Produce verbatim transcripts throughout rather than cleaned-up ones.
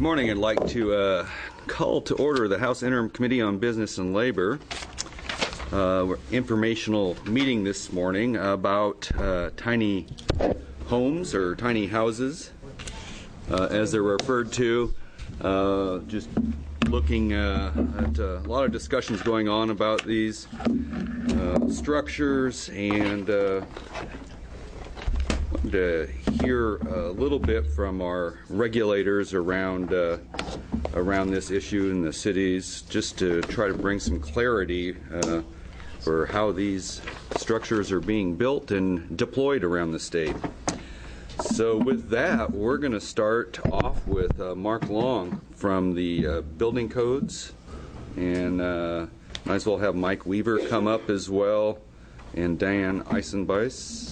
morning. I'd like to uh, call to order the House Interim Committee on Business and Labor. Uh, informational meeting this morning about uh, tiny homes or tiny houses, uh, as they're referred to. Uh, just looking uh, at uh, a lot of discussions going on about these uh, structures, and uh, wanted to hear a little bit from our regulators around uh, around this issue in the cities, just to try to bring some clarity uh, for how these structures are being built and deployed around the state. So with that, we're going to start off with uh, Mark Long from the uh, Building Codes, and uh, might as well have Mike Weaver come up as well, and Diane Eisenbeis.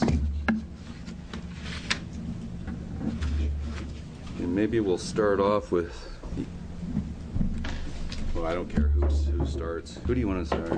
And maybe we'll start off with, the, well, I don't care who, who starts. Who do you want to start?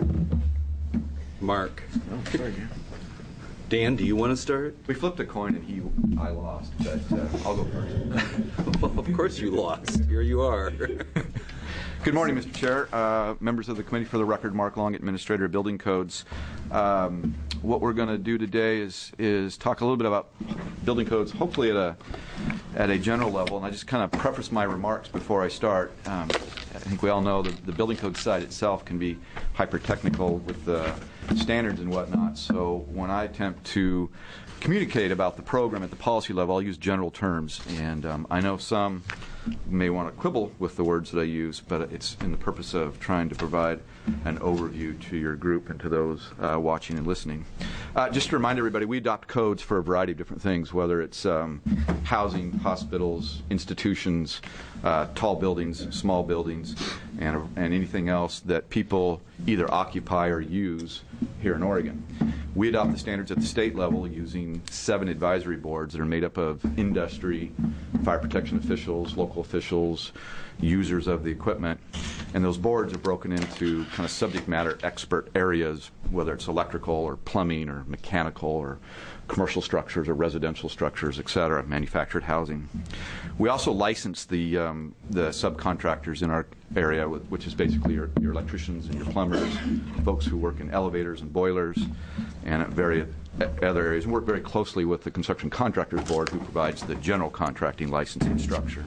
Mark. Oh, sorry, Dan. Dan, do you want to start? We flipped a coin and he, I lost, but uh, I'll go first. Well, of course you lost. Here you are. Good morning, Mister Chair, uh, members of the committee. For the record, Mark Long, Administrator of Building Codes. Um, what we're going to do today is is talk a little bit about building codes, hopefully at a at a general level. And I just kind of preface my remarks before I start. Um, I think we all know that the building code side itself can be hyper technical with the standards and whatnot. So when I attempt to communicate about the program at the policy level, I'll use general terms. And um, I know some may want to quibble with the words that I use, but it's in the purpose of trying to provide an overview to your group and to those uh, watching and listening. Uh, just to remind everybody, we adopt codes for a variety of different things, whether it's um, housing, hospitals, institutions, uh, tall buildings, small buildings, and, and anything else that people either occupy or use here in Oregon. We adopt the standards at the state level using seven advisory boards that are made up of industry, fire protection officials, local officials, users of the equipment. And those boards are broken into kind of subject matter expert areas, whether it's electrical or plumbing or mechanical or commercial structures or residential structures, et cetera, manufactured housing. We also license the um, the subcontractors in our area, which is basically your, your electricians and your plumbers, folks who work in elevators and boilers and at various other areas, and work very closely with the Construction Contractors Board, who provides the general contracting licensing structure.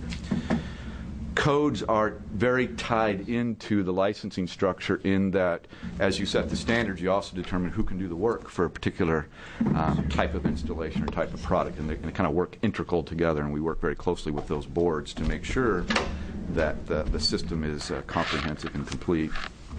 Codes are very tied into the licensing structure in that as you set the standards, you also determine who can do the work for a particular um, type of installation or type of product, and they, and they kind of work integral together, and we work very closely with those boards to make sure that the, the system is uh, comprehensive and complete.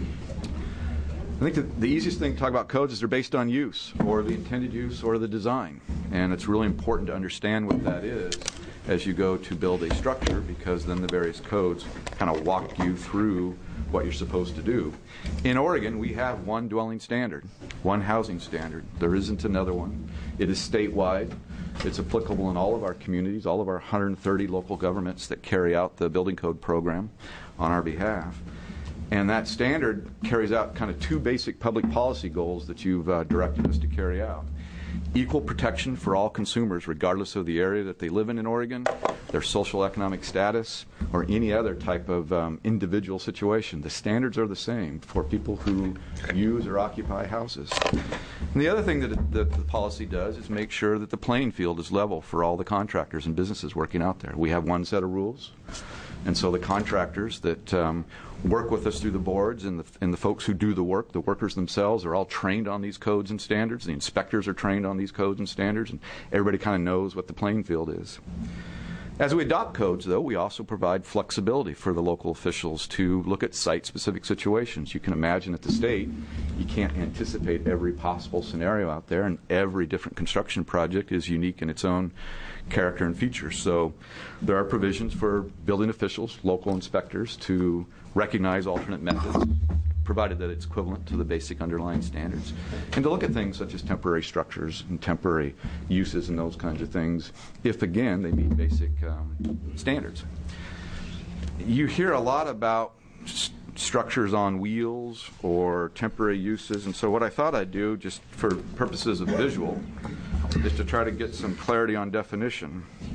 I think that the easiest thing to talk about codes is they're based on use, or the intended use, or the design, and it's really important to understand what that is as you go to build a structure, because then the various codes kind of walk you through what you're supposed to do. In Oregon, we have one dwelling standard, one housing standard. There isn't another one. It is statewide. It's applicable in all of our communities, all of our one hundred thirty local governments that carry out the building code program on our behalf. And that standard carries out kind of two basic public policy goals that you've uh, directed us to carry out. Equal protection for all consumers, regardless of the area that they live in in Oregon, their social economic status, or any other type of um, individual situation. The standards are the same for people who use or occupy houses. And the other thing that, it, that the policy does is make sure that the playing field is level for all the contractors and businesses working out there. We have one set of rules. And so the contractors that um, work with us through the boards and the, and the folks who do the work, the workers themselves, are all trained on these codes and standards. The inspectors are trained on these codes and standards, and everybody kind of knows what the playing field is. As we adopt codes, though, we also provide flexibility for the local officials to look at site-specific situations. You can imagine at the state, you can't anticipate every possible scenario out there, and every different construction project is unique in its own character and features. So there are provisions for building officials, local inspectors, to recognize alternate methods, provided that it's equivalent to the basic underlying standards, and to look at things such as temporary structures and temporary uses and those kinds of things, if, again, they meet basic um, standards. You hear a lot about st- structures on wheels or temporary uses, and so what I thought I'd do, just for purposes of visual, is to try to get some clarity on definition.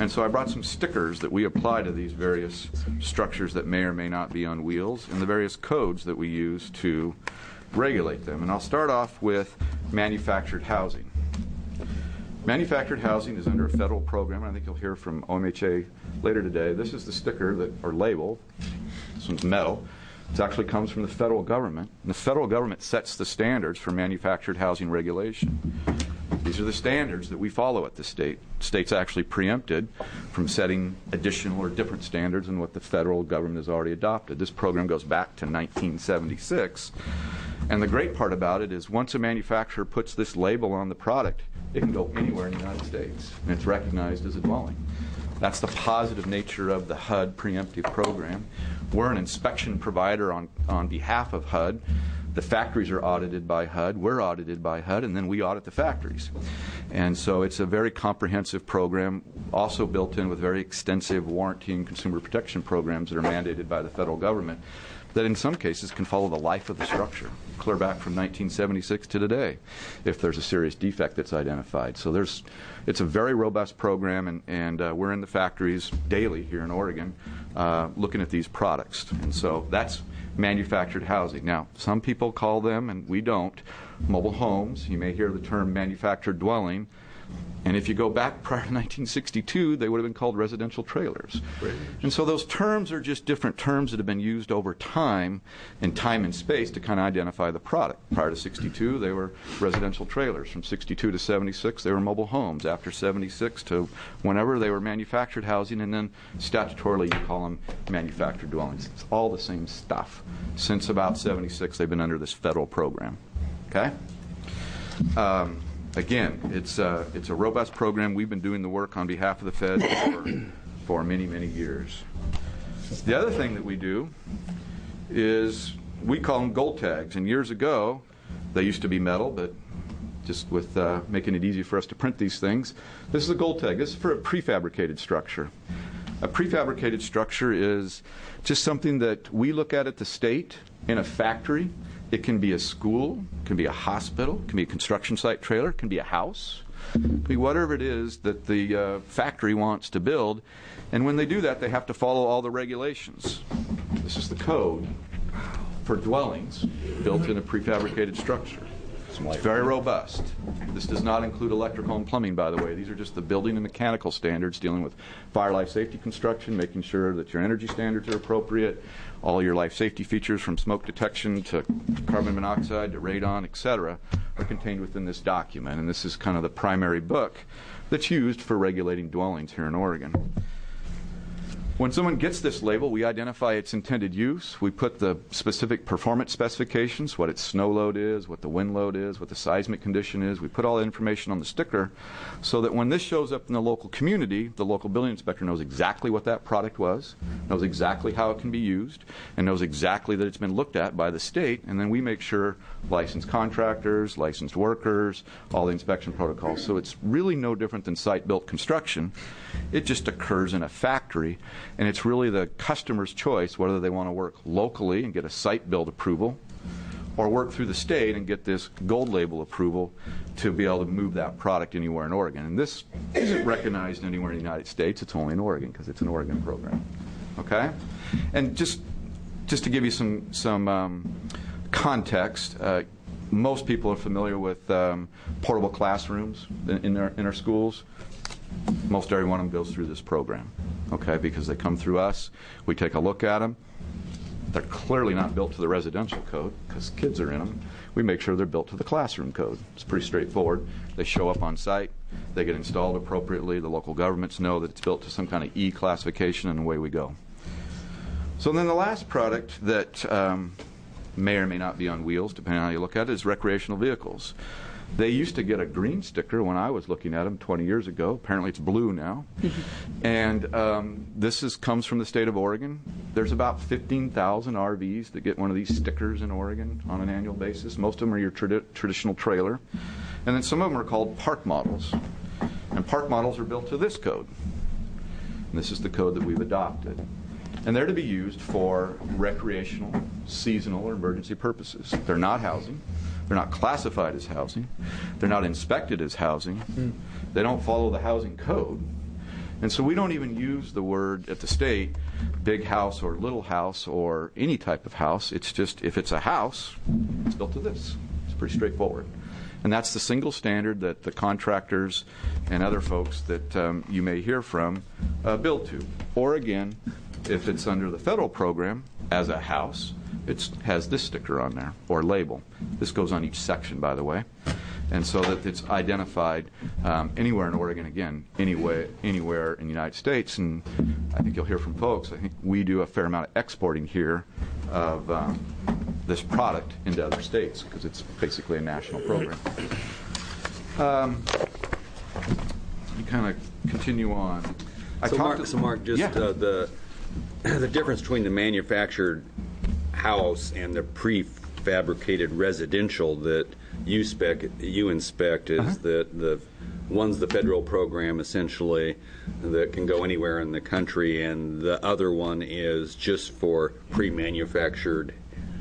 And so I brought some stickers that we apply to these various structures that may or may not be on wheels and the various codes that we use to regulate them. And I'll start off with manufactured housing. Manufactured housing is under a federal program, and I think you'll hear from O M H A later today. This is the sticker that, or label. This one's metal. It actually comes from the federal government. And the federal government sets the standards for manufactured housing regulation. These are the standards that we follow at the state. States actually preempted from setting additional or different standards than what the federal government has already adopted. This program goes back to nineteen seventy-six. And the great part about it is once a manufacturer puts this label on the product, it can go anywhere in the United States, and it's recognized as a dwelling. That's the positive nature of the H U D preemptive program. We're an inspection provider on, on behalf of H U D. The factories are audited by H U D, we're audited by H U D, and then we audit the factories. And so it's a very comprehensive program, also built in with very extensive warranty and consumer protection programs that are mandated by the federal government that in some cases can follow the life of the structure, clear back from nineteen seventy-six to today, if there's a serious defect that's identified. So there's, it's a very robust program, and, and uh, we're in the factories daily here in Oregon uh, looking at these products. And so that's manufactured housing. Now, some people call them, and we don't, mobile homes. You may hear the term manufactured dwelling. And if you go back prior to nineteen sixty-two, they would have been called residential trailers. Right. And so those terms are just different terms that have been used over time in time and space to kind of identify the product. Prior to sixty-two, they were residential trailers. From sixty-two to seventy-six, they were mobile homes. After seventy-six to whenever, they were manufactured housing, and then statutorily you call them manufactured dwellings. It's all the same stuff. Since about seventy-six, they've been under this federal program. Okay? Um, Again, it's, uh, it's a robust program. We've been doing the work on behalf of the Fed for, for many, many years. The other thing that we do is we call them gold tags. And years ago, they used to be metal, but just with uh, making it easy for us to print these things, this is a gold tag. This is for a prefabricated structure. A prefabricated structure is just something that we look at at the state in a factory. It can be a school, it can be a hospital, it can be a construction site trailer, it can be a house, it can be whatever it is that the uh, factory wants to build. And when they do that, they have to follow all the regulations. This is the code for dwellings built in a prefabricated structure. It's very robust. This does not include electrical and plumbing, by the way. These are just the building and mechanical standards dealing with fire life safety construction, making sure that your energy standards are appropriate, all your life safety features from smoke detection to carbon monoxide to radon, et cetera, are contained within this document. And this is kind of the primary book that's used for regulating dwellings here in Oregon. When someone gets this label, we identify its intended use. We put the specific performance specifications, what its snow load is, what the wind load is, what the seismic condition is. We put all the information on the sticker so that when this shows up in the local community, the local building inspector knows exactly what that product was, knows exactly how it can be used, and knows exactly that it's been looked at by the state. And then we make sure licensed contractors, licensed workers, all the inspection protocols. So it's really no different than site-built construction. It just occurs in a factory. And it's really the customer's choice whether they want to work locally and get a site build approval or work through the state and get this gold label approval to be able to move that product anywhere in Oregon. And this isn't recognized anywhere in the United States. It's only in Oregon because it's an Oregon program. Okay? And just just to give you some, some um, context, uh, most people are familiar with um, portable classrooms in, in, our, in our schools. Most every one of them goes through this program, okay, because they come through us. We take a look at them. They're clearly not built to the residential code because kids are in them. We make sure they're built to the classroom code. It's pretty straightforward. They show up on site. They get installed appropriately. The local governments know that it's built to some kind of E classification, and away we go. So then the last product that um, may or may not be on wheels, depending on how you look at it, is recreational vehicles. They used to get a green sticker when I was looking at them twenty years ago. Apparently it's blue now. And um, this is, comes from the state of Oregon. There's about fifteen thousand R Vs that get one of these stickers in Oregon on an annual basis. Most of them are your tradi- traditional trailer. And then some of them are called park models. And park models are built to this code. And this is the code that we've adopted. And they're to be used for recreational, seasonal, or emergency purposes. They're not housing. They're not classified as housing. They're not inspected as housing. Mm. They don't follow the housing code. And so we don't even use the word at the state, big house or little house or any type of house. It's just, if it's a house, it's built to this. It's pretty straightforward. And that's the single standard that the contractors and other folks that um, you may hear from uh, build to. Or again, if it's under the federal program as a house, it has this sticker on there, or label. This goes on each section, by the way. And so that it's identified um, anywhere in Oregon, again, anywhere, anywhere in the United States. And I think you'll hear from folks, I think we do a fair amount of exporting here of um, this product into other states because it's basically a national program. Um, you kind of continue on. I So, Mark, to, so Mark, just yeah. uh, the the difference between the manufactured house and the prefabricated residential that you spec, you inspect, is uh-huh. that the one's the federal program essentially that can go anywhere in the country, and the other one is just for pre-manufactured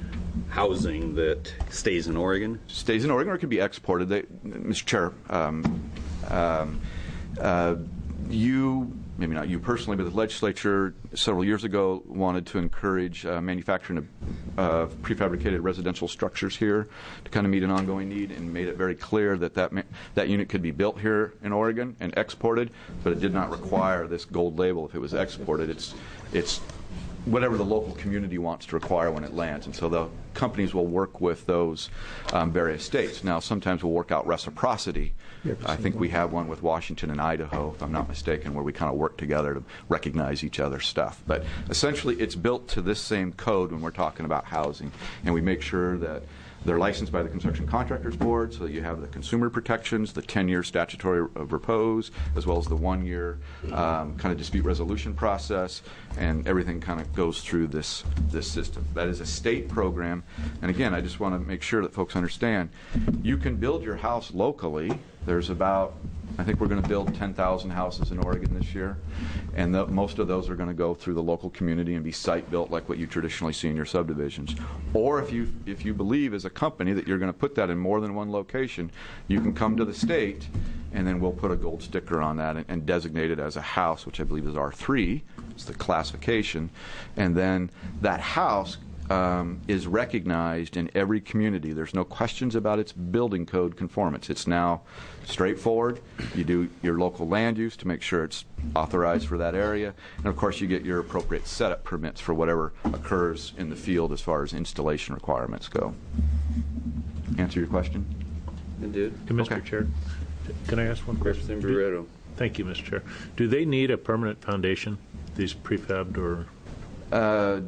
housing that stays in Oregon? Stays in Oregon or it can be exported. They, Mister Chair, um, um, uh, you, maybe not you personally, but the legislature several years ago wanted to encourage uh, manufacturing of uh, prefabricated residential structures here to kind of meet an ongoing need, and made it very clear that that, ma- that unit could be built here in Oregon and exported, but it did not require this gold label if it was exported. It's, it's whatever the local community wants to require when it lands. And so the companies will work with those um, various states. Now, sometimes we'll work out reciprocity. I think we have one with Washington and Idaho, if I'm not mistaken, where we kind of work together to recognize each other's stuff. But essentially, it's built to this same code when we're talking about housing. And we make sure that they're licensed by the Construction Contractors Board, so that you have the consumer protections, the ten-year statutory of repose, as well as the one-year um, kind of dispute resolution process, and everything kind of goes through this this system. That is a state program, and again, I just want to make sure that folks understand, you can build your house locally. There's about, I think we're going to build ten thousand houses in Oregon this year, and the, most of those are going to go through the local community and be site-built like what you traditionally see in your subdivisions. Or if you if you believe as a company that you're going to put that in more than one location, you can come to the state, and then we'll put a gold sticker on that and, and designate it as a house, which I believe is R three. It's the classification. And then that house Um, is recognized in every community. There's no questions about its building code conformance. It's now straightforward. You do your local land use to make sure it's authorized for that area. And, of course, you get your appropriate setup permits for whatever occurs in the field as far as installation requirements go. Answer your question? It did. Mister Okay. Chair, can I ask one question? Representative Barreto. Thank you, Mister Chair. Do they need a permanent foundation, these prefabbed, or? Uh,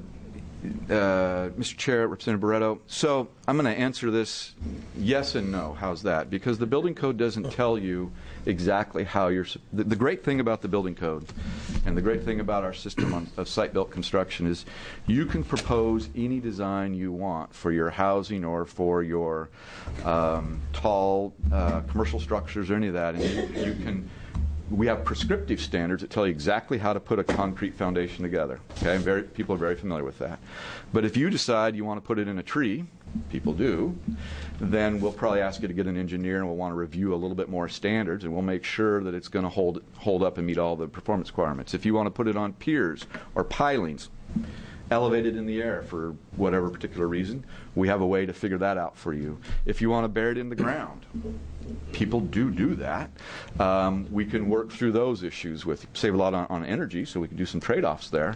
Uh, Mister Chair, Representative Barreto, so I'm going to answer this yes and no. How's that? Because the building code doesn't tell you exactly how you're... The, the great thing about the building code and the great thing about our system on, of site-built construction is you can propose any design you want for your housing or for your um, tall uh, commercial structures or any of that, and you, you can... We have prescriptive standards that tell you exactly how to put a concrete foundation together. Okay, very, people are very familiar with that. But if you decide you want to put it in a tree, people do, then we'll probably ask you to get an engineer, and we'll want to review a little bit more standards, and we'll make sure that it's going to hold hold up and meet all the performance requirements. If you want to put it on piers or pilings, elevated in the air for whatever particular reason, we have a way to figure that out for you. If you want to bury it in the ground, people do do that. Um, we can work through those issues with, save a lot on, on energy, so we can do some trade-offs there.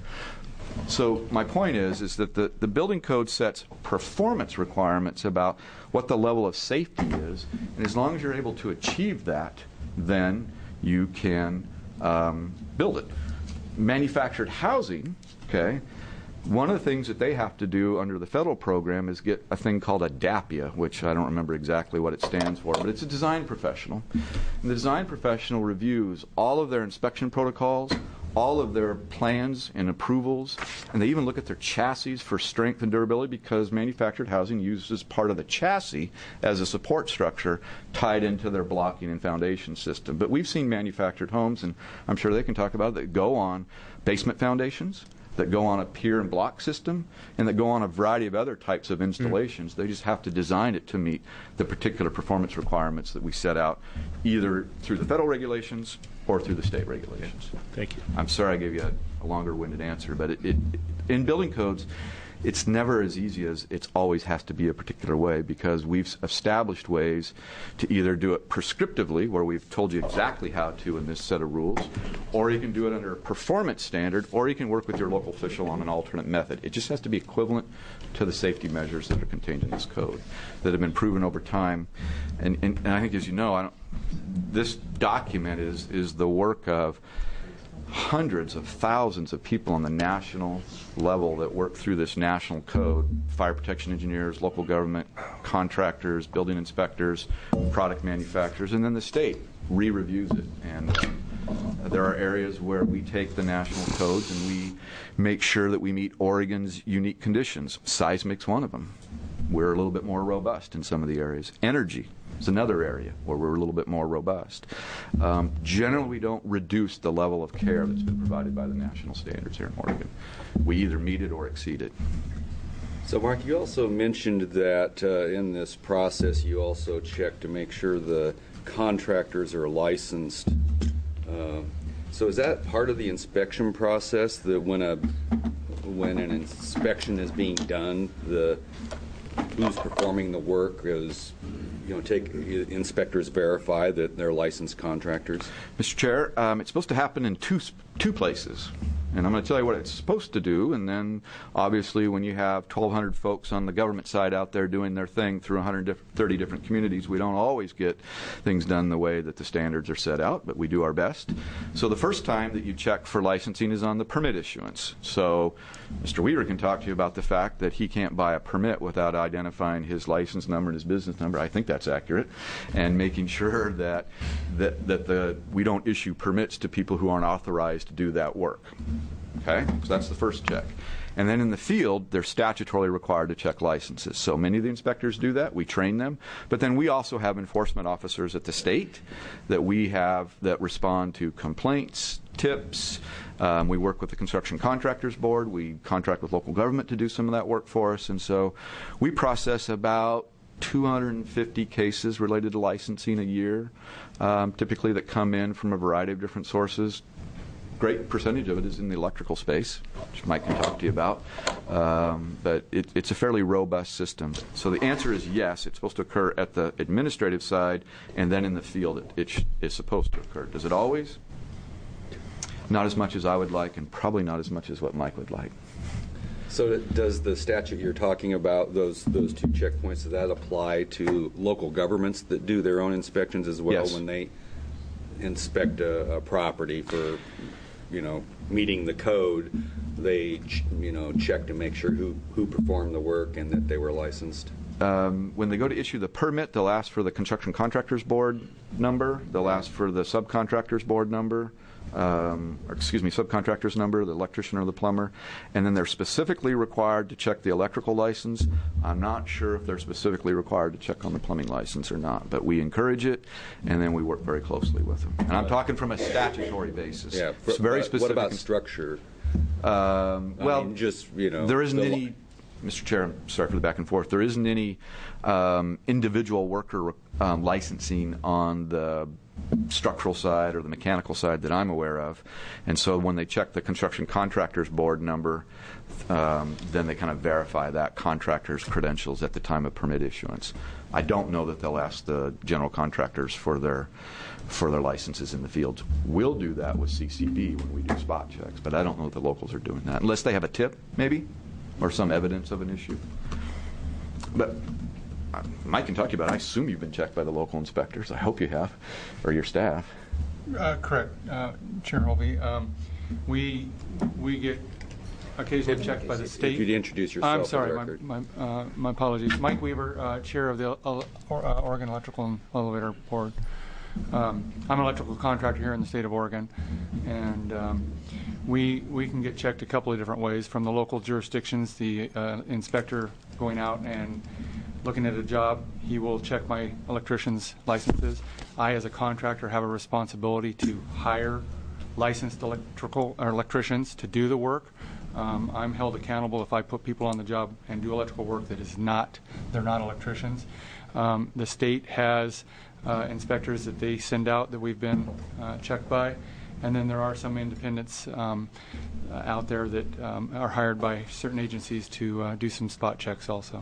So my point is, is that the, the building code sets performance requirements about what the level of safety is, and as long as you're able to achieve that, then you can um, build it. Manufactured housing, okay, one of the things that they have to do under the federal program is get a thing called a D A P I A, which I don't remember exactly what it stands for, but it's a design professional. And the design professional reviews all of their inspection protocols, all of their plans and approvals, and they even look at their chassis for strength and durability, because manufactured housing uses part of the chassis as a support structure tied into their blocking and foundation system. But we've seen manufactured homes, and I'm sure they can talk about it, that go on basement foundations, that go on a pier and block system, and that go on a variety of other types of installations. Mm. They just have to design it to meet the particular performance requirements that we set out, either through the federal regulations or through the state regulations. Thank you. I'm sorry I gave you a, a longer-winded answer, but it, it, in building codes, it's never as easy as it always has to be a particular way, because we've established ways to either do it prescriptively, where we've told you exactly how to in this set of rules, or you can do it under a performance standard, or you can work with your local official on an alternate method. It just has to be equivalent to the safety measures that are contained in this code that have been proven over time. And, and, and I think, as you know, I don't, this document is, is the work of hundreds of thousands of people on the national level that work through this national code: fire protection engineers, local government, contractors, building inspectors, product manufacturers, and then the state re-reviews it. And uh, there are areas where we take the national codes and we make sure that we meet Oregon's unique conditions. Seismic's one of them. We're a little bit more robust in some of the areas. Energy is another area where we're a little bit more robust. Um, generally, we don't reduce the level of care that's been provided by the national standards here in Oregon. We either meet it or exceed it. So, Mark, you also mentioned that uh, in this process you also check to make sure the contractors are licensed. Uh, so is that part of the inspection process, that when a when an inspection is being done, the who's performing the work is, you know, take inspectors verify that they're licensed contractors? Mister Chair, um, it's supposed to happen in two two places. And I'm going to tell you what it's supposed to do, and then obviously when you have twelve hundred folks on the government side out there doing their thing through one hundred thirty different communities, we don't always get things done the way that the standards are set out, but we do our best. So the first time that you check for licensing is on the permit issuance. So Mister Weaver can talk to you about the fact that he can't buy a permit without identifying his license number and his business number. I think that's accurate. And making sure that that, that the we don't issue permits to people who aren't authorized to do that work. Okay, so that's the first check. And then in the field, they're statutorily required to check licenses. So many of the inspectors do that. We train them. But then we also have enforcement officers at the state that we have that respond to complaints, tips. Um, we work with the Construction Contractors Board. We contract with local government to do some of that work for us. And so we process about two hundred fifty cases related to licensing a year, um, typically that come in from a variety of different sources. Great percentage of it is in the electrical space, which Mike can talk to you about. Um, but it, it's a fairly robust system. So the answer is yes, it's supposed to occur at the administrative side, and then in the field it, it sh- is supposed to occur. Does it always? Not as much as I would like, and probably not as much as what Mike would like. So does the statute you're talking about, those those two checkpoints, does that apply to local governments that do their own inspections as well? Yes. When they inspect a, a property for, you know, meeting the code, they, ch- you know, check to make sure who, who performed the work and that they were licensed? Um, when they go to issue the permit, they'll ask for the Construction Contractors Board number. They'll ask for the Subcontractors Board number. Um, or excuse me, subcontractor's number, the electrician or the plumber, and then they're specifically required to check the electrical license. I'm not sure if they're specifically required to check on the plumbing license or not, but we encourage it, and then we work very closely with them. And I'm talking from a statutory basis. Yeah. It's very specific. What about structure? Um, well, I mean, just, you know, there isn't the- any. Mister Chair, I'm sorry for the back and forth. There isn't any um, individual worker um, licensing on the structural side or the mechanical side that I'm aware of. And so when they check the Construction Contractors Board number, um, then they kind of verify that contractor's credentials at the time of permit issuance. I don't know that they'll ask the general contractors for their for their licenses in the fields. We'll do that with C C B when we do spot checks, but I don't know that the locals are doing that, unless they have a tip, maybe, or some evidence of an issue. But uh, Mike can talk to you about it. I assume you've been checked by the local inspectors. I hope you have, or your staff. Uh, correct, uh, Chair Holby. Um, we we get occasionally checked by the state. If you'd introduce yourself. I'm for the sorry, record. my my, uh, my apologies. Mike Weaver, uh, Chair of the uh, uh, Oregon Electrical and Elevator Board. Um, I'm an electrical contractor here in the state of Oregon, and um, we we can get checked a couple of different ways from the local jurisdictions. The uh, inspector going out and looking at a job, he will check my electrician's licenses. I, as a contractor, have a responsibility to hire licensed electrical or electricians to do the work. Um, I'm held accountable if I put people on the job and do electrical work that is not, they're not electricians. Um, the state has uh, inspectors that they send out that we've been uh, checked by. And then there are some independents um, uh, out there that um, are hired by certain agencies to uh, do some spot checks also.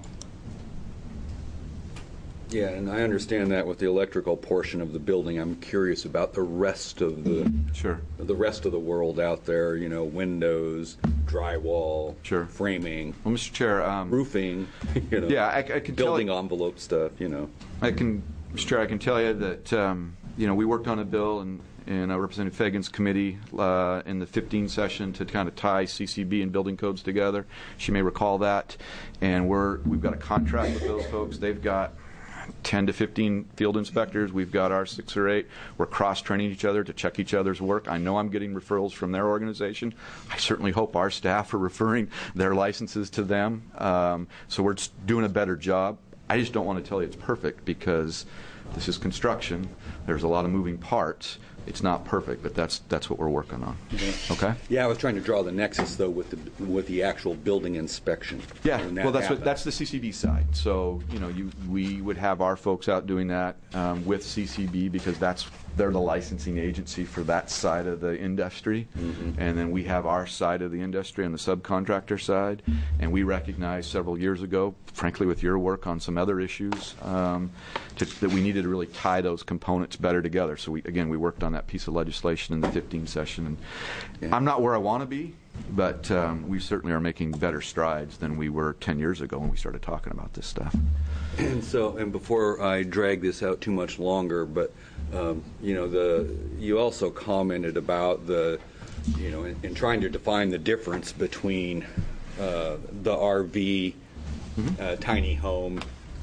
Yeah, and I understand that with the electrical portion of the building. I'm curious about the rest of the Sure. the rest of the world out there. You know, windows, drywall, Sure. framing, Well, Mister Chair, um, roofing. You know, yeah, I, I can tell building you, envelope stuff. You know. I can, Mister Chair, I can tell you that um, you know we worked on a bill and. in uh, Representative Fagan's committee uh, in the fifteen session to kind of tie C C B and building codes together. She may recall that. And we're, we've got a contract with those folks. They've got ten to fifteen field inspectors. We've got our six or eight. We're cross-training each other to check each other's work. I know I'm getting referrals from their organization. I certainly hope our staff are referring their licenses to them. Um, so we're just doing a better job. I just don't want to tell you it's perfect because this is construction. There's a lot of moving parts. It's not perfect, but that's that's what we're working on. Okay? Yeah, I was trying to draw the nexus though with the with the actual building inspection. Yeah, When that well, that's what, happens. that's the C C B side. So you know, you we would have our folks out doing that um, with C C B because that's they're the licensing agency for that side of the industry, Mm-hmm. and then we have our side of the industry on the subcontractor side, and we recognized several years ago, frankly, with your work on some other issues, um, to, that we needed to really tie those components better together. So we again we worked on that piece of legislation in the fifteen session, and Yeah. I'm not where I want to be. But um, we certainly are making better strides than we were ten years ago when we started talking about this stuff. And so, and before I drag this out too much longer, but um, you know, the you also commented about the, you know, in, in trying to define the difference between uh, the R V, Mm-hmm. uh, tiny home,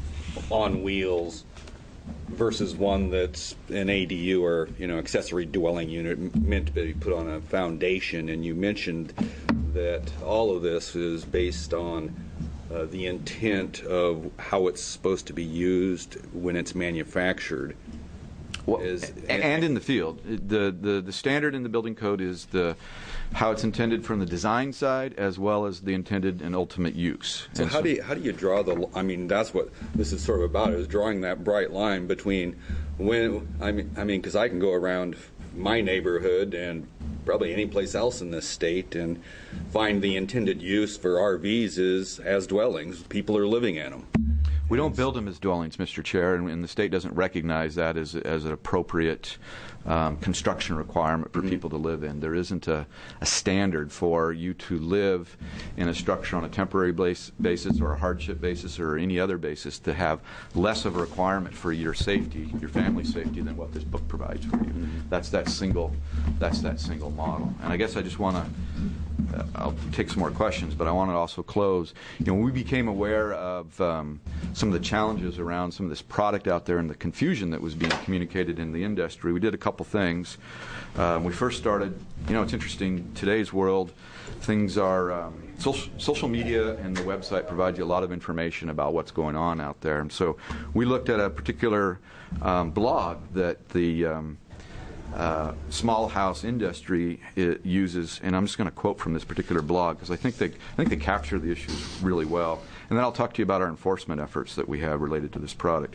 on wheels, versus one that's an A D U or, you know, accessory dwelling unit m- meant to be put on a foundation. And you mentioned that all of this is based on uh, the intent of how it's supposed to be used when it's manufactured. Well, Is- a- and in the field, the, the the standard in the building code is the how it's intended from the design side as well as the intended and ultimate use. So And how do you, how do you draw the? I mean, that's what this is sort of about: is drawing that bright line between when I mean, I mean, because I can go around my neighborhood and probably any place else in this state and find the intended use for R Vs is as dwellings. People are living in them. We don't build them as dwellings, Mister Chair, and, and the state doesn't recognize that as, as an appropriate um, construction requirement for Mm-hmm. people to live in. There isn't a, a standard for you to live in a structure on a temporary base, basis or a hardship basis or any other basis to have less of a requirement for your safety, your family safety, than what this book provides for you. Mm-hmm. That's that single, that's that single model. And I guess I just want to. Uh, I'll take some more questions, but I want to also close. You know, when we became aware of um, some of the challenges around some of this product out there and the confusion that was being communicated in the industry, we did a couple things. Um, we first started, you know, it's interesting, today's world, things are, um, social, social media and the website provide you a lot of information about what's going on out there. And so we looked at a particular um, blog that the um, Uh, small house industry it uses, and I'm just going to quote from this particular blog because I think they I think they capture the issues really well. And then I'll talk to you about our enforcement efforts that we have related to this product.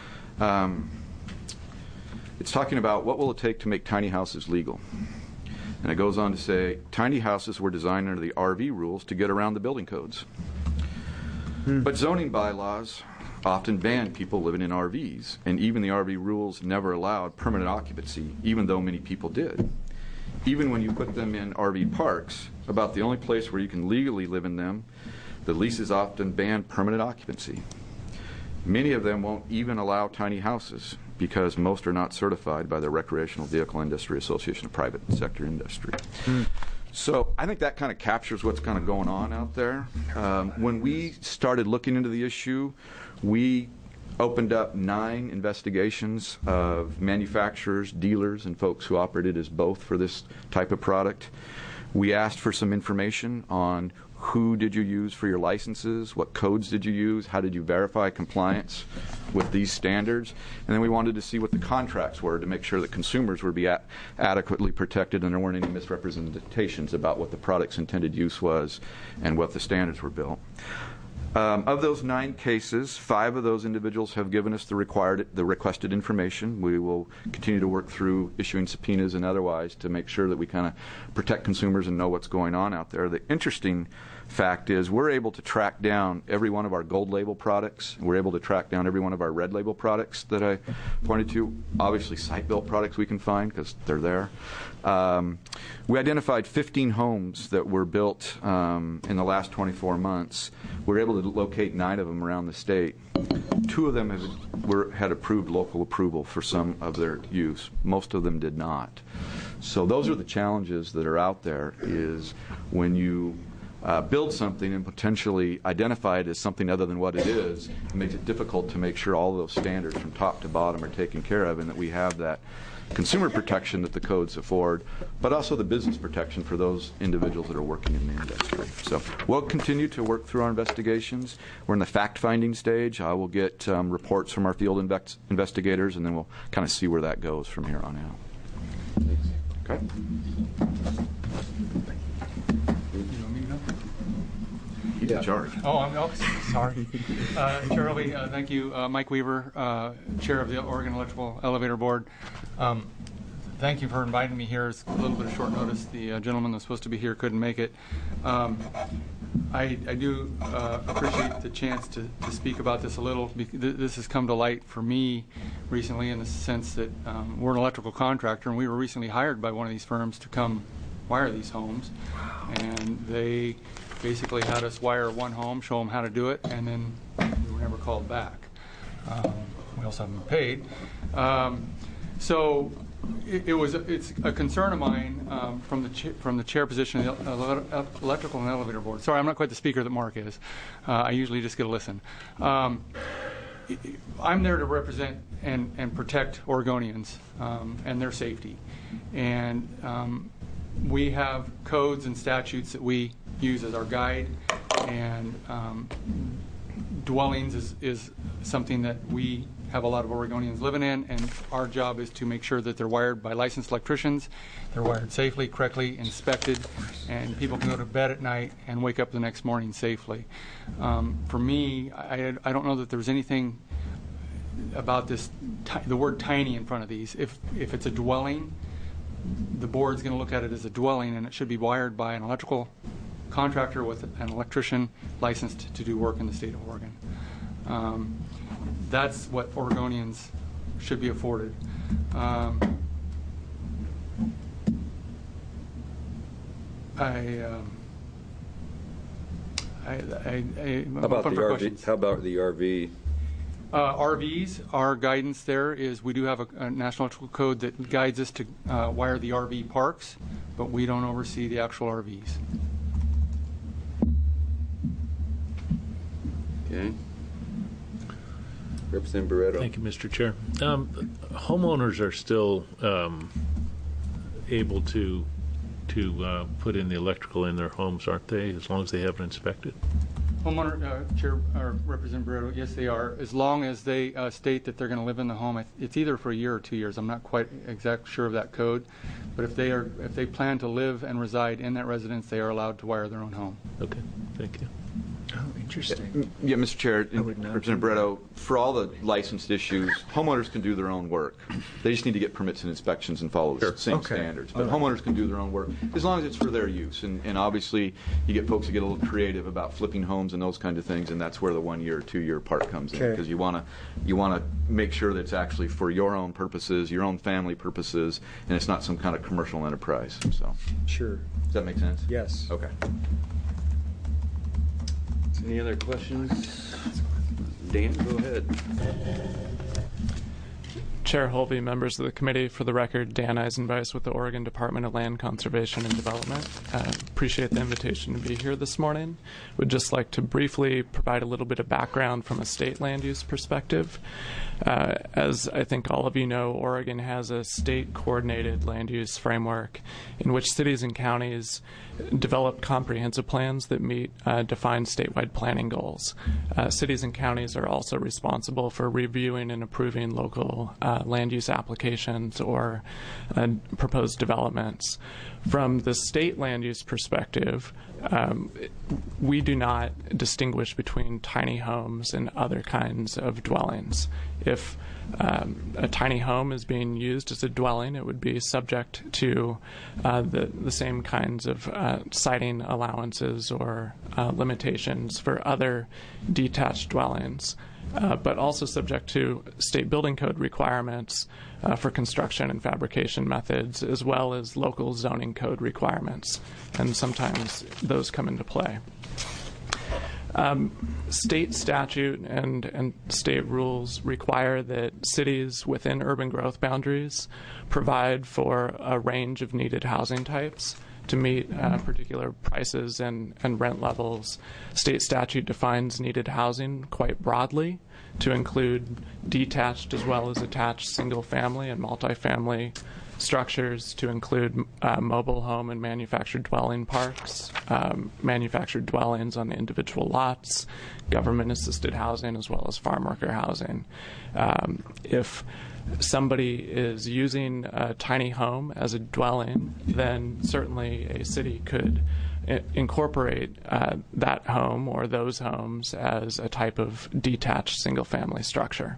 Um, it's talking about what will it take to make tiny houses legal. And it goes on to say, tiny houses were designed under the R V rules to get around the building codes. Hmm. But zoning bylaws often banned people living in R Vs, and even the R V rules never allowed permanent occupancy, even though many people did. Even when you put them in R V parks, about the only place where you can legally live in them, the leases often ban permanent occupancy. Many of them won't even allow tiny houses because most are not certified by the Recreational Vehicle Industry Association of Private Sector Industry. Mm. So I think that kind of captures what's kind of going on out there. Um, when we started looking into the issue, we opened up nine investigations of manufacturers, dealers, and folks who operated as both for this type of product. We asked for some information on who did you use for your licenses, what codes did you use, how did you verify compliance with these standards, and then we wanted to see what the contracts were to make sure that consumers would be a- adequately protected and there weren't any misrepresentations about what the product's intended use was and what the standards were built. Um, of those nine cases, five of those individuals have given us the required, the requested information. We will continue to work through issuing subpoenas and otherwise to make sure that we kind of protect consumers and know what's going on out there. The interesting fact is we're able to track down every one of our gold label products. We're able to track down every one of our red label products that I pointed to. Obviously, site-built products we can find because they're there. Um, we identified fifteen homes that were built um, in the last twenty-four months. We were able to locate nine of them around the state. Two of them have, were, had approved local approval for some of their use. Most of them did not. So those are the challenges that are out there, is when you uh, build something and potentially identify it as something other than what it is, it makes it difficult to make sure all those standards from top to bottom are taken care of and that we have that consumer protection that the codes afford, but also the business protection for those individuals that are working in the industry. So we'll continue to work through our investigations. We're in the fact-finding stage. I will get um, reports from our field inve- investigators, and then we'll kind of see where that goes from here on out. Okay. He's in charge. Oh, I'm oh, sorry. Uh, Chair Obi, uh, thank you. Uh, Mike Weaver, uh, Chair of the Oregon Electrical Elevator Board. Um, thank you for inviting me here. It's a little bit of short notice. The uh, gentleman that was supposed to be here couldn't make it. Um, I, I do uh, appreciate the chance to, to speak about this a little. This has come to light for me recently in the sense that um, we're an electrical contractor, and we were recently hired by one of these firms to come wire these homes. And they basically had us wire one home, show them how to do it, and then we were never called back. Um, we also haven't been paid. Um, so it, it was it's a concern of mine um, from the cha- from the chair position of the Electrical and Elevator Board. Sorry, I'm not quite the speaker that Mark is. Uh, I usually just get to listen. Um, I'm there to represent and, and protect Oregonians um, and their safety. And um, we have codes and statutes that we use as our guide, and um, dwellings is, is something that we have a lot of Oregonians living in, and our job is to make sure that they're wired by licensed electricians, they're wired safely, correctly, inspected, and people can go to bed at night and wake up the next morning safely. Um, for me, I, I don't know that there's anything about this, t- the word tiny in front of these. If, if it's a dwelling, the board's going to look at it as a dwelling, and it should be wired by an electrical contractor with an electrician licensed to do work in the state of Oregon. Um, that's what Oregonians should be afforded. Um, I, um, I, I, I, How about the open for R V? questions. How about the R V? Uh, R Vs, our guidance there is we do have a, a national electrical code that guides us to uh, wire the R V parks, but we don't oversee the actual R Vs. Okay. Representative Barreto. Thank you, Mister Chair. Um, homeowners are still um, able to to uh, put in the electrical in their homes, aren't they, as long as they have it inspected? Homeowner, uh, Chair, or Representative Barreto, yes, they are, as long as they uh, state that they're going to live in the home. It's either for a year or two years. I'm not quite exact sure of that code, but if they are, if they plan to live and reside in that residence, they are allowed to wire their own home. Okay, thank you. Oh, interesting. Yeah, Mister Chair, I would not Representative Barreto, for all the licensed issues, homeowners can do their own work. They just need to get permits and inspections and follow the same Okay. standards. But All right. homeowners can do their own work as long as it's for their use. And, and obviously, you get folks that get a little creative about flipping homes and those kind of things, and that's where the one-year or two-year part comes in. Okay. Because you want to you want to make sure that it's actually for your own purposes, your own family purposes, and it's not some kind of commercial enterprise. So, Sure. does that make sense? Yes. Okay. Any other questions? Dan, go ahead. Chair Holvey, members of the committee, for the record, Dan Eisenbeis with the Oregon Department of Land Conservation and Development. Uh, appreciate the invitation to be here this morning. Would just like to briefly provide a little bit of background from a state land use perspective. Uh, as I think all of you know, Oregon has a state-coordinated land use framework in which cities and counties develop comprehensive plans that meet uh, defined statewide planning goals. Uh, cities and counties are also responsible for reviewing and approving local uh, land use applications or uh, proposed developments. From the state land use perspective, um, we do not distinguish between tiny homes and other kinds of dwellings. If um, a tiny home is being used as a dwelling, it would be subject to uh, the, the same kinds of uh, siting allowances or uh, limitations for other detached dwellings, uh, but also subject to state building code requirements uh, for construction and fabrication methods, as well as local zoning code requirements. And sometimes those come into play. Um, state statute and, and state rules require that cities within urban growth boundaries provide for a range of needed housing types to meet uh, particular prices and, and rent levels. State statute defines needed housing quite broadly to include detached as well as attached single-family and multifamily structures, to include uh, mobile home and manufactured dwelling parks, um, manufactured dwellings on individual lots, government-assisted housing, as well as farm worker housing. Um, if somebody is using a tiny home as a dwelling, then certainly a city could I- incorporate uh, that home or those homes as a type of detached single-family structure.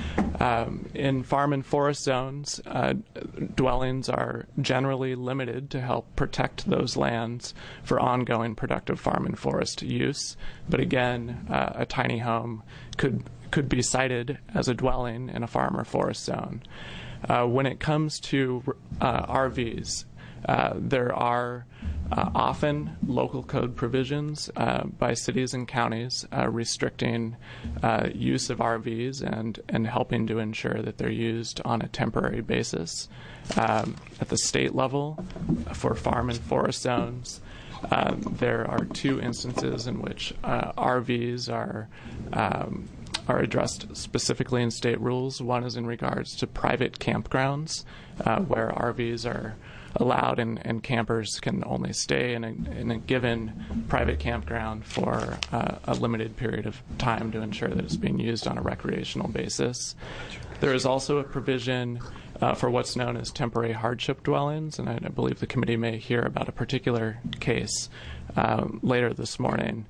Um, in farm and forest zones, uh, dwellings are generally limited to help protect those lands for ongoing productive farm and forest use. But again, uh, a tiny home could could be cited as a dwelling in a farm or forest zone. Uh, when it comes to uh, R Vs, uh, there are uh, often local code provisions uh, by cities and counties uh, restricting uh, use of R Vs and, and helping to ensure that they're used on a temporary basis. Um, at the state level, for farm and forest zones, uh, there are two instances in which uh, R Vs are um, are addressed specifically in state rules. One is in regards to private campgrounds, uh, where R Vs are allowed and, and campers can only stay in a, in a given private campground for uh, a limited period of time to ensure that it's being used on a recreational basis. There is also a provision uh, for what's known as temporary hardship dwellings, and I, I believe the committee may hear about a particular case um, later this morning.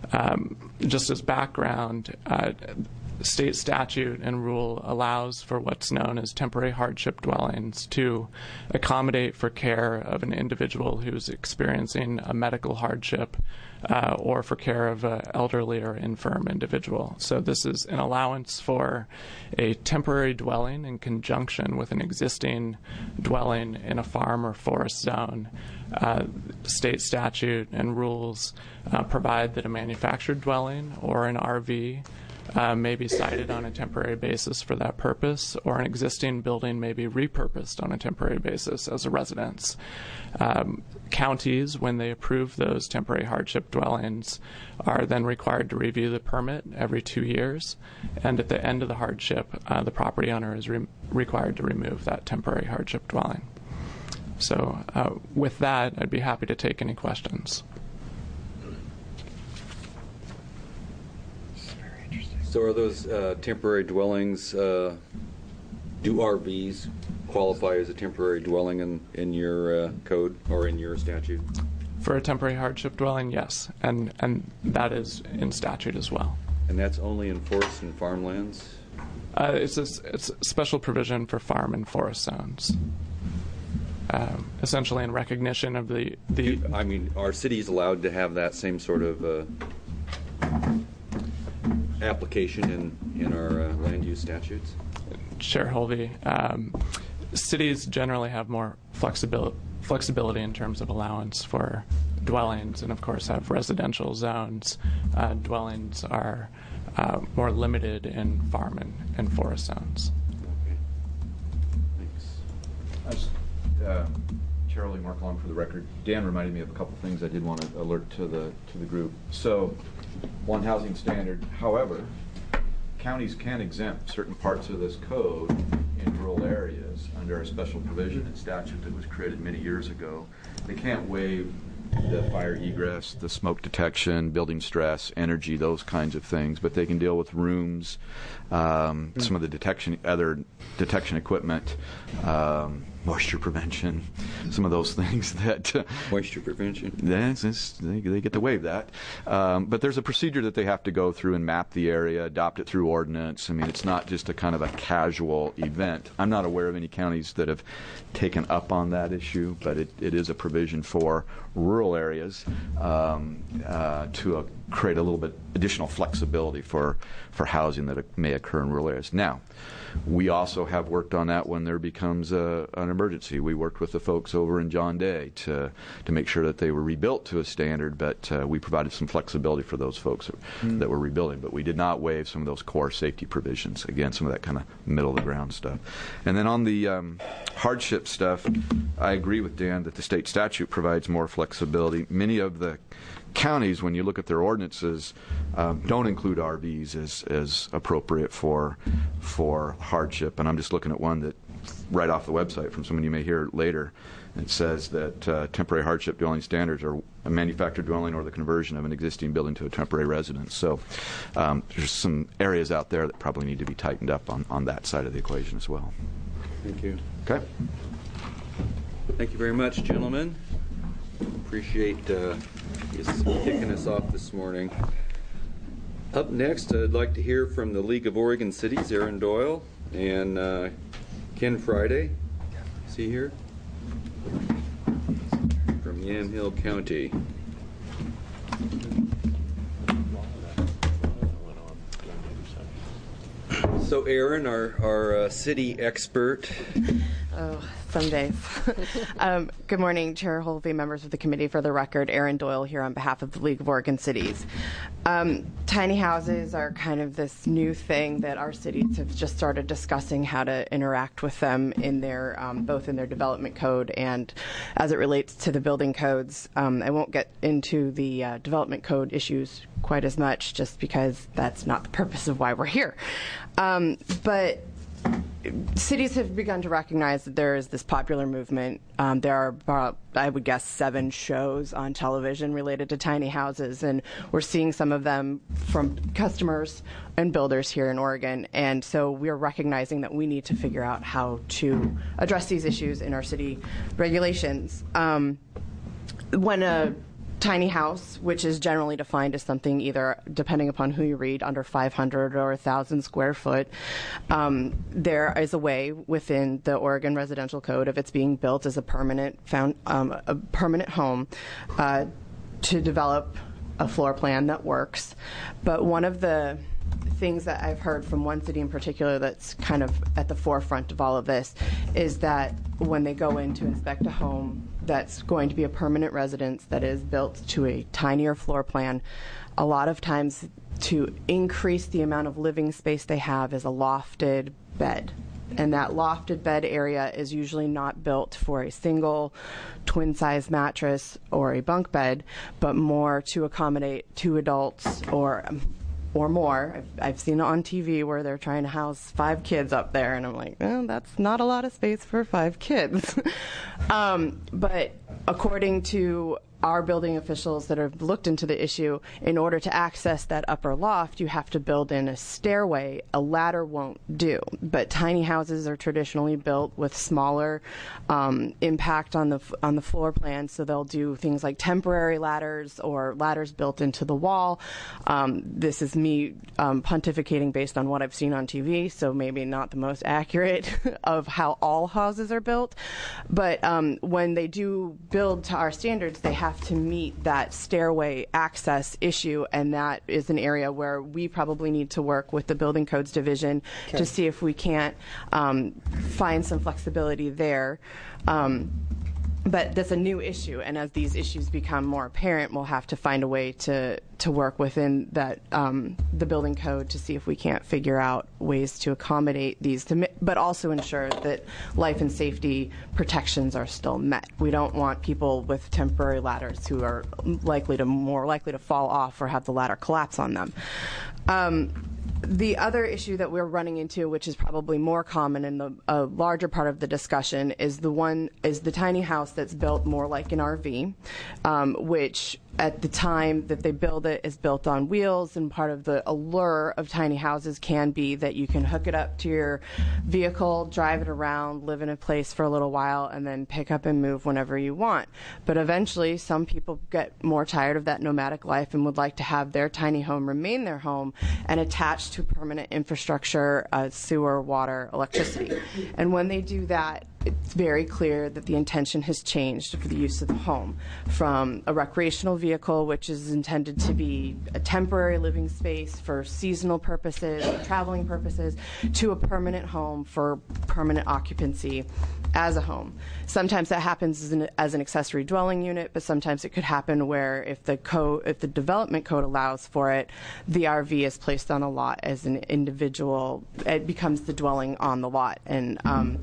Um, just as background, uh, state statute and rule allows for what's known as temporary hardship dwellings to accommodate for care of an individual who's experiencing a medical hardship uh, or for care of an elderly or infirm individual. So this is an allowance for a temporary dwelling in conjunction with an existing dwelling in a farm or forest zone. Uh, state statute and rules uh, provide that a manufactured dwelling or an R V Uh, may be sited on a temporary basis for that purpose, or an existing building may be repurposed on a temporary basis as a residence. Um, counties, when they approve those temporary hardship dwellings, are then required to review the permit every two years, and at the end of the hardship, uh, the property owner is re- required to remove that temporary hardship dwelling. So uh, with that, I'd be happy to take any questions. So are those uh, temporary dwellings, uh, do R Vs qualify as a temporary dwelling in, in your uh, code or in your statute? For a temporary hardship dwelling, yes, and, and that is in statute as well. And that's only in forest and farmlands? Uh, it's, a, it's a special provision for farm and forest zones. Um, essentially in recognition of the... the Do, I mean, are cities allowed to have that same sort of uh, application in, in our uh, land use statutes? Chair Holvey, um, cities generally have more flexibility, flexibility in terms of allowance for dwellings, and of course have residential zones. Uh, dwellings are uh, more limited in farm and, and forest zones. Okay. Thanks. Uh, Chair Lee Mark Long for the record. Dan reminded me of a couple things I did want to alert to the to the group. So, one, housing standard. However, counties can exempt certain parts of this code in rural areas under a special provision in statute that was created many years ago. They can't waive the fire egress, the smoke detection, building stress, energy, those kinds of things, but they can deal with rooms, um, some of the detection, other detection equipment, um, moisture prevention, some of those things that uh, Moisture prevention. Yes, it's, they, they get to waive that. Um, but there's a procedure that they have to go through and map the area, adopt it through ordinance. I mean, it's not just a kind of a casual event. I'm not aware of any counties that have taken up on that issue, but it, it is a provision for rural areas um, uh, to uh, create a little bit additional flexibility for, for housing that may occur in rural areas. Now, we also have worked on that when there becomes a, an emergency. We worked with the folks over in John Day to to make sure that they were rebuilt to a standard, but uh, we provided some flexibility for those folks that, mm. that were rebuilding. But we did not waive some of those core safety provisions. Again, some of that kind of middle-of-the-ground stuff. And then on the um, hardship stuff, I agree with Dan that the state statute provides more flexibility. Many of the counties, when you look at their ordinances, um, don't include R Vs as, as appropriate for for hardship. And I'm just looking at one that right off the website from someone you may hear later. It says that uh, temporary hardship dwelling standards are a manufactured dwelling or the conversion of an existing building to a temporary residence. So um, there's some areas out there that probably need to be tightened up on, on that side of the equation as well. Thank you. Okay. Thank you very much, gentlemen. Appreciate uh, you kicking us off this morning. Up next, I'd like to hear from the League of Oregon Cities, Aaron Doyle, and uh, Ken Friday. Is he here? From Yamhill County. So Aaron, our, our uh, city expert. Oh, some days. um, good morning, Chair Holvey, members of the committee. For the record, Aaron Doyle here on behalf of the League of Oregon Cities. Um, tiny houses are kind of this new thing that our cities have just started discussing how to interact with them in their, um, both in their development code and as it relates to the building codes. Um, I won't get into the uh, development code issues quite as much just because that's not the purpose of why we're here. Um, but cities have begun to recognize that there is this popular movement. Um, there are about, I would guess, seven shows on television related to tiny houses, and we're seeing some of them from customers and builders here in Oregon. And so we're recognizing that we need to figure out how to address these issues in our city regulations. Um, when a tiny house, which is generally defined as something either, depending upon who you read, under five hundred or one thousand square foot. Um, there is a way within the Oregon Residential Code, if it's being built as a permanent found, um, a permanent home, uh, to develop a floor plan that works. But one of the things that I've heard from one city in particular that's kind of at the forefront of all of this is that when they go in to inspect a home that's going to be a permanent residence that is built to a tinier floor plan, a lot of times to increase the amount of living space they have is a lofted bed. And that lofted bed area is usually not built for a single twin-size mattress or a bunk bed, but more to accommodate two adults or or more. I've, I've seen it on T V where they're trying to house five kids up there, and I'm like, eh, that's not a lot of space for five kids. um, but according to our building officials that have looked into the issue, in order to access that upper loft, you have to build in a stairway. A ladder won't do. But tiny houses are traditionally built with smaller um, impact on the on the floor plan, so they'll do things like temporary ladders or ladders built into the wall. Um, this is me um, pontificating based on what I've seen on T V, so maybe not the most accurate of how all houses are built. But um, when they do build to our standards, they have to meet that stairway access issue, and that is an area where we probably need to work with the Building Codes Division okay. to see if we can't um, find some flexibility there. Um, but that's a new issue, and as these issues become more apparent, we'll have to find a way to to work within that um, the building code to see if we can't figure out ways to accommodate these, to, but also ensure that life and safety protections are still met. We don't want people with temporary ladders who are likely to more likely to fall off or have the ladder collapse on them. Um, the other issue that we're running into, which is probably more common in the a larger part of the discussion, is the one is the tiny house that's built more like an R V, um, which at the time that they build it is built on wheels, and part of the allure of tiny houses can be that you can hook it up to your vehicle, drive it around, live in a place for a little while, and then pick up and move whenever you want. But eventually, some people get more tired of that nomadic life and would like to have their tiny home remain their home and attached to permanent infrastructure, uh, sewer, water, electricity. And when they do that, it's very clear that the intention has changed for the use of the home from a recreational vehicle, which is intended to be a temporary living space for seasonal purposes, traveling purposes, to a permanent home for permanent occupancy as a home. Sometimes that happens as an, as an accessory dwelling unit, but sometimes it could happen where if the code, if the development code allows for it, the R V is placed on a lot as an individual. It becomes the dwelling on the lot. And um,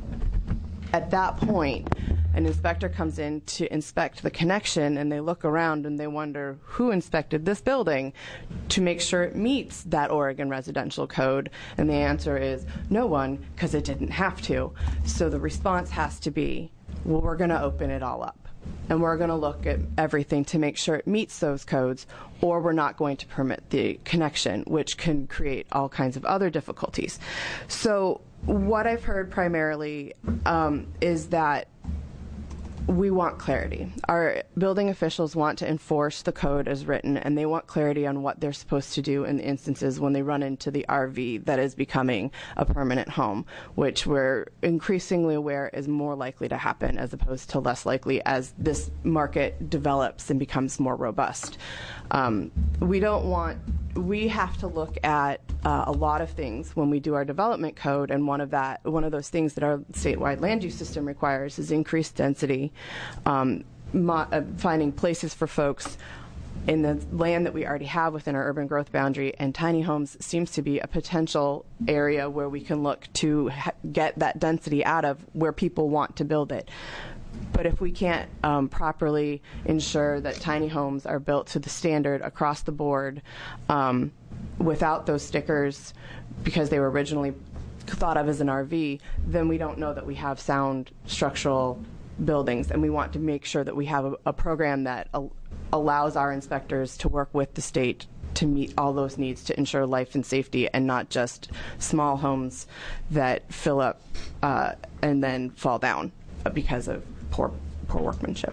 at that point, an inspector comes in to inspect the connection, and they look around and they wonder who inspected this building to make sure it meets that Oregon residential code. And the answer is no one, because it didn't have to. So the response has to be, well, we're going to open it all up, and we're going to look at everything to make sure it meets those codes, or we're not going to permit the connection, which can create all kinds of other difficulties. So what I've heard primarily um, is that we want clarity. Our building officials want to enforce the code as written, and they want clarity on what they're supposed to do in the instances when they run into the R V that is becoming a permanent home, which we're increasingly aware is more likely to happen as opposed to less likely as this market develops and becomes more robust. Um, we don't want we have to look at uh, a lot of things when we do our development code, and one of that, one of those things that our statewide land use system requires is increased density, um, mo- uh, finding places for folks in the land that we already have within our urban growth boundary, and tiny homes seems to be a potential area where we can look to ha- get that density out of where people want to build it. But if we can't um, properly ensure that tiny homes are built to the standard across the board um, without those stickers because they were originally thought of as an R V, then we don't know that we have sound structural buildings. And we want to make sure that we have a, a program that al- allows our inspectors to work with the state to meet all those needs to ensure life and safety, and not just small homes that fill up uh, and then fall down because of poor poor workmanship.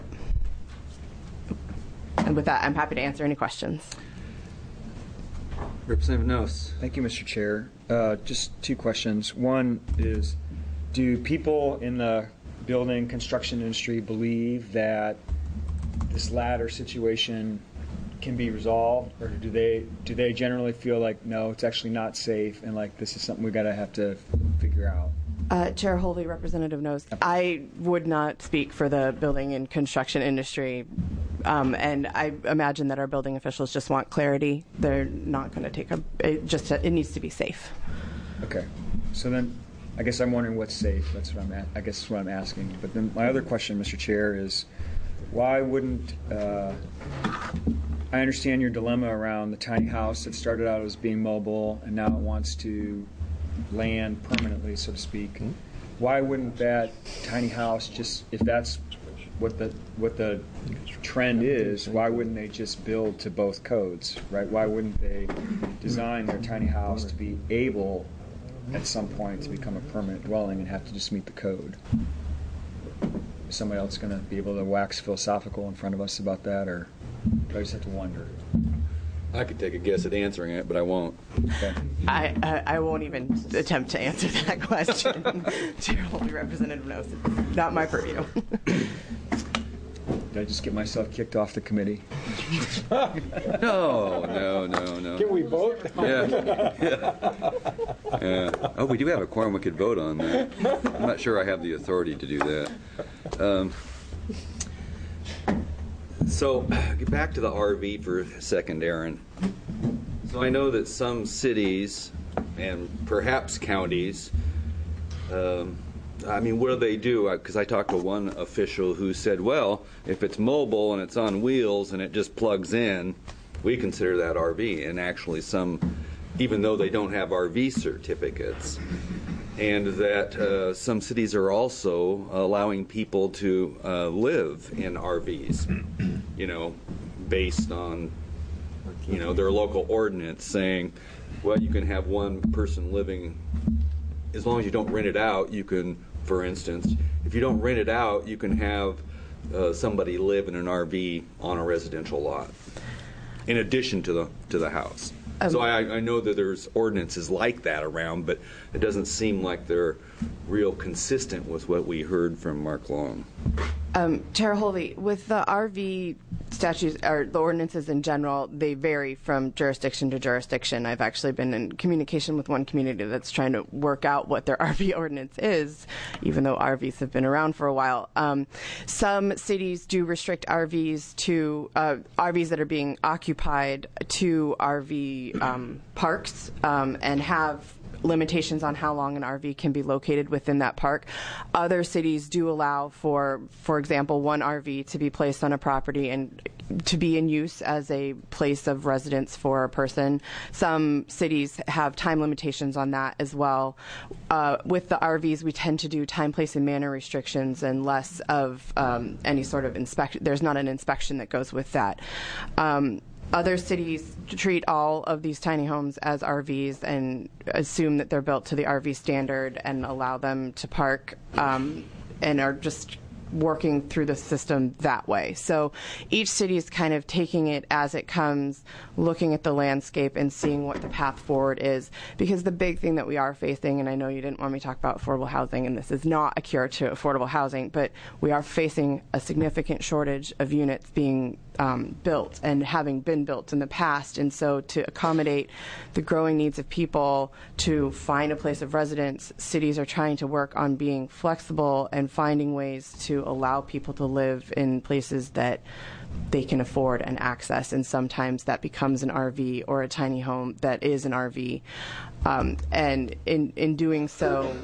And with that, I'm happy to answer any questions. Representative Noss. Thank you, Mister Chair. Uh, just two questions. One is, do people in the building construction industry believe that this latter situation can be resolved, or do they do they generally feel like, no, it's actually not safe, and like this is something we got to have to figure out? Uh, Chair Holvey, Representative Noss, I would not speak for the building and construction industry, um, and I imagine that our building officials just want clarity. They're not going to take a, it just, it needs to be safe. Okay. So then, I guess I'm wondering what's safe. That's what I'm, a- I guess that's what I'm asking. But then my other question, Mister Chair, is why wouldn't, uh, I understand your dilemma around the tiny house that started out as being mobile and now it wants to land permanently, so to speak. Mm-hmm. Why wouldn't that tiny house just, if that's what the what the trend is, why wouldn't they just build to both codes, right? Why wouldn't they design their tiny house to be able at some point to become a permanent dwelling and have to just meet the code? Is somebody else going to be able to wax philosophical in front of us about that, or do I just have to wonder? I could take a guess at answering it, but I won't. Okay. I, I, I won't even attempt to answer that question. Chair Holvey, Representative Noss, it's not my purview. Did I just get myself kicked off the committee? No, no, no, no. Can we vote? Yeah. yeah. yeah. Oh, we do have a quorum we could vote on that. I'm not sure I have the authority to do that. Um, so, get back to the R V for a second, Aaron. So I know that some cities and perhaps counties, um, I mean, what do they do? Because I talked to one official who said, well, if it's mobile and it's on wheels and it just plugs in, we consider that R V. And actually some even though they don't have R V certificates. And that uh, some cities are also allowing people to uh, live in R Vs, you know, based on, you know, their local ordinance saying, well, you can have one person living, as long as you don't rent it out, you can, for instance, if you don't rent it out, you can have uh, somebody live in an R V on a residential lot, in addition to the to the house. Um, so I, I know that there's ordinances like that around, but it doesn't seem like they're real consistent with what we heard from Mark Long. Um, Chair Holvey, with the R V statutes, or the ordinances in general, they vary from jurisdiction to jurisdiction. I've actually been in communication with one community that's trying to work out what their R V ordinance is, even though R Vs have been around for a while. Um, some cities do restrict R Vs to uh, R Vs that are being occupied to R V um, parks um, and have limitations on how long an R V can be located within that park. Other cities do allow for, for example, one R V to be placed on a property and to be in use as a place of residence for a person. Some cities have time limitations on that as well. Uh, with the R Vs, we tend to do time, place, and manner restrictions and less of um, any sort of inspection. There's not an inspection that goes with that. Um, Other cities treat all of these tiny homes as R Vs and assume that they're built to the R V standard and allow them to park um, and are just working through the system that way. So each city is kind of taking it as it comes, looking at the landscape and seeing what the path forward is. Because the big thing that we are facing, and I know you didn't want me to talk about affordable housing, and this is not a cure to affordable housing, but we are facing a significant shortage of units being um, built and having been built in the past. And so to accommodate the growing needs of people to find a place of residence, cities are trying to work on being flexible and finding ways to allow people to live in places that they can afford and access, and sometimes that becomes an R V or a tiny home that is an R V. Um, and in, in doing so,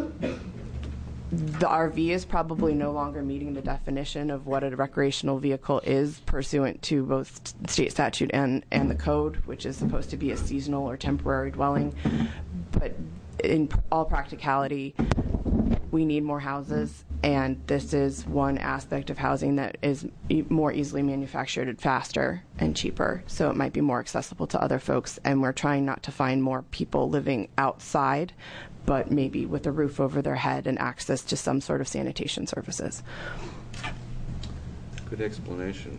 the R V is probably no longer meeting the definition of what a recreational vehicle is pursuant to both state statute and, and the code, which is supposed to be a seasonal or temporary dwelling. But in all practicality, we need more houses, and this is one aspect of housing that is e- more easily manufactured faster and cheaper, so it might be more accessible to other folks. And we're trying not to find more people living outside, but maybe with a roof over their head and access to some sort of sanitation services. Good explanation.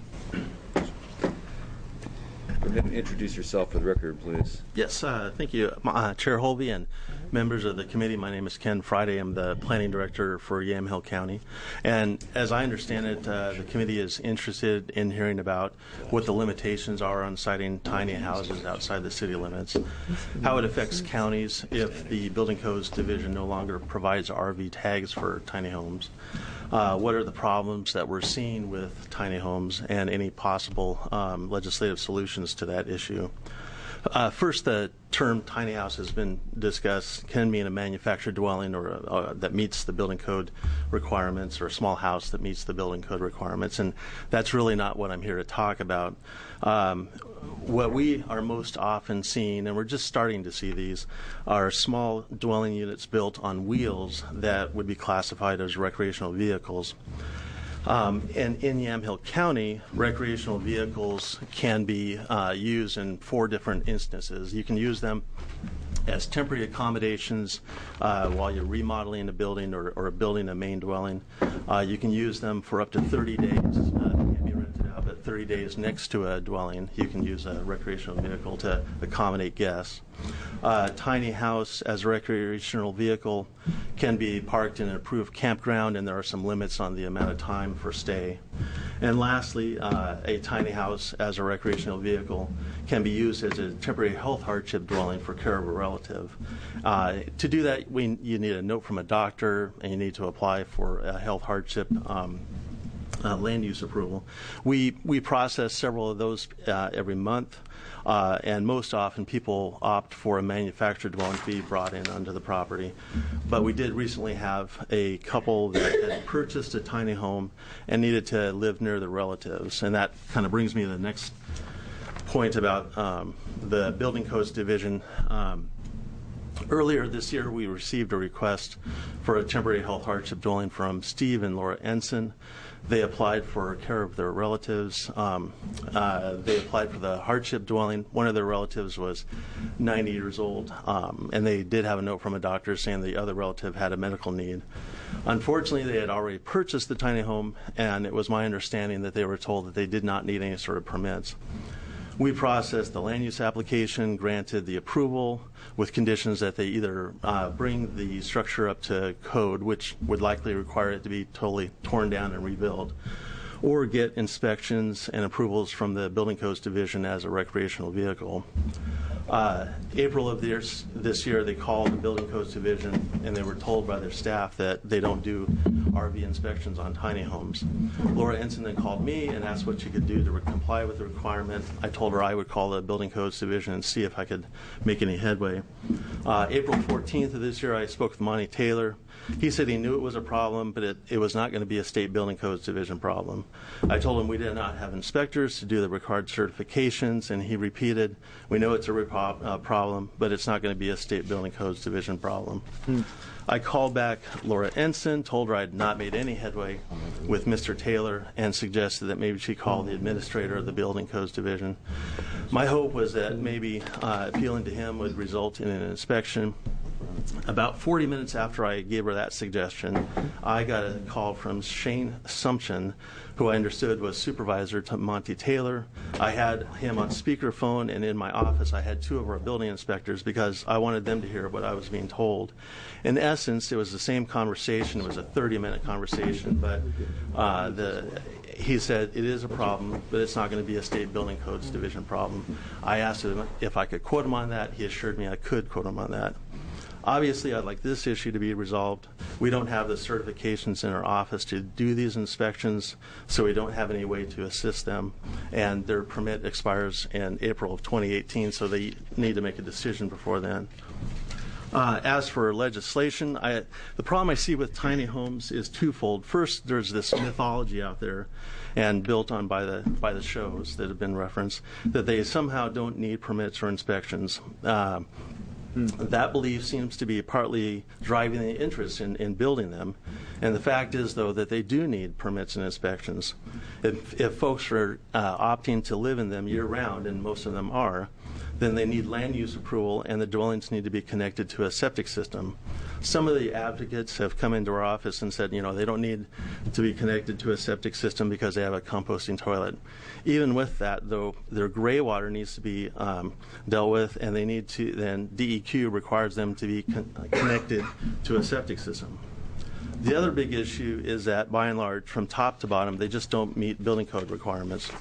Go ahead and introduce yourself for the record, please. Yes, uh, thank you, uh, Chair Holvey and members of the committee. My name is Ken Friday. I'm the planning director for Yamhill County. And as I understand it, uh, the committee is interested in hearing about what the limitations are on siting tiny houses outside the city limits, how it affects counties if the Building Codes Division no longer provides R V tags for tiny homes, uh, what are the problems that we're seeing with tiny homes, and any possible um, legislative solutions to that issue. Uh, first, the term tiny house has been discussed, can mean a manufactured dwelling or uh, that meets the building code requirements, or a small house that meets the building code requirements, and that's really not what I'm here to talk about. Um, what we are most often seeing, and we're just starting to see these, are small dwelling units built on wheels that would be classified as recreational vehicles. Um, and in Yamhill County, recreational vehicles can be uh, used in four different instances. You can use them as temporary accommodations uh, while you're remodeling a building or, or building a main dwelling. Uh, you can use them for up to thirty days. Uh, they can be rented out, but thirty days next to a dwelling, you can use a recreational vehicle to accommodate guests. Uh, tiny house as a recreational vehicle can be parked in an approved campground, and there are some limits on the amount of time for stay. And lastly, uh, a tiny house as a recreational vehicle can be used as a temporary health hardship dwelling for care of a relative. Uh, to do that, we, you need a note from a doctor, and you need to apply for a health hardship um, uh, land use approval. We, we process several of those uh, every month. Uh, and most often people opt for a manufactured dwelling to be brought in onto the property. But we did recently have a couple that had purchased a tiny home and needed to live near their relatives. And that kind of brings me to the next point about um, the Building Codes Division. Um, Earlier this year, we received a request for a temporary health hardship dwelling from Steve and Laura Ensign. They applied for care of their relatives. Um, uh, they applied for the hardship dwelling. One of their relatives was ninety years old, um, and they did have a note from a doctor saying the other relative had a medical need. Unfortunately, they had already purchased the tiny home, and it was my understanding that they were told that they did not need any sort of permits. We processed the land use application, granted the approval with conditions that they either uh, bring the structure up to code, which would likely require it to be totally torn down and rebuilt, or get inspections and approvals from the Building Codes Division as a recreational vehicle. Uh, April of this, this year, they called the Building Codes Division, and they were told by their staff that they don't do R V inspections on tiny homes. Laura Ensign then called me and asked what she could do to comply with the requirement. I told her I would call the Building Codes Division and see if I could make any headway. Uh, April fourteenth of this year, I spoke with Monty Taylor. He said he knew it was a problem, but it, it was not going to be a state Building Codes Division problem. I told him we did not have inspectors to do the required certifications, and he repeated, we know it's a repo- uh, problem, but it's not going to be a state Building Codes Division problem. Hmm. I called back Laura Ensign, told her I had not made any headway with Mister Taylor, and suggested that maybe she call the administrator of the Building Codes Division. My hope was that maybe uh, appealing to him would result in an inspection. About forty minutes after I gave her that suggestion, I got a call from Shane Sumption, who I understood was supervisor to Monty Taylor. I had him on speakerphone, and in my office I had two of our building inspectors because I wanted them to hear what I was being told. In essence, it was the same conversation. It was a thirty-minute conversation, but uh, the he said it is a problem, but it's not going to be a state Building Codes Division problem. I asked him if I could quote him on that. He assured me I could quote him on that. Obviously, I'd like this issue to be resolved. We don't have the certifications in our office to do these inspections, so we don't have any way to assist them. And their permit expires in April of twenty eighteen, so they need to make a decision before then. Uh, as for legislation, I, the problem I see with tiny homes is twofold. First, there's this mythology out there, and built on by the by the shows that have been referenced, that they somehow don't need permits or inspections. Uh, That belief seems to be partly driving the interest in, in building them. And the fact is, though, that they do need permits and inspections. If, if folks are uh, opting to live in them year-round, and most of them are, then they need land use approval, and the dwellings need to be connected to a septic system. Some of the advocates have come into our office and said, you know, they don't need to be connected to a septic system because they have a composting toilet. Even with that, though, their gray water needs to be um, dealt with, and they need to, then D E Q requires them to be con- connected to a septic system. The other big issue is that, by and large, from top to bottom, they just don't meet building code requirements.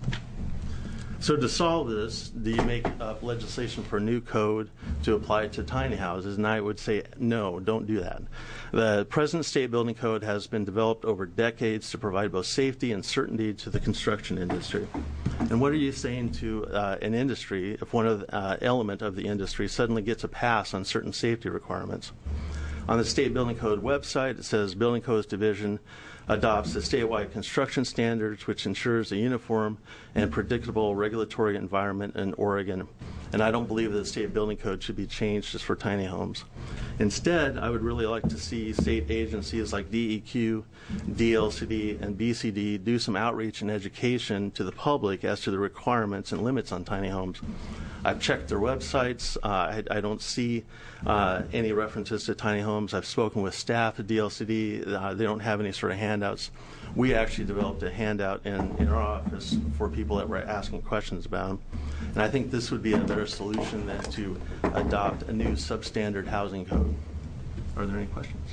So to solve this, do you make up legislation for a new code to apply to tiny houses? And I would say, no, don't do that. The present state building code has been developed over decades to provide both safety and certainty to the construction industry. And what are you saying to uh, an industry if one of the, uh, element of the industry suddenly gets a pass on certain safety requirements? On the State Building Code website, it says Building Codes Division adopts the statewide construction standards, which ensures a uniform and predictable regulatory environment in Oregon. And I don't believe that the state building code should be changed just for tiny homes. Instead, I would really like to see state agencies like D E Q, D L C D, and B C D do some outreach and education to the public as to the requirements and limits on tiny homes. I've checked their websites. Uh, I, I don't see uh, any references to tiny homes. I've spoken with staff at D L C D. Uh, they don't have any sort of handouts. We actually developed a handout in, in our office for people that were asking questions about them. And I think this would be a better solution than to adopt a new substandard housing code. Are there any questions?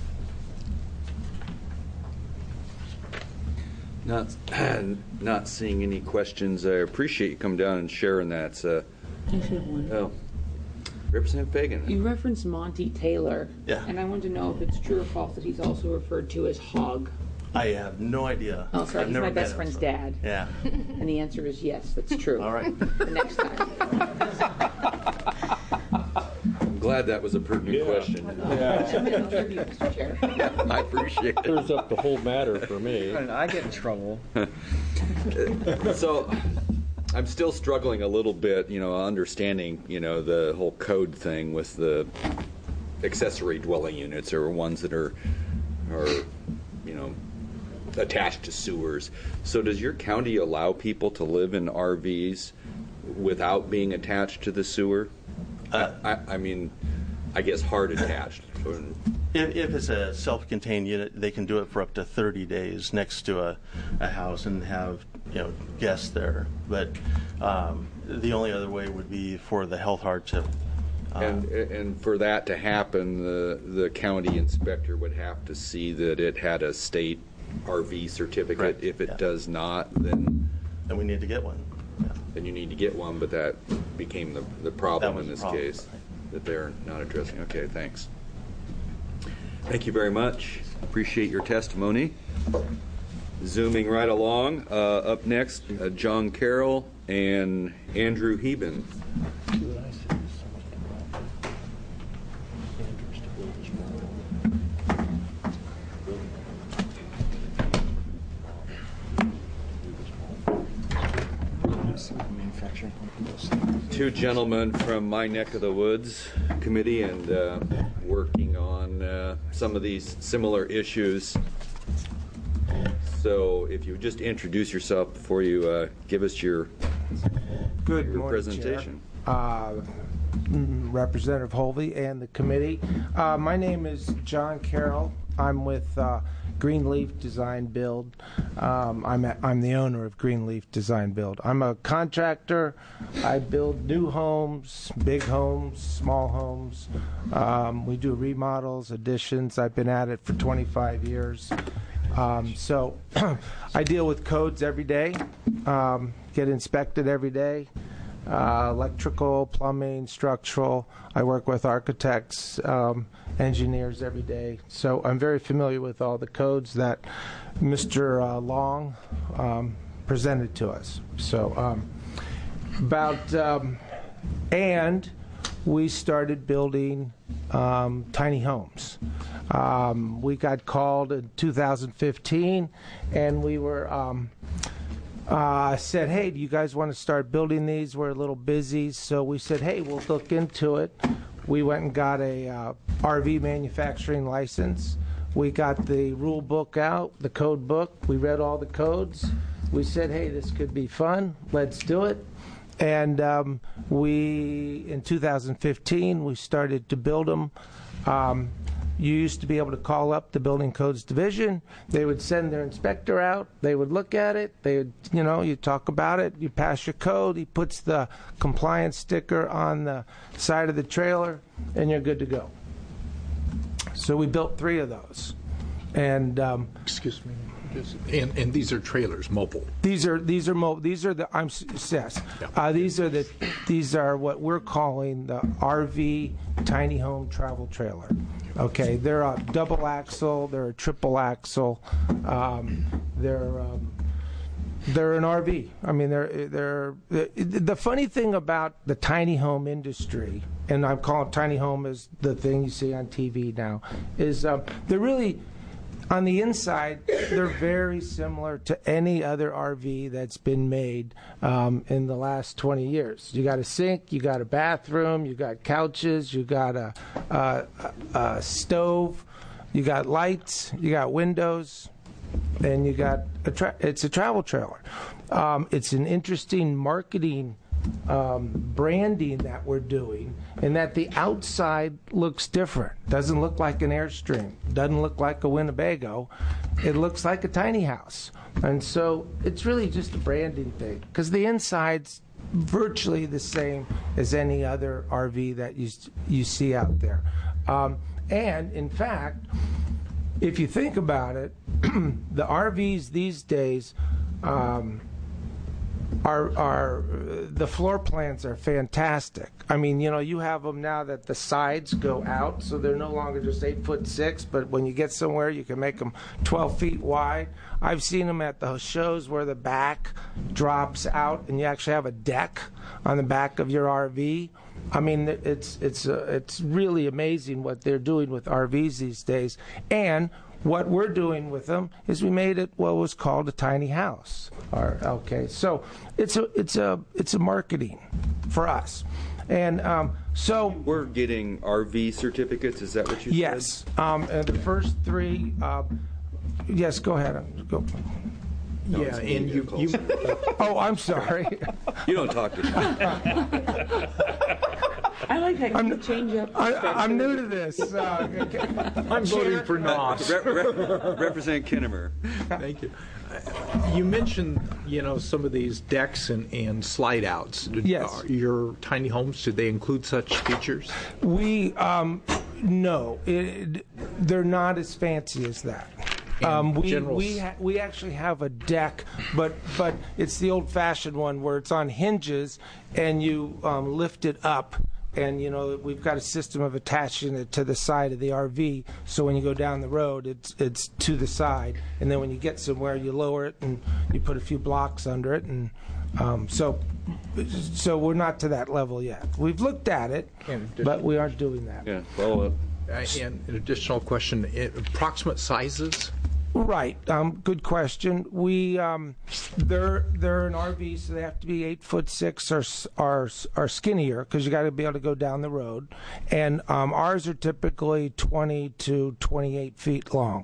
Not, not seeing any questions. I appreciate you coming down and sharing that. Uh, I should have one. oh, Representative Fagan. You referenced Monty Taylor. Yeah. And I wanted to know if it's true or false that he's also referred to as Hog. I have no idea. Oh, sorry. I've He's never my met best him, friend's so- dad. Yeah. And the answer is yes, that's true. All right. The next time. I'm glad that was a pertinent Yeah. question. Yeah. Tribute, Mister Chair. I appreciate it. Clears up the whole matter for me. And I get in trouble. So, I'm still struggling a little bit, you know, understanding, you know, the whole code thing with the accessory dwelling units or ones that are, are, you know, attached to sewers. So does your county allow people to live in R Vs without being attached to the sewer? Uh, I, I mean, I guess hard attached. If, if it's a self-contained unit, they can do it for up to thirty days next to a, a house and have, you know, guests there. But um, the only other way would be for the health hardship. Uh, and and for that to happen, the the county inspector would have to see that it had a state R V certificate. Correct. If it Yeah. does not, then then we need to get one. Yeah. then you need to get one. But that became the the problem That was in the this problem, case right. that they're not addressing. Okay, thanks. Thank you very much. Appreciate your testimony. Zooming right along, uh, up next, uh, John Carroll and Andrew Heben. Two gentlemen from my neck of the woods committee and uh, working on uh, some of these similar issues. So if you would just introduce yourself before you uh, give us your, Good your morning, presentation. Chair. Uh, Representative Holvey and the committee. Uh, my name is John Carroll. I'm with uh, Greenleaf Design Build. Um, I'm, a, I'm the owner of Greenleaf Design Build. I'm a contractor. I build new homes, big homes, small homes. Um, we do remodels, additions. I've been at it for twenty-five years. Um, so I deal with codes every day, um, get inspected every day. Uh, electrical, plumbing, structural. I work with architects, um, engineers every day. So I'm very familiar with all the codes that Mister Uh, Long um, presented to us. So um, about, um, and we started building um, tiny homes. Um, we got called in two thousand fifteen, and we were um, uh, said, hey, do you guys want to start building these? We're a little busy, so we said, hey, we'll look into it. We went and got a uh, R V manufacturing license. We got the rule book out, the code book. We read all the codes. We said, hey, this could be fun. Let's do it. And um, we, in two thousand fifteen, we started to build them. Um, you used to be able to call up the Building Codes Division. They would send their inspector out. They would look at it. They would, you know, you talk about it. You pass your code. He puts the compliance sticker on the side of the trailer, and you're good to go. So we built three of those. And um, excuse me. And, and these are trailers, mobile. These are these are mo- these are the I'm yes. Uh, these are the these are what we're calling the R V tiny home travel trailer. Okay, they're a double axle, they're a triple axle, um, they're um, they're an R V. I mean, they're they're the, the funny thing about the tiny home industry, and I'm calling tiny home as the thing you see on T V now, is um, they're really. On the inside, they're very similar to any other R V that's been made um, in the last twenty years. You got a sink, you got a bathroom, you got couches, you got a, a, a stove, you got lights, you got windows, and you got a tra- it's a travel trailer. Um, it's an interesting marketing Um, branding that we're doing, and that the outside looks different. Doesn't look like an Airstream. Doesn't look like a Winnebago. It looks like a tiny house. And so it's really just a branding thing, because the inside's virtually the same as any other R V that you you see out there. Um, and in fact, if you think about it, the R Vs these days. Um, Are, are the floor plans are fantastic. I mean, you know, you have them now that the sides go out, so they're no longer just eight foot six. But when you get somewhere, you can make them twelve feet wide. I've seen them at the shows where the back drops out, and you actually have a deck on the back of your R V. I mean, it's it's uh, it's really amazing what they're doing with R Vs these days. And what we're doing with them is we made it what was called a tiny house. Or, okay, so it's a it's a it's a marketing for us. And um, so we're getting R V certificates. Is that what you yes, said? Yes. Um, and the first three. Uh, yes, go ahead. Go. No, yeah, and you. you oh, I'm sorry. You don't talk to me. I like that I'm, you change up. I, I'm new to this. Uh, I'm voting for Nos. Re- re- Representative Kinnemer. Thank you. Uh, you mentioned, you know, some of these decks and, and slide outs. Did, yes. Uh, your tiny homes, did they include such features? We, um, no. It, they're not as fancy as that. Um, we we ha- we actually have a deck, but but it's the old-fashioned one where it's on hinges, and you um, lift it up, and you know we've got a system of attaching it to the side of the R V. So when you go down the road, it's it's to the side, and then when you get somewhere, you lower it and you put a few blocks under it, and um, so so we're not to that level yet. We've looked at it, but we aren't doing that. Yeah, follow up. Uh, and an additional question: it, approximate sizes. Right. Um, good question. We um, they're they're an R V, so they have to be eight foot six or or, or skinnier because you got to be able to go down the road. And um, ours are typically twenty to twenty-eight feet long.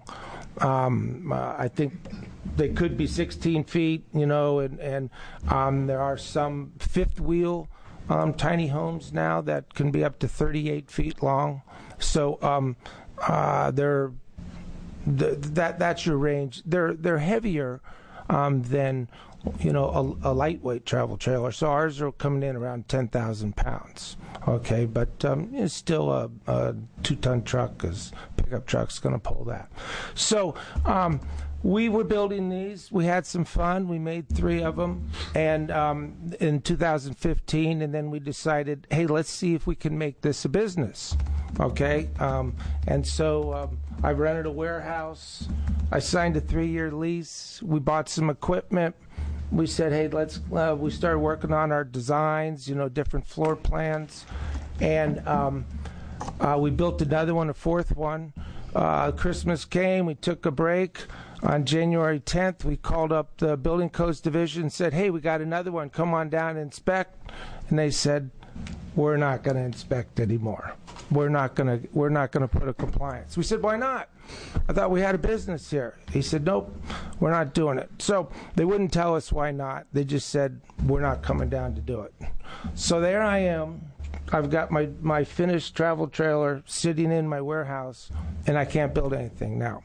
Um, uh, I think they could be sixteen feet. You know, and and um, there are some fifth wheel um, tiny homes now that can be up to thirty-eight feet long. So um, uh, they're The, that that's your range. They're they're heavier um, than you know a, a lightweight travel trailer. So ours are coming in around ten thousand pounds. Okay, but um, it's still a, a two-ton truck because pickup truck's going to pull that. So um, we were building these. We had some fun. We made three of them, and um, in two thousand fifteen, and then we decided, hey, let's see if we can make this a business. Okay, um, and so um, I rented a warehouse. I signed a three-year lease. We bought some equipment. We said, hey, let's. Uh, we started working on our designs, you know, different floor plans, and um, uh, we built another one, a fourth one. Uh, Christmas came. We took a break. On January tenth, we called up the Building Codes Division and said, hey, we got another one. Come on down and inspect. And they said, we're not going to inspect anymore. We're not going to we're not going to put a compliance. We said, why not? I thought we had a business here. He said, nope, we're not doing it. So they wouldn't tell us why not. They just said, we're not coming down to do it. So there I am. I've got my, my finished travel trailer sitting in my warehouse, and I can't build anything now.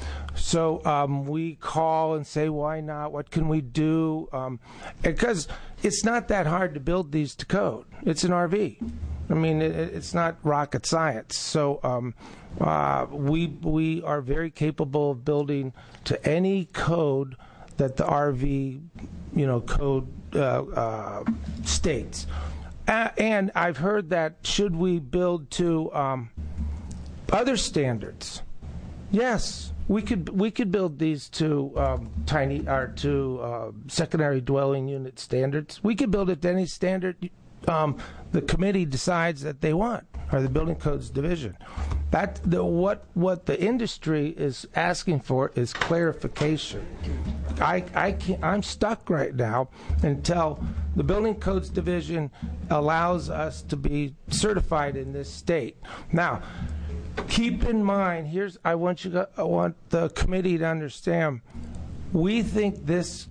So um, we call and say, why not? What can we do? Um, because it's not that hard to build these to code. It's an R V. I mean, it, it's not rocket science. So um, uh, we we are very capable of building to any code that the R V, you know, code uh, uh, states. Uh, and I've heard that should we build to um, other standards? Yes. We could we could build these to um, tiny or to uh, secondary dwelling unit standards. We could build it to any standard um, the committee decides that they want, or the Building Codes Division. That the what what the industry is asking for is clarification. I I can't, I'm stuck right now until the Building Codes Division allows us to be certified in this state. Now, keep in mind, here's I want you to, I want the committee to understand. We think this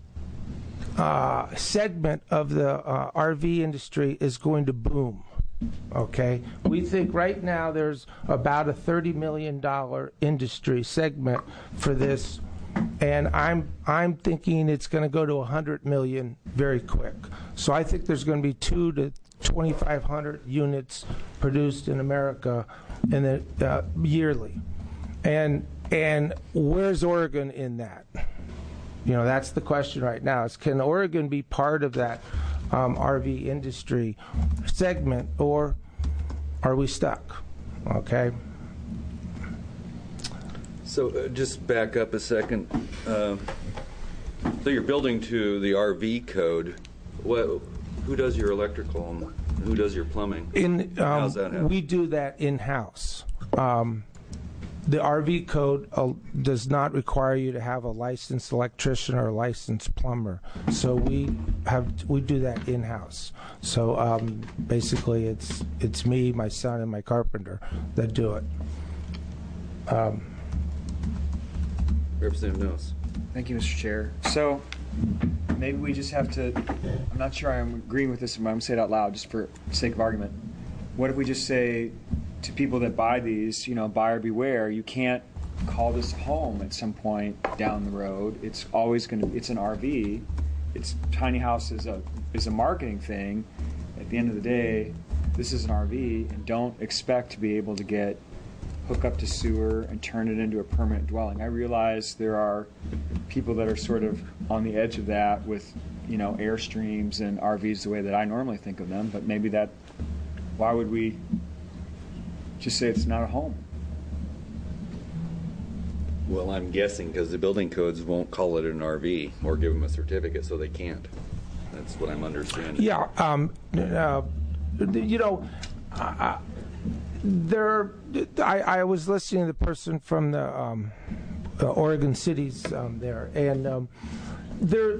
uh, segment of the uh, R V industry is going to boom. Okay, we think right now there's about a thirty million dollar industry segment for this, and I'm I'm thinking it's going to go to one hundred million very quick. So I think there's going to be two to twenty-five hundred units produced in America in the uh, yearly, and and where's Oregon in that? You know, that's the question right now. Is can Oregon be part of that um, R V industry segment, or are we stuck? Okay. So uh, just back up a second. Uh, so you're building to the R V code. What? Who does your electrical? Who does your plumbing? In How's that um, happen? we do that in house. Um, the R V code uh, does not require you to have a licensed electrician or a licensed plumber, so we have we do that in house. So um, basically, it's it's me, my son, and my carpenter that do it. Um, Representative Mills. Thank you, Mister Chair. So maybe we just have to, I'm not sure I'm agreeing with this, but I'm going to say it out loud just for sake of argument. What if we just say to people that buy these, you know, buyer beware, you can't call this home at some point down the road. It's always going to, it's an R V. It's tiny house is a, is a marketing thing. At the end of the day, this is an R V, and don't expect to be able to get hook up to sewer and turn it into a permanent dwelling. I realize there are people that are sort of on the edge of that with, you know, Airstreams and R Vs the way that I normally think of them, but maybe that, why would we just say it's not a home? Well, I'm guessing because the building codes won't call it an R V or give them a certificate, so they can't. That's what I'm understanding. Yeah, um, uh, you know, uh, there. I, I was listening to the person from the um, uh, Oregon cities um, there, and um, there.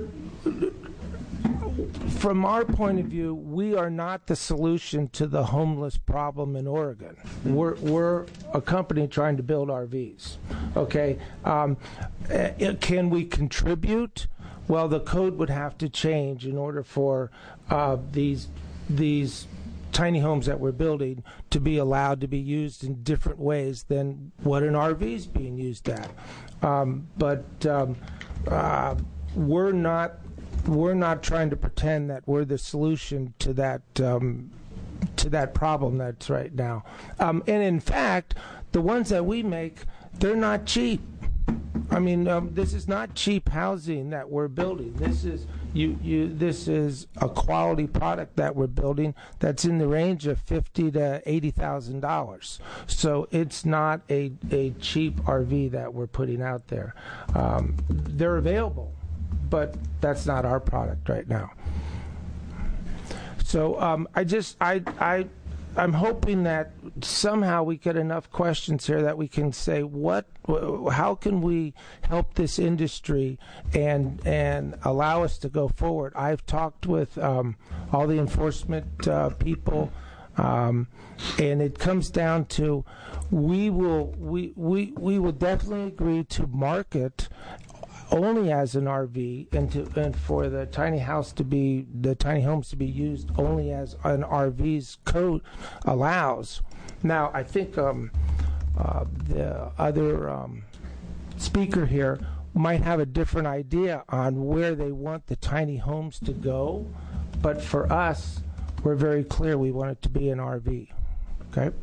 From our point of view, we are not the solution to the homeless problem in Oregon. We're, we're a company trying to build R Vs. Okay, um, uh, can we contribute? Well, the code would have to change in order for uh, these these tiny homes that we're building to be allowed to be used in different ways than what an R V is being used at. Um, but um, uh, we're not we're not trying to pretend that we're the solution to that um, to that problem that's right now. Um, and in fact, the ones that we make, they're not cheap. I mean, um, this is not cheap housing that we're building. This is you, you. This is a quality product that we're building that's in the range of fifty to eighty thousand dollars. So it's not a a cheap R V that we're putting out there. Um, they're available, but that's not our product right now. So um, I just I I. I'm hoping that somehow we get enough questions here that we can say what, how can we help this industry and and allow us to go forward. I've talked with um, all the enforcement uh, people, um, and it comes down to we will we we we will definitely agree to market only as an R V, and to and for the tiny house to be the tiny homes to be used only as an R V's code allows. Now, I think um, uh, the other um, speaker here might have a different idea on where they want the tiny homes to go, but for us, we're very clear we want it to be an R V. Okay.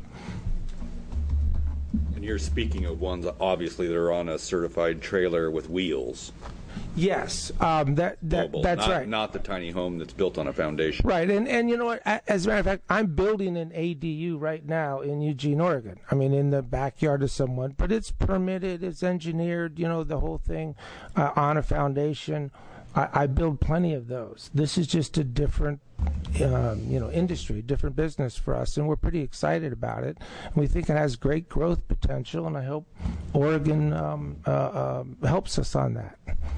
And you're speaking of ones, obviously, that are on a certified trailer with wheels. Yes, um, that that Mobile, that's not, right. Not the tiny home that's built on a foundation. Right, and and you know what? As a matter of fact, I'm building an A D U right now in Eugene, Oregon. I mean, in the backyard of someone, but it's permitted, it's engineered, you know, the whole thing uh, on a foundation. I, I build plenty of those. This is just a different, um, you know, industry, different business for us, and we're pretty excited about it. And we think it has great growth potential, and I hope Oregon um, uh, uh, helps us on that.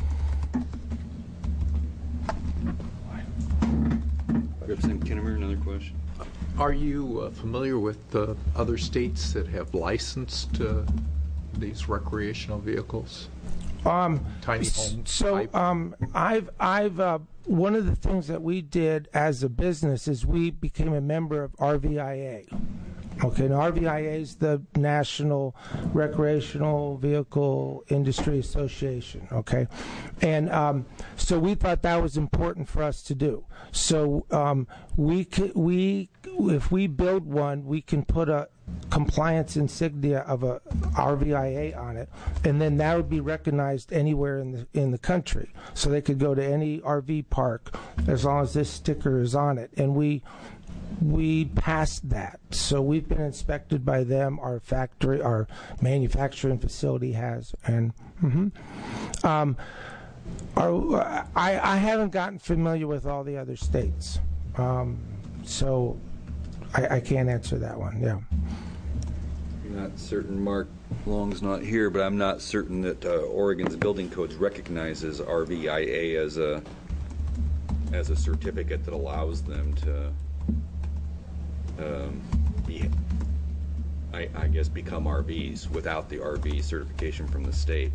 Representative Kinnemer, another question. Are you uh, familiar with the other states that have licensed uh, these recreational vehicles? Um, Tiny home so type? um, I've I've uh, one of the things that we did as a business is we became a member of R V I A. Okay, now R V I A is the National Recreational Vehicle Industry Association. Okay, and um, so we thought that was important for us to do. So um, we can, we if we build one, we can put a compliance insignia of a R V I A on it, and then that would be recognized anywhere in the in the country. So they could go to any R V park as long as this sticker is on it, and we. We passed that, so we've been inspected by them. Our factory, our manufacturing facility has, and mm-hmm. um, our, I, I haven't gotten familiar with all the other states. Um, so I, I can't answer that one. Yeah. I'm not certain Mark Long's not here, but I'm not certain that uh, Oregon's building codes recognizes R V I A as a as a certificate that allows them to um, be, I, I guess, become R Vs without the R V certification from the state.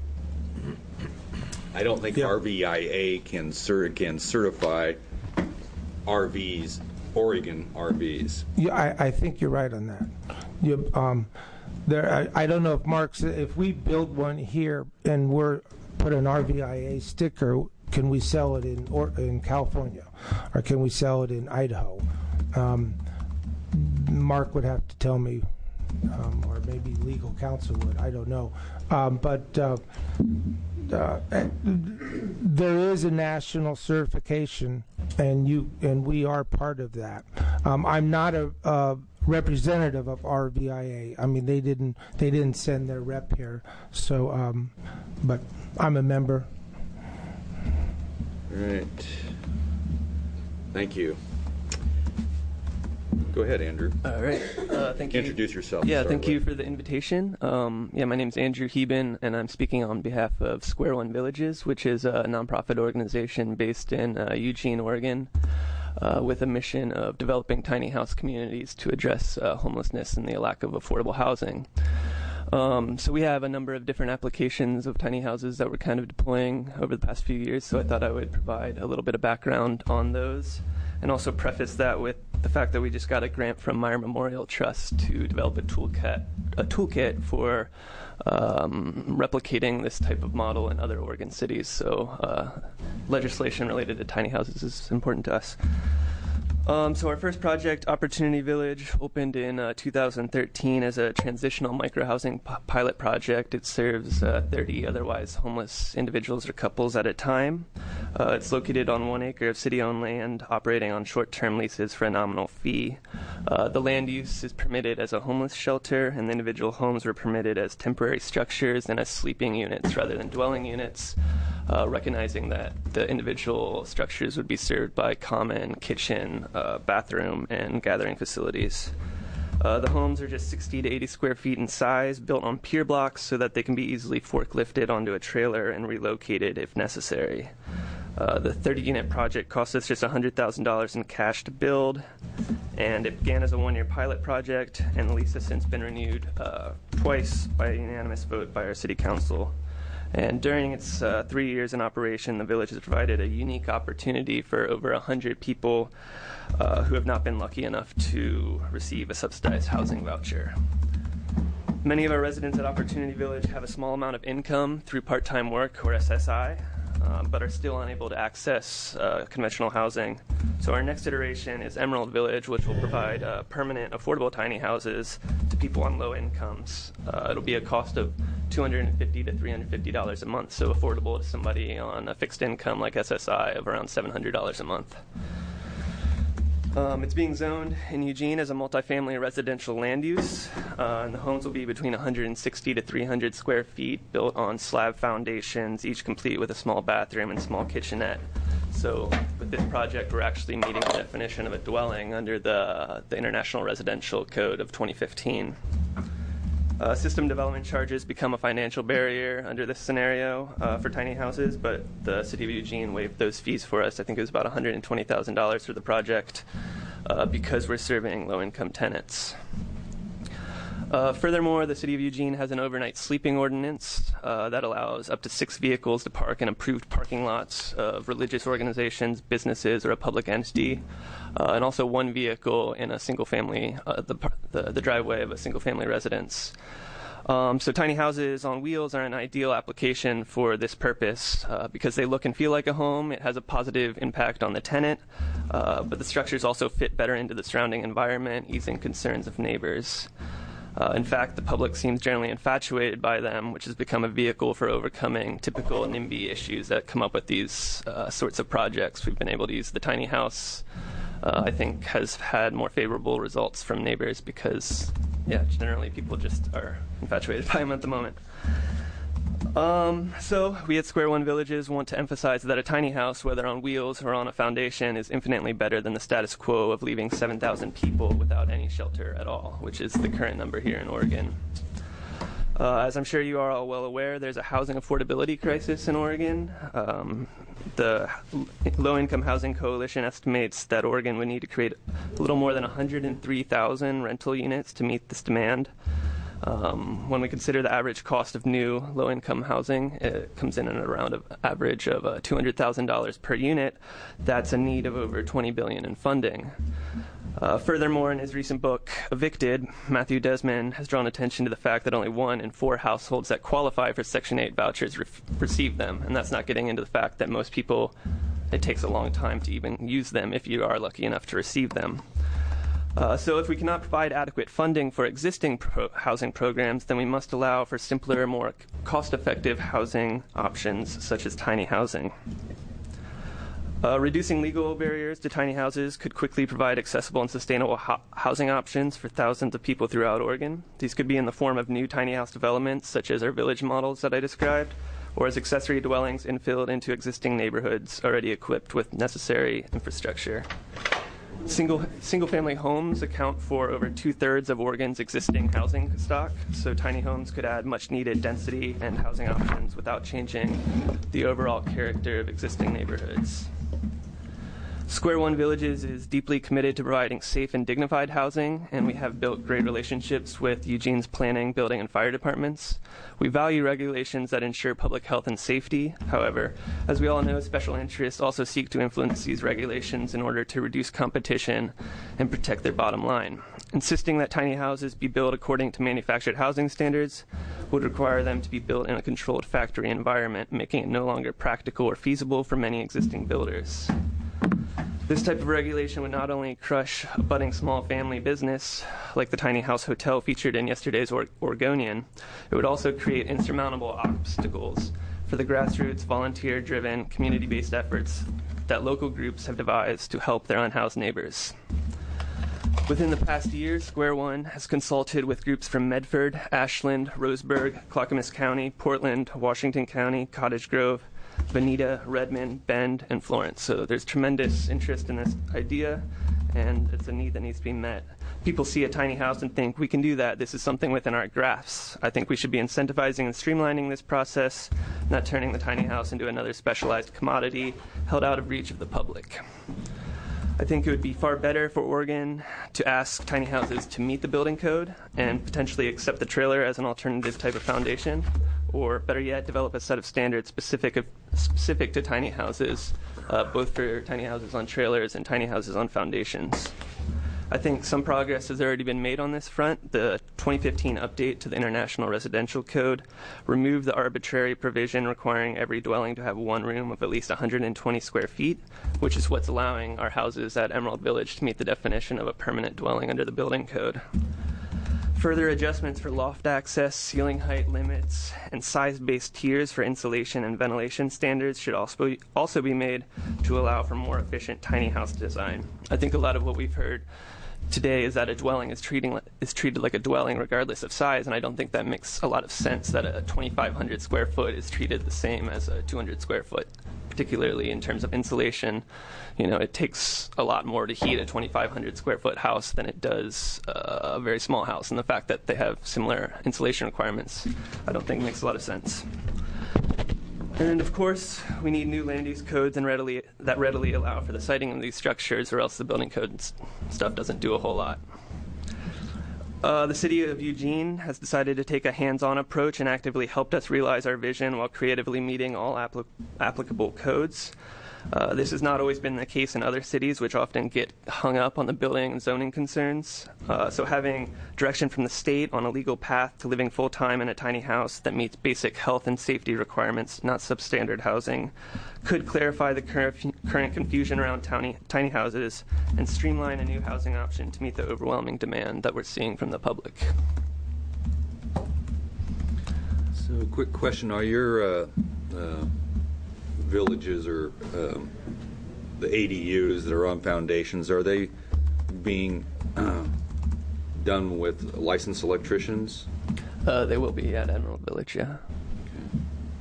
I don't think Yeah. R V I A can cert can certify R Vs, Oregon R Vs. Yeah, I, I think you're right on that. You, um, there, I, I don't know if Mark's, if we build one here and we're put an R V I A sticker, can we sell it in or, in California, or can we sell it in Idaho? Um, Mark would have to tell me, um, or maybe legal counsel would. I don't know, um, but. Uh, Uh, there is a national certification, and you and we are part of that. Um, I'm not a, a representative of R V I A. I mean, they didn't they didn't send their rep here, so um, but I'm a member. All right. Thank you. Go ahead, Andrew. All right. Uh, thank you. Introduce yourself. Yeah, to thank start you with. for the invitation. Um, yeah, my name is Andrew Heben, and I'm speaking on behalf of Square One Villages, which is a nonprofit organization based in uh, Eugene, Oregon, uh, with a mission of developing tiny house communities to address uh, homelessness and the lack of affordable housing. Um, so we have a number of different applications of tiny houses that we're kind of deploying over the past few years, so I thought I would provide a little bit of background on those, and also preface that with the fact that we just got a grant from Meyer Memorial Trust to develop a toolkit, a toolkit for um, replicating this type of model in other Oregon cities. So uh, legislation related to tiny houses is important to us. Um, so our first project, Opportunity Village, opened in uh, two thousand thirteen as a transitional microhousing p- pilot project. It serves uh, thirty otherwise homeless individuals or couples at a time. Uh, it's located on one acre of city-owned land, operating on short-term leases for a nominal fee. Uh, the land use is permitted as a homeless shelter, and the individual homes were permitted as temporary structures and as sleeping units rather than dwelling units, uh, recognizing that the individual structures would be served by common kitchen, uh, bathroom, and gathering facilities. Uh, the homes are just sixty to eighty square feet in size, built on pier blocks so that they can be easily forklifted onto a trailer and relocated if necessary. Uh, the thirty-unit project cost us just one hundred thousand dollars in cash to build, and it began as a one-year pilot project, and the lease has since been renewed uh, twice by a unanimous vote by our city council. And during its uh, three years in operation, the village has provided a unique opportunity for over one hundred people uh, who have not been lucky enough to receive a subsidized housing voucher. Many of our residents at Opportunity Village have a small amount of income through part-time work or S S I, um, but are still unable to access uh, conventional housing. So our next iteration is Emerald Village, which will provide uh, permanent, affordable tiny houses to people on low incomes. Uh, it'll be a cost of two hundred fifty dollars to three hundred fifty dollars a month, so affordable to somebody on a fixed income like S S I of around seven hundred dollars a month. Um, it's being zoned in Eugene as a multifamily residential land use, uh, and the homes will be between one hundred sixty to three hundred square feet, built on slab foundations, each complete with a small bathroom and small kitchenette. So with this project, we're actually meeting the definition of a dwelling under the, the International Residential Code of twenty fifteen. Uh, system development charges become a financial barrier under this scenario uh, for tiny houses, but the City of Eugene waived those fees for us. I think it was about one hundred twenty thousand dollars for the project uh, because we're serving low-income tenants. Uh, furthermore, the City of Eugene has an overnight sleeping ordinance uh, that allows up to six vehicles to park in approved parking lots of religious organizations, businesses, or a public entity, uh, and also one vehicle in a single-family, uh, the, the, the driveway of a single-family residence. Um, so tiny houses on wheels are an ideal application for this purpose uh, because they look and feel like a home. It has a positive impact on the tenant, uh, but the structures also fit better into the surrounding environment, easing concerns of neighbors. Uh, in fact, the public seems generally infatuated by them, which has become a vehicle for overcoming typical NIMBY issues that come up with these uh, sorts of projects. We've been able to use the tiny house, uh, I think, has had more favorable results from neighbors because, yeah, generally people just are infatuated by them at the moment. Um, so we at Square One Villages want to emphasize that a tiny house, whether on wheels or on a foundation, is infinitely better than the status quo of leaving seven thousand people without any shelter at all, which is the current number here in Oregon. Uh, as I'm sure you are all well aware, there's a housing affordability crisis in Oregon. Um, the Low-Income Housing Coalition estimates that Oregon would need to create a little more than one hundred three thousand rental units to meet this demand. Um, when we consider the average cost of new low-income housing, it comes in at around an average of uh, two hundred thousand dollars per unit. That's a need of over twenty billion dollars in funding. Uh, furthermore, in his recent book, Evicted, Matthew Desmond has drawn attention to the fact that only one in four households that qualify for Section eight vouchers re- receive them, and that's not getting into the fact that most people, it takes a long time to even use them if you are lucky enough to receive them. Uh, so if we cannot provide adequate funding for existing pro- housing programs, then we must allow for simpler, more cost-effective housing options, such as tiny housing. Uh, reducing legal barriers to tiny houses could quickly provide accessible and sustainable ho- housing options for thousands of people throughout Oregon. These could be in the form of new tiny house developments, such as our village models that I described, or as accessory dwellings infilled into existing neighborhoods already equipped with necessary infrastructure. Single, single-family homes account for over two-thirds of Oregon's existing housing stock, so tiny homes could add much-needed density and housing options without changing the overall character of existing neighborhoods. Square One Villages is deeply committed to providing safe and dignified housing, and we have built great relationships with Eugene's planning, building, and fire departments. We value regulations that ensure public health and safety. However, as we all know, special interests also seek to influence these regulations in order to reduce competition and protect their bottom line. Insisting that tiny houses be built according to manufactured housing standards would require them to be built in a controlled factory environment, making it no longer practical or feasible for many existing builders. This type of regulation would not only crush a budding small family business, like the tiny house hotel featured in yesterday's or- Oregonian, it would also create insurmountable obstacles for the grassroots, volunteer-driven, community-based efforts that local groups have devised to help their unhoused neighbors. Within the past year, Square One has consulted with groups from Medford, Ashland, Roseburg, Clackamas County, Portland, Washington County, Cottage Grove, Veneta, Redmond, Bend, and Florence. So there's tremendous interest in this idea, and it's a need that needs to be met. People see a tiny house and think, we can do that. This is something within our grasp. I think we should be incentivizing and streamlining this process, not turning the tiny house into another specialized commodity held out of reach of the public. I think it would be far better for Oregon to ask tiny houses to meet the building code and potentially accept the trailer as an alternative type of foundation, or better yet, develop a set of standards specific of, specific to tiny houses, uh, both for tiny houses on trailers and tiny houses on foundations. I think some progress has already been made on this front. The twenty fifteen update to the International Residential Code removed the arbitrary provision requiring every dwelling to have one room of at least one hundred twenty square feet, which is what's allowing our houses at Emerald Village to meet the definition of a permanent dwelling under the building code. Further adjustments for loft access, ceiling height limits, and size-based tiers for insulation and ventilation standards should also be, also be made to allow for more efficient tiny house design. I think a lot of what we've heard today is that a dwelling is treating is treated like a dwelling regardless of size, and I don't think that makes a lot of sense that a twenty-five hundred square foot is treated the same as a two hundred square foot, particularly in terms of insulation. You know, it takes a lot more to heat a twenty-five hundred square foot house than it does uh, a very small house, and the fact that they have similar insulation requirements I don't think makes a lot of sense. And of course, we need new land use codes and readily, that readily allow for the siting of these structures, or else the building code and stuff doesn't do a whole lot. Uh, the city of Eugene has decided to take a hands-on approach and actively helped us realize our vision while creatively meeting all appli- applicable codes. Uh, this has not always been the case in other cities, which often get hung up on the building and zoning concerns. Uh, so having direction from the state on a legal path to living full-time in a tiny house that meets basic health and safety requirements, not substandard housing, could clarify the current, current confusion around tiny, tiny houses and streamline a new housing option to meet the overwhelming demand that we're seeing from the public. So, quick question: are your uh, uh, villages or um, the A D Us that are on foundations, are they being uh, done with licensed electricians? Uh, they will be at Emerald Village, yeah. Okay.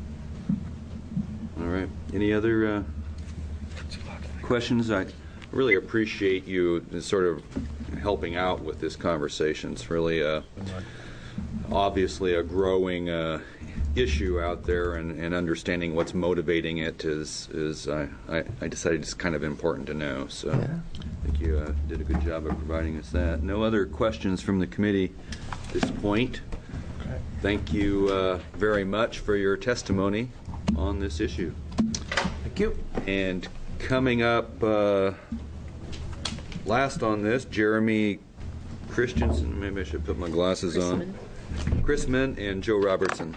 All right. Any other uh, questions? I really appreciate you sort of helping out with this conversation. It's really uh, obviously a growing uh, issue out there, and, and understanding what's motivating it is, is uh, I, I decided it's kind of important to know. So yeah. I think you uh, did a good job of providing us that. No other questions from the committee at this point. Okay. Thank you uh, very much for your testimony on this issue. Thank you. And coming up uh, last on this, Jeremy Christensen. Maybe I should put my glasses Chrisman. on. Chrisman and Joe Robertson.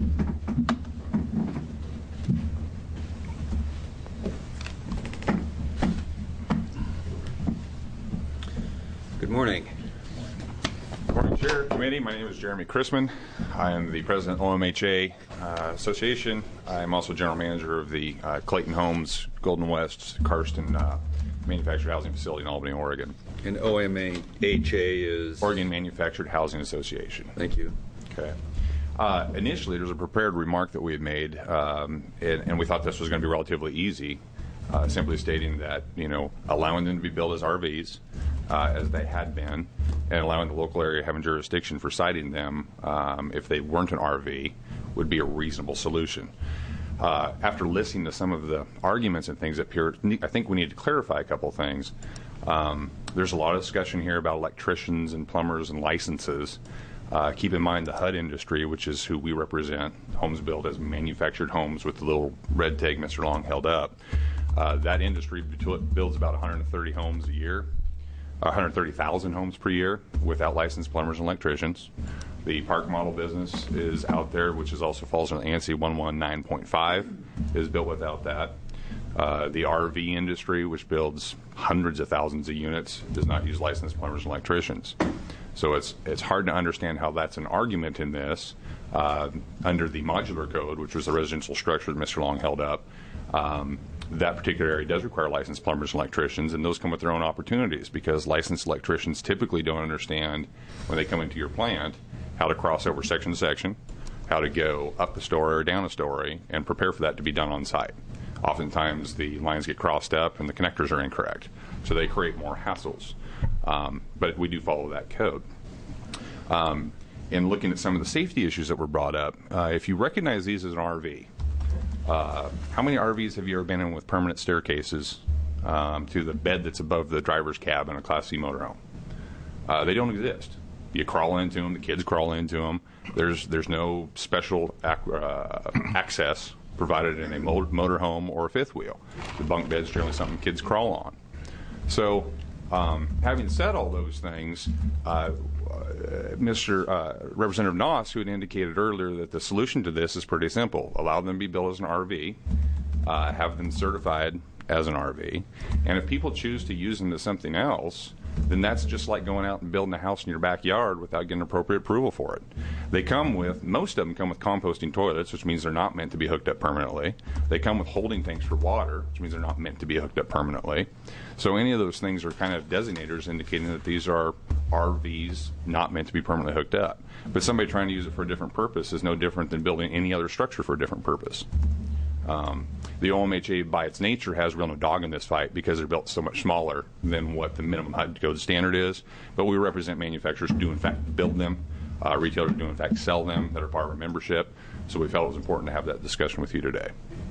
Good morning. Good morning, Chair, Committee. My name is Jeremy Chrisman. I am the President of O M H A uh, Association. I am also General Manager of the uh, Clayton Homes, Golden West, Karsten uh, Manufactured Housing Facility in Albany, Oregon. And O M H A is? Oregon Manufactured Housing Association. Thank you. Okay. Uh, initially, there's a prepared remark that we had made, um, and, and we thought this was going to be relatively easy, uh, simply stating that, you know, allowing them to be built as R Vs, uh, as they had been, and allowing the local area having jurisdiction for siting them um, if they weren't an R V would be a reasonable solution. Uh, after listening to some of the arguments and things that appear, I think we need to clarify a couple of things. Um, there's a lot of discussion here about electricians and plumbers and licenses. Uh, keep in mind the H U D industry, which is who we represent, homes built as manufactured homes with the little red tag Mister Long held up. Uh, that industry builds about one hundred thirty homes a year, one hundred thirty thousand homes per year without licensed plumbers and electricians. The park model business is out there, which is also falls under ANSI one one nine point five, is built without that. Uh, the R V industry, which builds hundreds of thousands of units, does not use licensed plumbers and electricians. So it's it's hard to understand how that's an argument in this. Uh, under the modular code, which was the residential structure that Mister Long held up, um, that particular area does require licensed plumbers and electricians, and those come with their own opportunities because licensed electricians typically don't understand when they come into your plant how to cross over section to section, how to go up a story or down a story, and prepare for that to be done on site. Oftentimes the lines get crossed up and the connectors are incorrect, so they create more hassles. Um, but we do follow that code. Um, in looking at some of the safety issues that were brought up, uh, if you recognize these as an R V, uh, how many R Vs have you ever been in with permanent staircases um, to the bed that's above the driver's cab in a Class C motorhome? Uh, they don't exist. You crawl into them, the kids crawl into them. There's there's no special ac- uh, access provided in a motor, motorhome or a fifth wheel. The bunk bed's generally something kids crawl on. So, um, having said all those things, uh, uh, Mister Uh, Representative Noss, who had indicated earlier that the solution to this is pretty simple: allow them to be built as an R V, uh, have them certified as an R V, and if people choose to use them as something else, then that's just like going out and building a house in your backyard without getting appropriate approval for it. They come with, most of them come with composting toilets, which means they're not meant to be hooked up permanently. They come with holding tanks for water, which means they're not meant to be hooked up permanently. So any of those things are kind of designators indicating that these are R Vs not meant to be permanently hooked up. But somebody trying to use it for a different purpose is no different than building any other structure for a different purpose. Um, the O M H A, by its nature, has real no dog in this fight because they're built so much smaller than what the minimum H U D code standard is. But we represent manufacturers who do, in fact, build them. Uh, retailers do, in fact, sell them that are part of our membership. So we felt it was important to have that discussion with you today.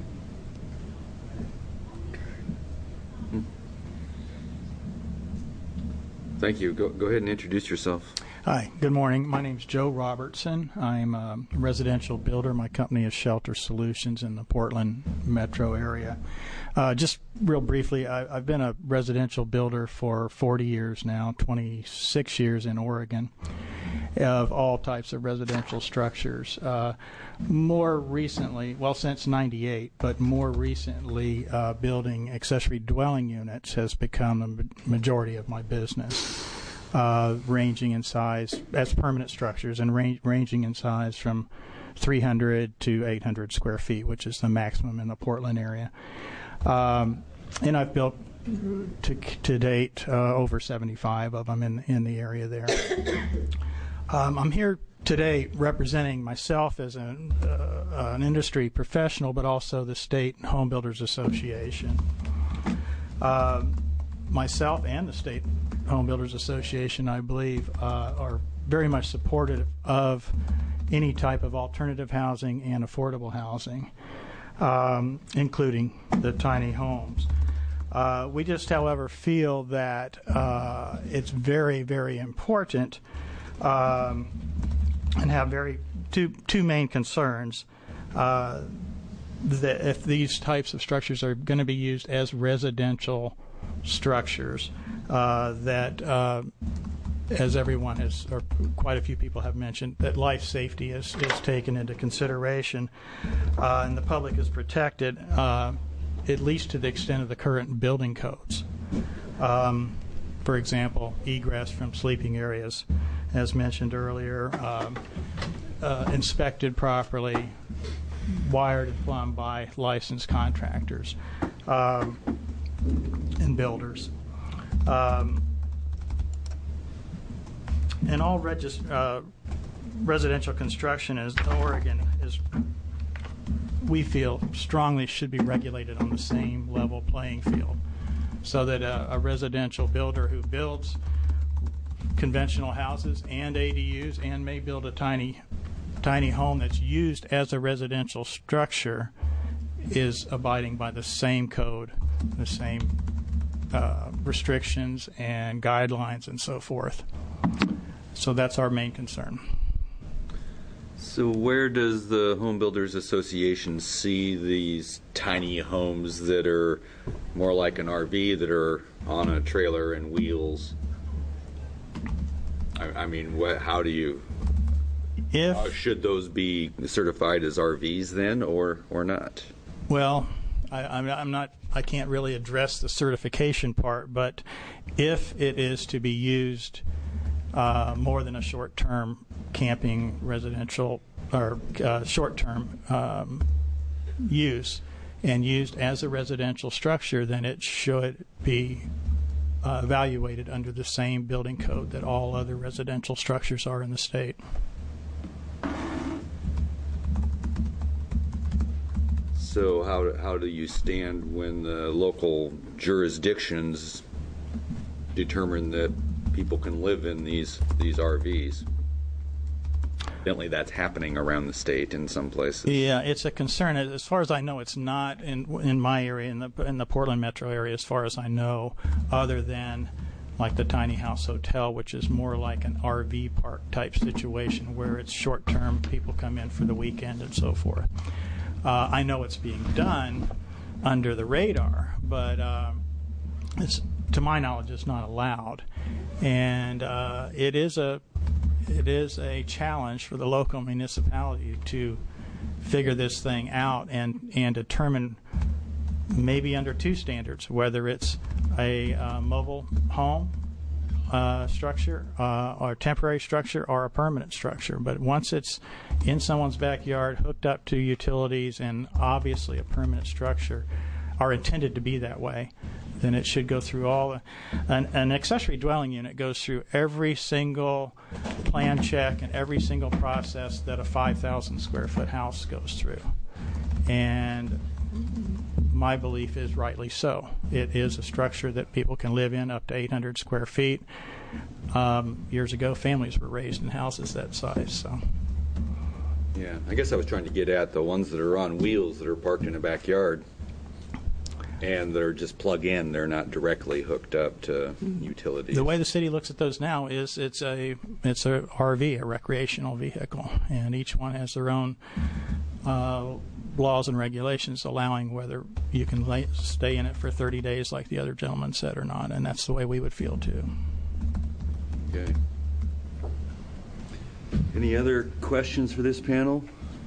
Thank you. Go, go ahead and introduce yourself. Hi, good morning. My name is Joe Robertson. I'm a residential builder. My company is Shelter Solutions in the Portland metro area. Uh, just real briefly, I, I've been a residential builder for forty years now, twenty-six years in Oregon, of all types of residential structures. Uh, more recently, well, since ninety-eight, but more recently, uh, building accessory dwelling units has become a ma- majority of my business. Uh, ranging in size as permanent structures and range, ranging in size from three hundred to eight hundred square feet, which is the maximum in the Portland area. Um, and I've built to, to date uh, over seventy-five of them in, in the area there. um, I'm here today representing myself as an, uh, an industry professional, but also the State Home Builders Association. Uh, myself and the State Home Builders Association, I believe, uh, are very much supportive of any type of alternative housing and affordable housing, um, including the tiny homes. Uh, we just, however, feel that uh, it's very, very important um, and have very two two main concerns. Uh, that if these types of structures are going to be used as residential structures, uh, that uh, as everyone has, or quite a few people have mentioned, that life safety is, is taken into consideration, uh, and the public is protected, uh, at least to the extent of the current building codes. Um, for example, egress from sleeping areas, as mentioned earlier, um, uh, inspected properly, wired and plumbed by licensed contractors um, and builders. Um, and all regis- uh, residential construction in Oregon is, we feel, strongly should be regulated on the same level playing field, so that a, a residential builder who builds conventional houses and A D Us and may build a tiny tiny home that's used as a residential structure is abiding by the same code, the same uh, restrictions and guidelines and so forth. So that's our main concern. So where does the Home Builders Association see these tiny homes that are more like an R V, that are on a trailer and wheels? I, I mean, what, how do you... If, uh, should those be certified as R Vs then, or, or not? Well, I, I'm, I'm not, I can't really address the certification part, but if it is to be used uh, more than a short-term camping residential or uh, short-term um, use and used as a residential structure, then it should be uh, evaluated under the same building code that all other residential structures are in the state. So how how do you stand when the local jurisdictions determine that people can live in these these R Vs? Evidently, that's happening around the state in some places. Yeah, it's a concern. As far as I know, it's not in in my area, in the in the Portland metro area, as far as I know, other than like the Tiny House Hotel, which is more like an R V park type situation where it's short term, people come in for the weekend and so forth. Uh, I know it's being done under the radar, but uh, it's, to my knowledge, it's not allowed, and uh, it is a it is a challenge for the local municipality to figure this thing out and and determine, maybe under two standards, whether it's a uh, mobile home uh, structure uh, or temporary structure or a permanent structure. But once it's in someone's backyard, hooked up to utilities, and obviously a permanent structure, are intended to be that way, then it should go through all the, an, an accessory dwelling unit goes through every single plan check and every single process that a five thousand square foot house goes through. And my belief is rightly so. It is a structure that people can live in up to eight hundred square feet. Um, years ago, families were raised in houses that size. So, yeah, I guess I was trying to get at the ones that are on wheels that are parked in a backyard and they're just plug in. They're not directly hooked up to utilities. The way the city looks at those now is it's a it's a R V, a recreational vehicle, and each one has their own uh, laws and regulations allowing whether you can lay, stay in it for thirty days like the other gentleman said or not, and that's the way we would feel too. Okay. Any other questions for this panel?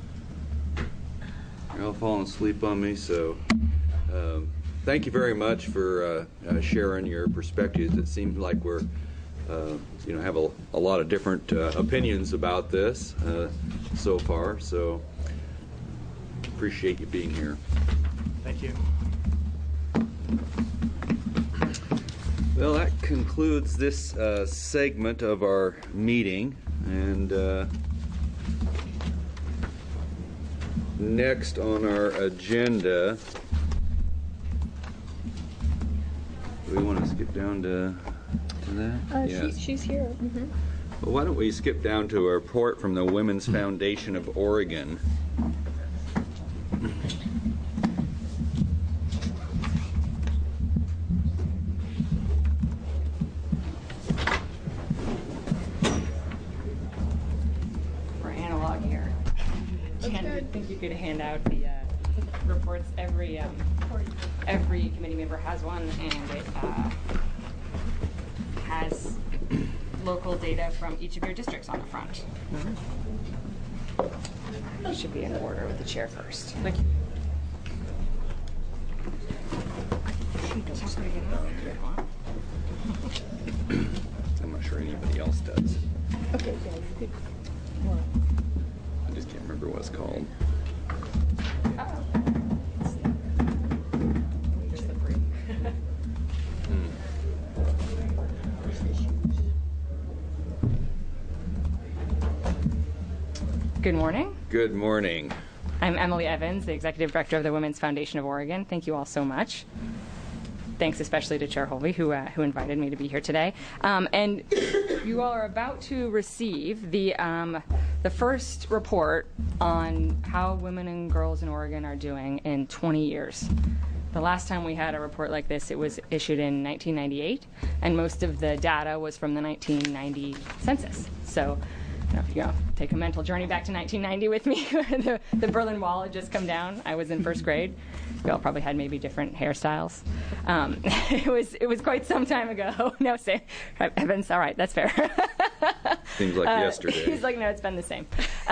You're all falling asleep on me, so um, thank you very much for uh, uh, sharing your perspectives. It seems like we're uh, you know have a, a lot of different uh, opinions about this uh, so far, so appreciate you being here. Thank you. Well, that concludes this uh, segment of our meeting, and uh, next on our agenda, do we want to skip down to, to that? Uh, Yes. she, she's here. Mm-hmm. Well, why don't we skip down to a report from the Women's Foundation of Oregon. For analog here. Ken, I think you could hand out the uh, reports. Every um, every committee member has one, and it uh, has local data from each of your districts on the front. You should be in order with the chair first. Thank you. I'm not sure anybody else does. Okay, yeah, you could. I just can't remember what it's called. Good morning. Good morning. I'm Emily Evans, the Executive Director of the Women's Foundation of Oregon. Thank you all so much. Thanks especially to Chair Holvey, who uh, who invited me to be here today. Um, and you all are about to receive the um, the first report on how women and girls in Oregon are doing in twenty years. The last time we had a report like this, it was issued in nineteen ninety-eight, and most of the data was from the nineteen ninety census. So, you know, if you know, take a mental journey back to nineteen ninety with me, the, the Berlin Wall had just come down. I was in first grade. We all probably had maybe different hairstyles. Um, it was it was quite some time ago. No, say, Evans. All right, that's fair. Seems like uh, yesterday. He's like, no, it's been the same.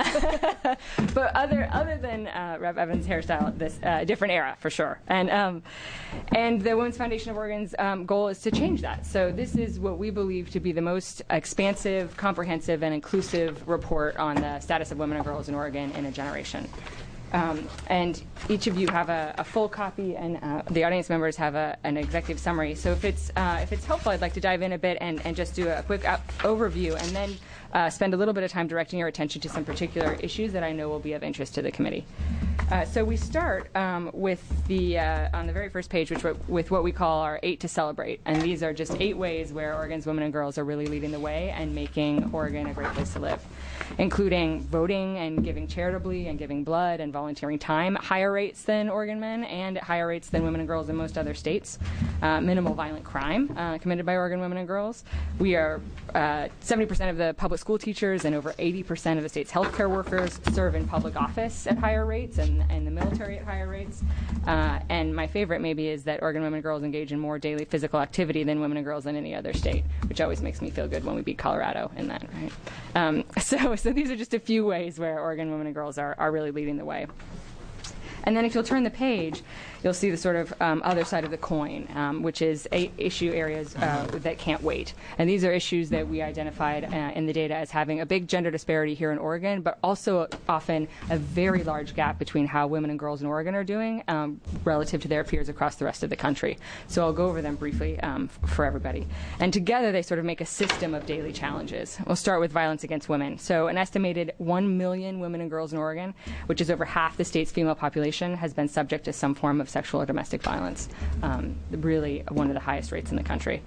But other other than uh, Rev Evans' hairstyle, this uh, different era for sure. And um, and the Women's Foundation of Oregon's um, goal is to change that. So this is what we believe to be the most expansive, comprehensive, and inclusive report on the status of women and girls in Oregon in a generation. Um, and each of you have a, a full copy, and uh, the audience members have a, an executive summary. So if it's uh, if it's helpful, I'd like to dive in a bit and, and just do a quick out- overview, and then uh, spend a little bit of time directing your attention to some particular issues that I know will be of interest to the committee. Uh, so we start um, with the uh, on the very first page, which with what we call our eight to celebrate, and these are just eight ways where Oregon's women and girls are really leading the way and making Oregon a great place to live, including voting and giving charitably and giving blood and volunteering time at higher rates than Oregon men and at higher rates than women and girls in most other states. Uh, minimal violent crime uh, committed by Oregon women and girls. We are uh, seventy percent of the public school teachers and over eighty percent of the state's healthcare workers serve in public office at higher rates and, and the military at higher rates. Uh, and my favorite maybe is that Oregon women and girls engage in more daily physical activity than women and girls in any other state, which always makes me feel good when we beat Colorado in that, right? Um, so, so these are just a few ways where Oregon women and girls are, are really leading the way. And then if you'll turn the page, you'll see the sort of um, other side of the coin, um, which is eight issue areas uh, that can't wait. And these are issues that we identified uh, in the data as having a big gender disparity here in Oregon, but also often a very large gap between how women and girls in Oregon are doing um, relative to their peers across the rest of the country. So I'll go over them briefly um, f- for everybody. And together they sort of make a system of daily challenges. We'll start with violence against women. So an estimated one million women and girls in Oregon, which is over half the state's female population, has been subject to some form of sexual or domestic violence, um, really one of the highest rates in the country.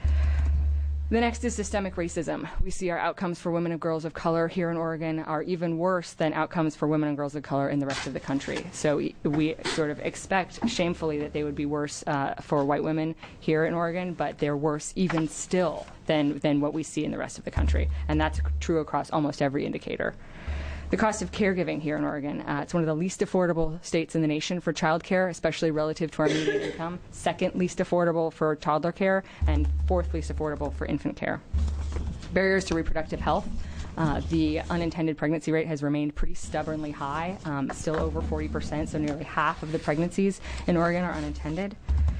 The next is systemic racism. We see our outcomes for women and girls of color here in Oregon are even worse than outcomes for women and girls of color in the rest of the country. So we sort of expect shamefully that they would be worse uh, for white women here in Oregon, but they're worse even still than, than what we see in the rest of the country. And that's true across almost every indicator. The cost of caregiving here in Oregon, uh, it's one of the least affordable states in the nation for child care, especially relative to our median income, second least affordable for toddler care, and fourth least affordable for infant care. Barriers to reproductive health. Uh, the unintended pregnancy rate has remained pretty stubbornly high, um, still over forty percent, so nearly half of the pregnancies in Oregon are unintended.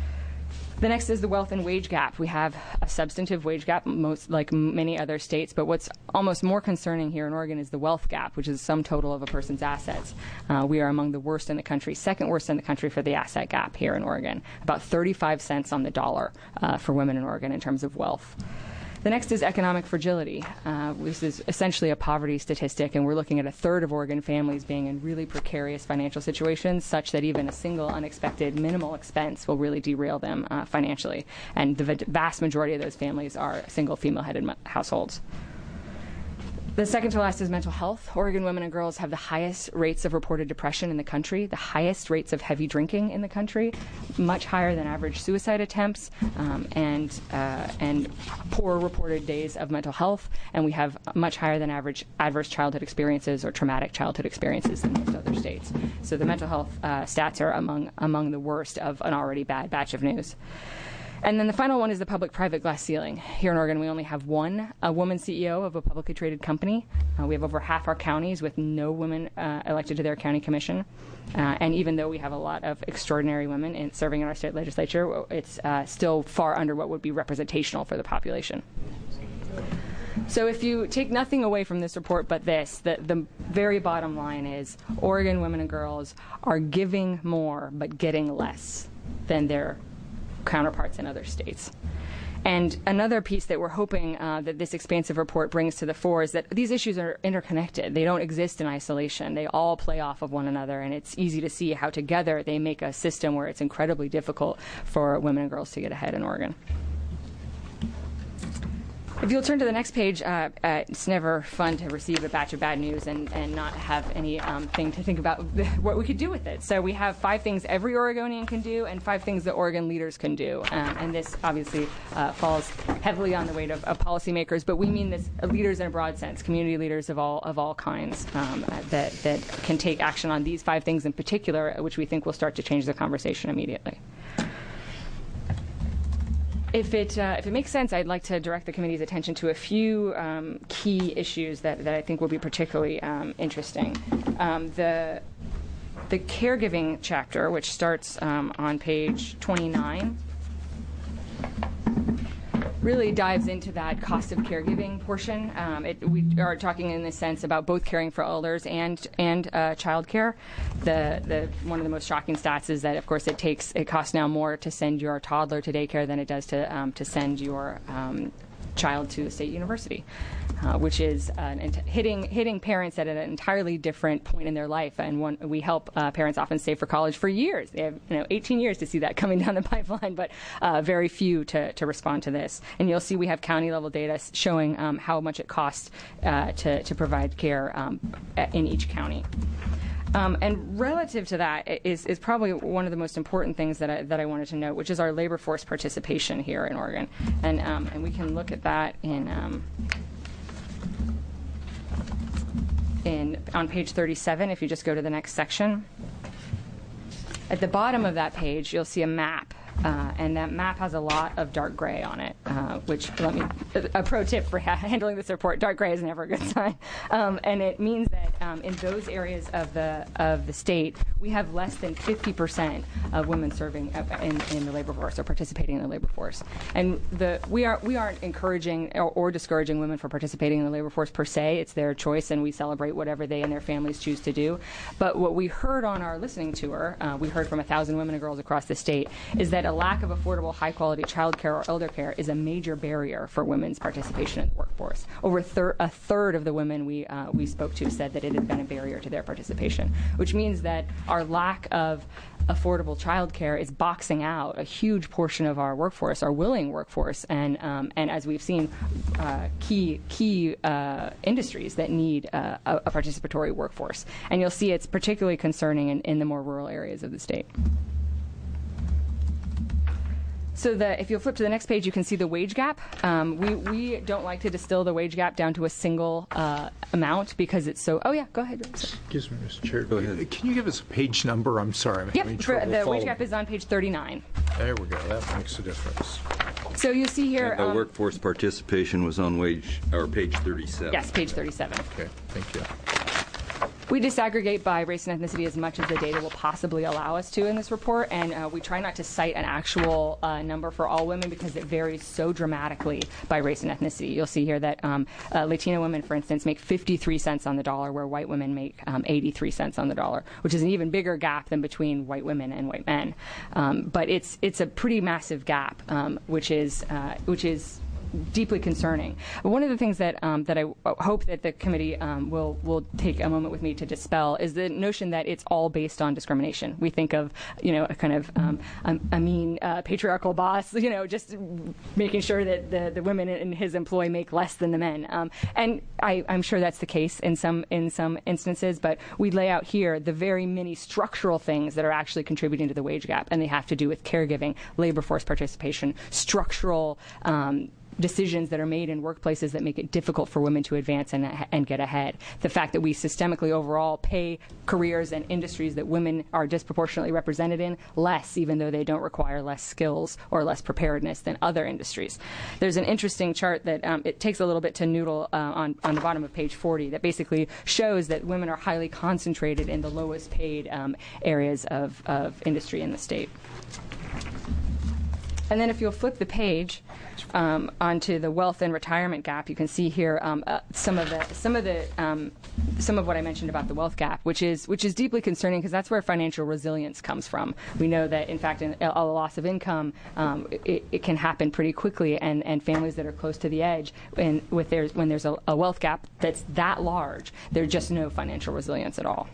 The next is the wealth and wage gap. We have a substantive wage gap, most like many other states, but what's almost more concerning here in Oregon is the wealth gap, which is the sum total of a person's assets. Uh, we are among the worst in the country, second worst in the country for the asset gap here in Oregon, about thirty-five cents on the dollar uh, for women in Oregon in terms of wealth. The next is economic fragility. Uh, this is essentially a poverty statistic, and we're looking at a third of Oregon families being in really precarious financial situations, such that even a single unexpected minimal expense will really derail them uh, financially. And the v- vast majority of those families are single female-headed mo- households. The second to last is mental health. Oregon women and girls have the highest rates of reported depression in the country, the highest rates of heavy drinking in the country, much higher than average suicide attempts, um, and uh, and poor reported days of mental health, and we have much higher than average adverse childhood experiences or traumatic childhood experiences than most other states. So the mental health uh, stats are among among the worst of an already bad batch of news. And then the final one is the public-private glass ceiling. Here in Oregon, we only have one a woman C E O of a publicly traded company. Uh, we have over half our counties with no women uh, elected to their county commission. Uh, and even though we have a lot of extraordinary women in serving in our state legislature, it's uh, still far under what would be representational for the population. So if you take nothing away from this report but this, the, the very bottom line is Oregon women and girls are giving more but getting less than their counterparts in other states. And another piece that we're hoping uh, that this expansive report brings to the fore is that these issues are interconnected. They don't exist in isolation. They all play off of one another, and it's easy to see how together they make a system where it's incredibly difficult for women and girls to get ahead in Oregon. If you'll turn to the next page, uh, uh, it's never fun to receive a batch of bad news and, and not have any um, thing to think about what we could do with it. So we have five things every Oregonian can do and five things that Oregon leaders can do. Um, and this obviously uh, falls heavily on the weight of, of policymakers, but we mean this uh, leaders in a broad sense, community leaders of all of all kinds um, that, that can take action on these five things in particular, which we think will start to change the conversation immediately. If it uh, if it makes sense, I'd like to direct the committee's attention to a few um, key issues that, that I think will be particularly um, interesting. Um, the the caregiving chapter, which starts um, on page twenty-nine, really dives into that cost of caregiving portion. Um, it, we are talking in this sense about both caring for elders and and uh, child care. The the one of the most shocking stats is that, of course, it takes it costs now more to send your toddler to daycare than it does to um, to send your um, child to a state university, uh, which is uh, hitting hitting parents at an entirely different point in their life. And one, we help uh, parents often stay for college for years. They have you know eighteen years to see that coming down the pipeline, but uh, very few to, to respond to this. And you'll see we have county level data showing um, how much it costs uh, to to provide care um, in each county. Um, and relative to that is, is probably one of the most important things that I, that I wanted to note, which is our labor force participation here in Oregon. And, um, and we can look at that in, um, in on page thirty-seven, if you just go to the next section. At the bottom of that page, you'll see a map. Uh, and that map has a lot of dark gray on it, uh, which, let me, a pro tip for ha- handling this report, dark gray is never a good sign. Um, and it means that um, in those areas of the of the state, we have less than fifty percent of women serving in, in the labor force or participating in the labor force. And the we, are, we aren't encouraging or, or discouraging women from participating in the labor force per se. It's their choice, and we celebrate whatever they and their families choose to do. But what we heard on our listening tour, uh, we heard from a thousand women and girls across the state, is that a lack of affordable, high-quality child care or elder care is a major barrier for women's participation in the workforce. Over thir- a third of the women we uh, we spoke to said that it had been a barrier to their participation, which means that our lack of affordable child care is boxing out a huge portion of our workforce, our willing workforce, and um, and as we've seen, uh, key key uh, industries that need uh, a, a participatory workforce. And you'll see it's particularly concerning in, in the more rural areas of the state. So the, if you'll flip to the next page, you can see the wage gap. Um, we, we don't like to distill the wage gap down to a single uh, amount because it's so... Oh, yeah, go ahead. Excuse me, Mister Chair. Go ahead. Can you give us a page number? I'm sorry. I'm yep, having for, trouble the following. wage gap is on page thirty-nine. There we go. That makes a difference. So you see here... And the um, workforce participation was on wage, or page thirty-seven. Yes, page thirty-seven. Okay, thank you. We disaggregate by race and ethnicity as much as the data will possibly allow us to in this report, and uh, we try not to cite an actual uh, number for all women because it varies so dramatically by race and ethnicity. You'll see here that um, uh, Latina women, for instance, make fifty-three cents on the dollar, where white women make um, eighty-three cents on the dollar, which is an even bigger gap than between white women and white men. Um, but it's it's a pretty massive gap, um, which is uh, which is deeply concerning. One of the things that um, that I hope that the committee um, will will take a moment with me to dispel is the notion that it's all based on discrimination. We think of, you know, a kind of um, a, a mean uh, patriarchal boss, you know, just making sure that the, the women in his employ make less than the men. Um, and I, I'm sure that's the case in some in some instances, but we lay out here the very many structural things that are actually contributing to the wage gap, and they have to do with caregiving, labor force participation, structural um, decisions that are made in workplaces that make it difficult for women to advance and, and get ahead. The fact that we systemically overall pay careers and industries that women are disproportionately represented in less, even though they don't require less skills or less preparedness than other industries. There's an interesting chart that um, it takes a little bit to noodle uh, on, on the bottom of page forty that basically shows that women are highly concentrated in the lowest paid um, areas of, of industry in the state. And then if you'll flip the page um, onto the wealth and retirement gap, you can see here um, uh, some of the some of the um, some of what I mentioned about the wealth gap, which is which is deeply concerning because that's where financial resilience comes from. We know that in fact, in a, a loss of income, um, it, it can happen pretty quickly, and, and families that are close to the edge, and with there's when there's a, a wealth gap that's that large, there's just no financial resilience at all.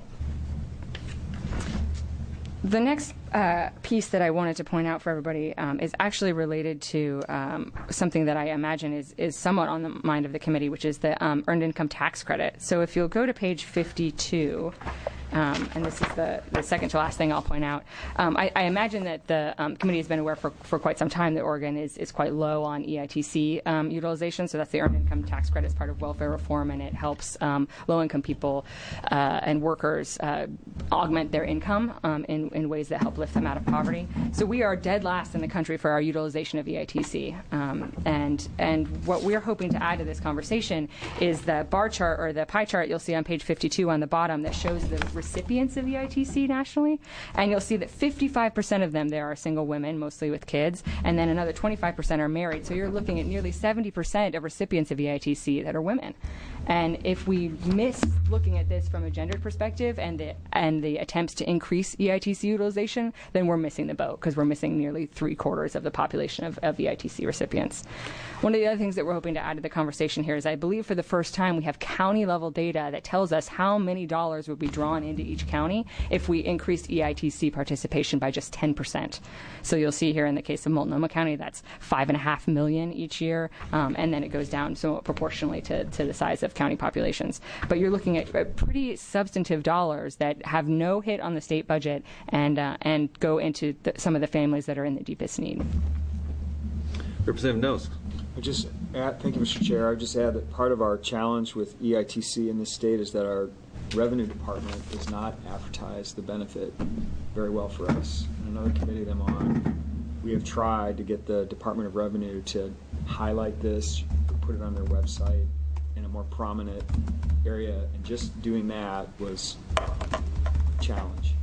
The next uh, piece that I wanted to point out for everybody um, is actually related to um, something that I imagine is, is somewhat on the mind of the committee, which is the um, earned income tax credit. So if you'll go to page fifty-two, um, and this is the, the second to last thing I'll point out, um, I, I imagine that the um, committee has been aware for, for quite some time that Oregon is, is quite low on E I T C um, utilization. So that's the earned income tax credit as part of welfare reform, and it helps um, low-income people uh, and workers uh, augment their income um, in, in ways that help lift them out of poverty. So we are dead last in the country for our utilization of E I T C. Um, and, and what we're hoping to add to this conversation is the bar chart or the pie chart you'll see on page fifty-two on the bottom that shows the recipients of E I T C nationally. And you'll see that fifty-five percent of them there are single women, mostly with kids, and then another twenty-five percent are married. So you're looking at nearly seventy percent of recipients of E I T C that are women. And if we miss looking at this from a gendered perspective and the and the attempts to increase E I T C utilization, then we're missing the boat because we're missing nearly three quarters of the population of, of E I T C recipients. One of the other things that we're hoping to add to the conversation here is I believe for the first time we have county level data that tells us how many dollars would be drawn into each county if we increased E I T C participation by just ten percent. So you'll see here in the case of Multnomah County, that's five and a half million each year, um, and then it goes down somewhat proportionally to, to the size of county populations. But you're looking at pretty substantive dollars that have no hit on the state budget and uh, and go into the, some of the families that are in the deepest need. Representative Knowles. I just add, thank you, Mister Chair. I would just add that part of our challenge with E I T C in this state is that our revenue department does not advertise the benefit very well for us. And another committee that I'm on, we have tried to get the Department of Revenue to highlight this, put it on their website in a more prominent area, and just doing that was a challenge.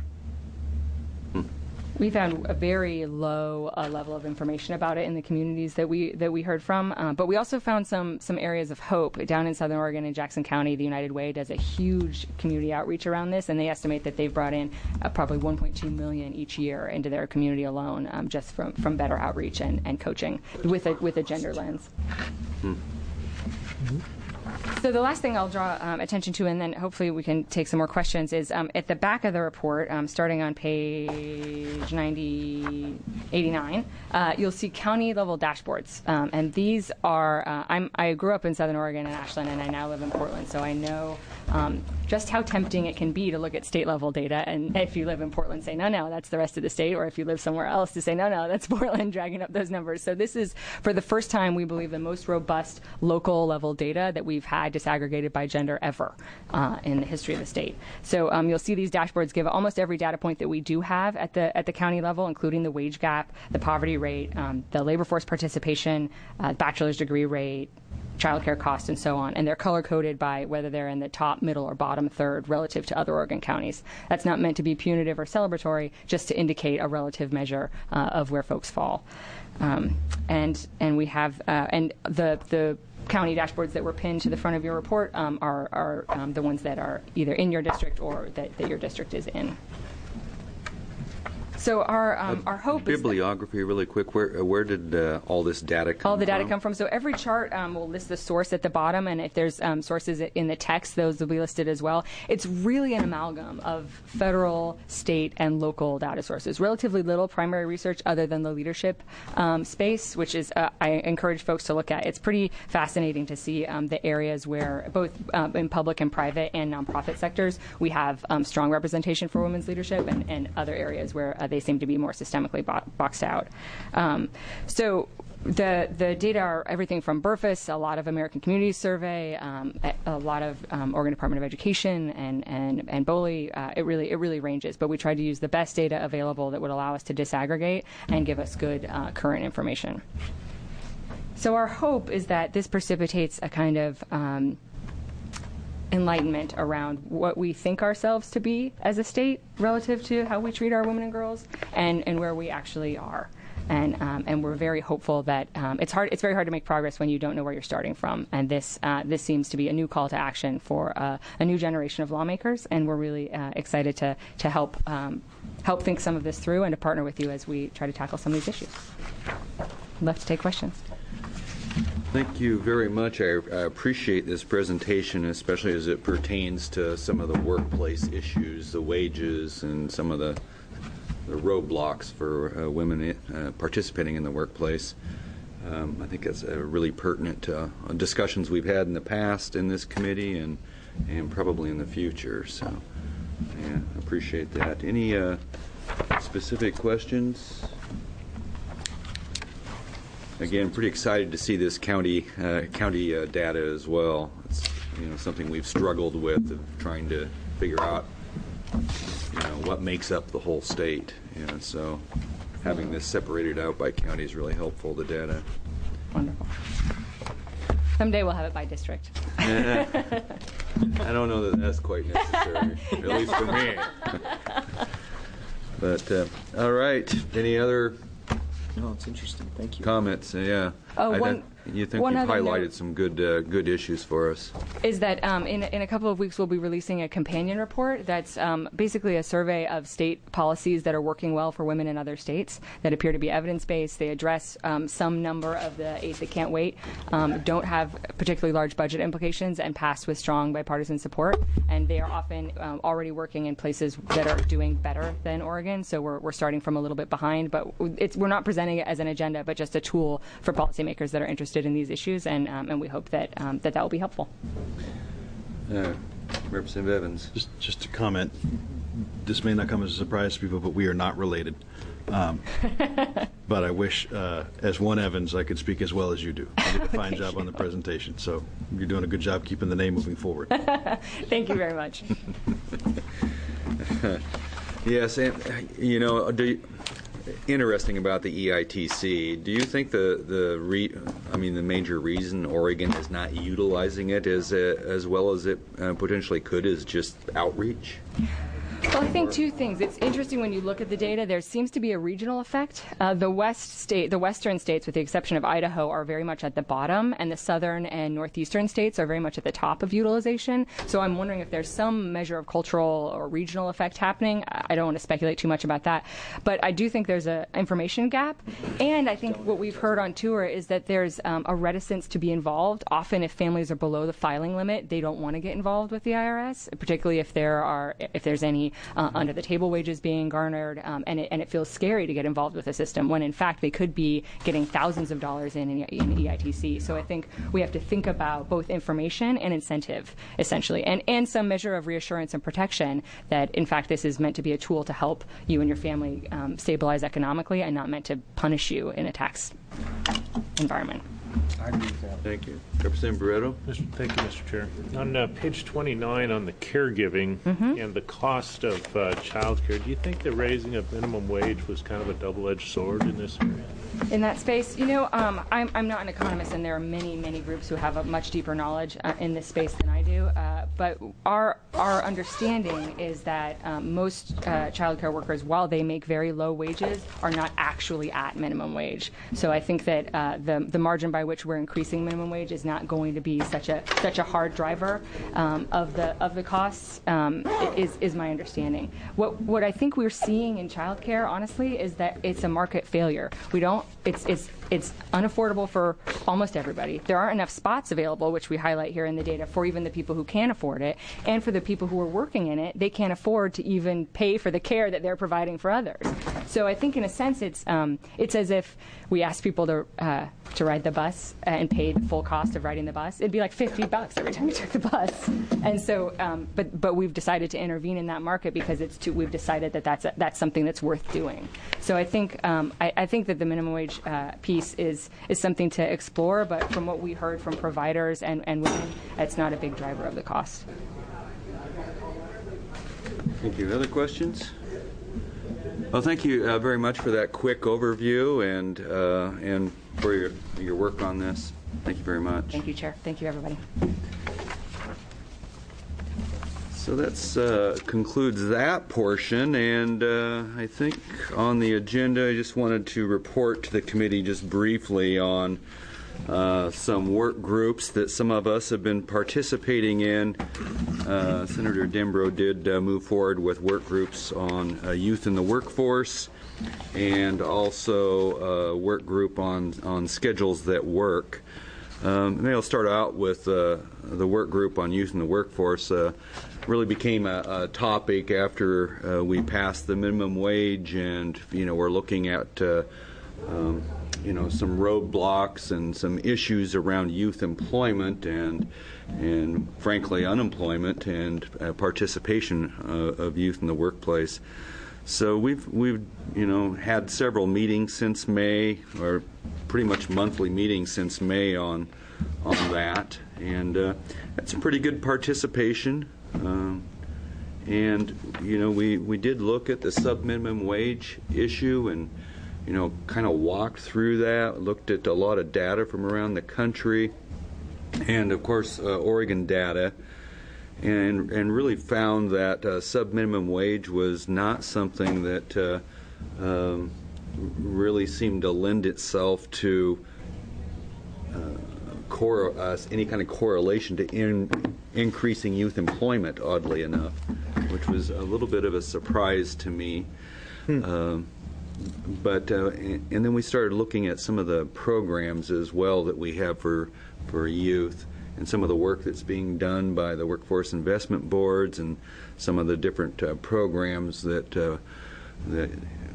We found a very low uh, level of information about it in the communities that we that we heard from, uh, but we also found some some areas of hope down in Southern Oregon in Jackson County. The United Way does a huge community outreach around this, and they estimate that they've brought in uh, probably one point two million each year into their community alone, um, just from, from better outreach and, and coaching with a with a gender lens. Hmm. Mm-hmm. So the last thing I'll draw um, attention to, and then hopefully we can take some more questions, is um, at the back of the report, um, starting on page ninety, eighty-nine, uh, you'll see county-level dashboards. Um, and these are, uh, I'm, I grew up in Southern Oregon and Ashland, and I now live in Portland, so I know um, just how tempting it can be to look at state-level data. And if you live in Portland, say, no, no, that's the rest of the state. Or if you live somewhere else, to say, no, no, that's Portland, dragging up those numbers. So this is, for the first time, we believe, the most robust local-level data that we've had disaggregated by gender ever uh, in the history of the state. So um, you'll see these dashboards give almost every data point that we do have at the at the county level, including the wage gap, the poverty rate, um, the labor force participation, uh, bachelor's degree rate, childcare costs, and so on. And they're color-coded by whether they're in the top, middle, or bottom third relative to other Oregon counties. That's not meant to be punitive or celebratory, just to indicate a relative measure uh, of where folks fall. Um, and and we have uh, and the the county dashboards that were pinned to the front of your report um, are, are um, the ones that are either in your district or that, that your district is in. So our um, our hope is that Bibliography, really quick. Where uh, where did uh, all this data come from? all the data come from. So every chart um, will list the source at the bottom, and if there's um, sources in the text, those will be listed as well. It's really an amalgam of federal, state, and local data sources. Relatively little primary research other than the leadership um, space, which is uh, I encourage folks to look at. It's pretty fascinating to see um, the areas where both um, in public and private and nonprofit sectors we have um, strong representation for women's leadership, and, and other areas where uh, they seem to be more systemically bo- boxed out. Um, so the the data are everything from Burfus, a lot of American Communities Survey, um, a, a lot of um, Oregon Department of Education, and and and BOLI. Uh, it really it really ranges, but we tried to use the best data available that would allow us to disaggregate and give us good uh, current information. So our hope is that this precipitates a kind of um, enlightenment around what we think ourselves to be as a state relative to how we treat our women and girls, and, and where we actually are. And um, and we're very hopeful that um, it's hard. It's very hard to make progress when you don't know where you're starting from. And this uh, this seems to be a new call to action for uh, a new generation of lawmakers. And we're really uh, excited to to help um, help think some of this through and to partner with you as we try to tackle some of these issues. I'd love to take questions. Thank you very much. I, I appreciate this presentation, especially as it pertains to some of the workplace issues, the wages, and some of the, the roadblocks for uh, women uh, participating in the workplace. Um, I think that's uh, really pertinent to uh, discussions we've had in the past in this committee and, and probably in the future. So, yeah, I appreciate that. Any uh, specific questions? Again, pretty excited to see this county uh, county uh, data as well. It's you know something we've struggled with, of trying to figure out you know what makes up the whole state. You know, so having this separated out by county is really helpful. The data. Wonderful. Someday we'll have it by district. I don't know that that's quite necessary, at least for me. But uh, all right, any other? No, it's interesting. Thank you. Comments, uh, yeah. Oh, I one, you think one you've other highlighted note some good uh, good issues for us. Is that um, in, in a couple of weeks we'll be releasing a companion report that's um, basically a survey of state policies that are working well for women in other states that appear to be evidence-based. They address um, some number of the eight that can't wait, um, don't have particularly large budget implications, and pass with strong bipartisan support. And they are often um, already working in places that are doing better than Oregon, so we're, we're starting from a little bit behind. But it's, we're not presenting it as an agenda, but just a tool for policymakers that are interested in these issues, and um, and we hope that um, that that will be helpful. Uh, Representative Evans. Just, just to comment, this may not come as a surprise to people, but we are not related. Um, but I wish, uh, as one Evans, I could speak as well as you do. You did a fine job on the presentation, so you're doing a good job keeping the name moving forward. Thank you very much. Yes, and you know, do you, interesting about the E I T C. Do you think the the re, I mean the major reason Oregon is not utilizing it as uh, as well as it uh, potentially could is just outreach? Well, I think two things. It's interesting when you look at the data. There seems to be a regional effect. Uh, the west state, the western states, with the exception of Idaho, are very much at the bottom, and the southern and northeastern states are very much at the top of utilization. So I'm wondering if there's some measure of cultural or regional effect happening. I don't want to speculate too much about that, but I do think there's an information gap. And I think what we've heard on tour is that there's um, a reticence to be involved. Often, if families are below the filing limit, they don't want to get involved with the I R S, particularly if there are if there's any Uh, under the table wages being garnered, um, and, it, and it feels scary to get involved with the system when in fact they could be getting thousands of dollars in, in, in E I T C. So I think we have to think about both information and incentive, essentially, and, and some measure of reassurance and protection that in fact this is meant to be a tool to help you and your family um, stabilize economically and not meant to punish you in a tax environment. I agree with that. Thank you. Representative Barreto. Thank you, Mister Chair. On uh, page twenty-nine on the caregiving mm-hmm. and the cost of uh, child care, do you think the raising of minimum wage was kind of a double-edged sword in this area? In that space, you know, um, I'm, I'm not an economist, and there are many, many groups who have a much deeper knowledge uh, in this space than I do. do. Uh, but our our understanding is that um, most uh, child care workers, while they make very low wages, are not actually at minimum wage. So I think that uh, the the margin by which we're increasing minimum wage is not going to be such a such a hard driver um, of the of the costs. Um, is is my understanding. What what I think we're seeing in child care, honestly, is that it's a market failure. We don't. It's it's it's unaffordable for almost everybody. There aren't enough spots available, which we highlight here in the data, for even the people who can afford it, and for the people who are working in it, they can't afford to even pay for the care that they're providing for others. So I think, in a sense, it's um, it's as if we asked people to uh, to ride the bus and pay the full cost of riding the bus. It'd be like fifty bucks every time you took the bus. And so, um, but but we've decided to intervene in that market because it's too, we've decided that that's a, that's something that's worth doing. So I think um, I, I think that the minimum wage uh, piece is is something to explore. But from what we heard from providers and and women, it's not a big driver of the cost. Thank you. Other questions? Well, thank you uh, very much for that quick overview and uh, and for your your work on this. Thank you very much. Thank you, Chair. Thank you, everybody. So that uh, concludes that portion, and uh, I think on the agenda, I just wanted to report to the committee just briefly on uh, some work groups that some of us have been participating in. Uh, Senator Dembrow did uh, move forward with work groups on uh, youth in the workforce, and also a work group on, on schedules that work. Um, maybe I'll start out with uh, the work group on youth in the workforce. Uh, really became a, a topic after uh, we passed the minimum wage, and you know we're looking at uh, um, you know some roadblocks and some issues around youth employment and and frankly unemployment and uh, participation uh, of youth in the workplace. So we've we've you know had several meetings since May, or pretty much monthly meetings since May on on that, and uh, had some pretty good participation. Um, and you know we we did look at the sub-minimum wage issue and you know kind of walked through that, looked at a lot of data from around the country, and of course uh, Oregon data. And and really found that uh, sub-minimum wage was not something that uh, um, really seemed to lend itself to uh, cor- uh, any kind of correlation to in- increasing youth employment, oddly enough, which was a little bit of a surprise to me. Hmm. Um, but uh, and, and then we started looking at some of the programs as well that we have for for youth, and some of the work that's being done by the workforce investment boards and some of the different uh, programs that uh, that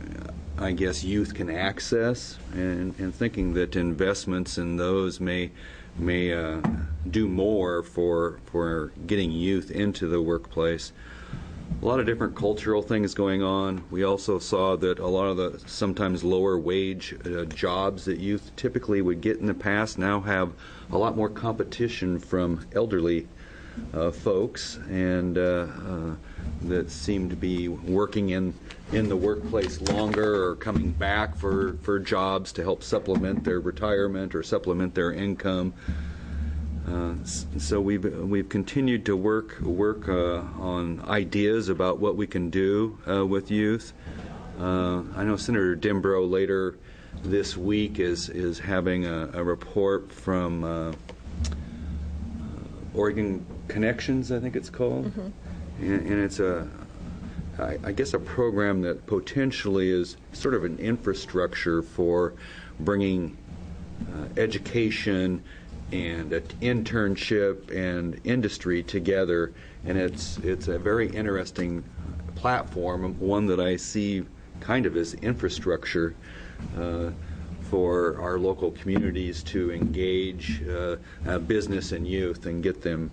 I guess youth can access, and, and thinking that investments in those may may uh, do more for for getting youth into the workplace. A lot of different cultural things going on. We also saw that a lot of the sometimes lower wage uh, jobs that youth typically would get in the past now have a lot more competition from elderly uh, folks, and uh, uh, that seem to be working in in the workplace longer or coming back for, for jobs to help supplement their retirement or supplement their income. Uh, so we've we've continued to work work uh, on ideas about what we can do uh, with youth. Uh, I know Senator Dembrow later this week is is having a, a report from uh, Oregon Connections, I think it's called, mm-hmm. and, and it's a I, I guess a program that potentially is sort of an infrastructure for bringing uh, education and an internship and industry together, and it's it's a very interesting platform, one that I see kind of as infrastructure uh, for our local communities to engage uh, uh, business and youth and get them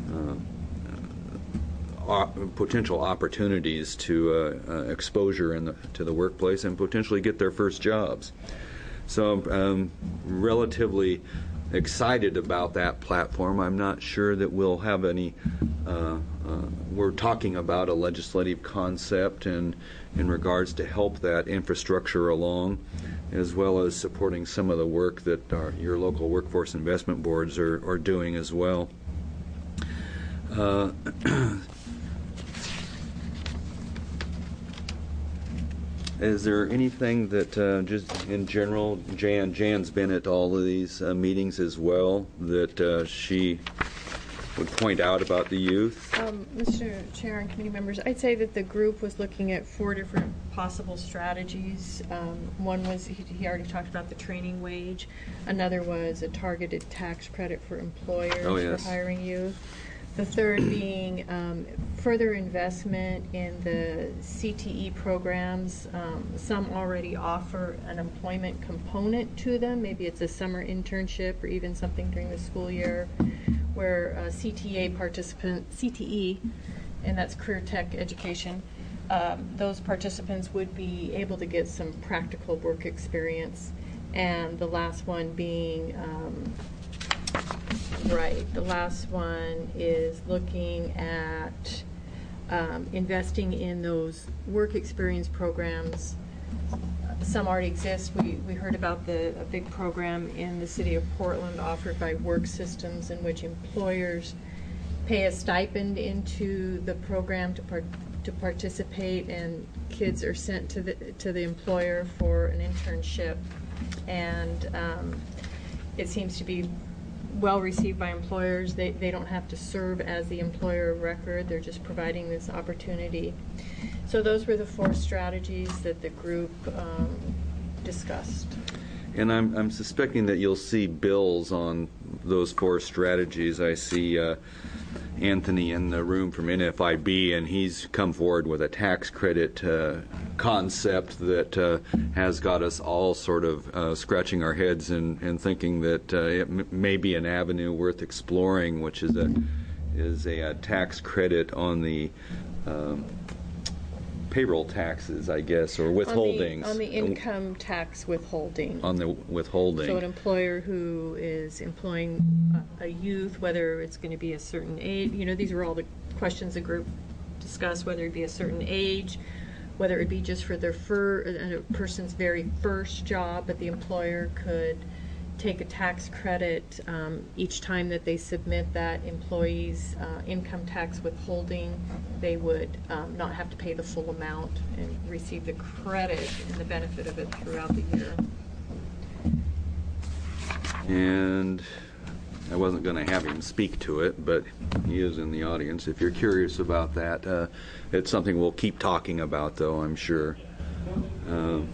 uh, uh, potential opportunities to uh, uh, exposure in the, to the workplace and potentially get their first jobs. So um, relatively excited about that platform. I'm not sure that we'll have any uh, uh, we're talking about a legislative concept and in regards to help that infrastructure along, as well as supporting some of the work that our, your local workforce investment boards are, are doing as well. Uh, Is there anything that, uh, just in general, Jan, Jan's been at all of these uh, meetings as well, that uh, she would point out about the youth? Um, Mister Chair and committee members, I'd say that the group was looking at four different possible strategies. Um, one was, he, he already talked about the training wage. Another was a targeted tax credit for employers Oh, yes. for hiring youth. The third being um, further investment in the C T E programs. Um, some already offer an employment component to them. Maybe it's a summer internship or even something during the school year where uh, C T A participant, C T E, and that's career tech education, um, those participants would be able to get some practical work experience. And the last one being um, Right. The last one is looking at um, investing in those work experience programs. Some already exist. We, we heard about the a big program in the city of Portland offered by Work Systems, in which employers pay a stipend into the program to part, to participate, and kids are sent to the to the employer for an internship. And um, it seems to be well received by employers. They, they don't have to serve as the employer of record. They're just providing this opportunity. So those were the four strategies that the group um, discussed. And I'm, I'm suspecting that you'll see bills on those four strategies. I see uh, Anthony in the room from N F I B, and he's come forward with a tax credit uh, concept that uh, has got us all sort of uh, scratching our heads and, and thinking that uh, it m- may be an avenue worth exploring, which is a is a, a tax credit on the um, payroll taxes, I guess, or withholdings. On the, on the income tax withholding. On the withholding. So an employer who is employing a, a youth, whether it's going to be a certain age, you know, these are all the questions the group discussed, whether it be a certain age, whether it be just for their fir- a person's very first job, but the employer could take a tax credit um, each time that they submit that employee's uh, income tax withholding. They would um, not have to pay the full amount and receive the credit and the benefit of it throughout the year. And I wasn't going to have him speak to it, but he is in the audience. If you're curious about that, uh, it's something we'll keep talking about, though, I'm sure. Um,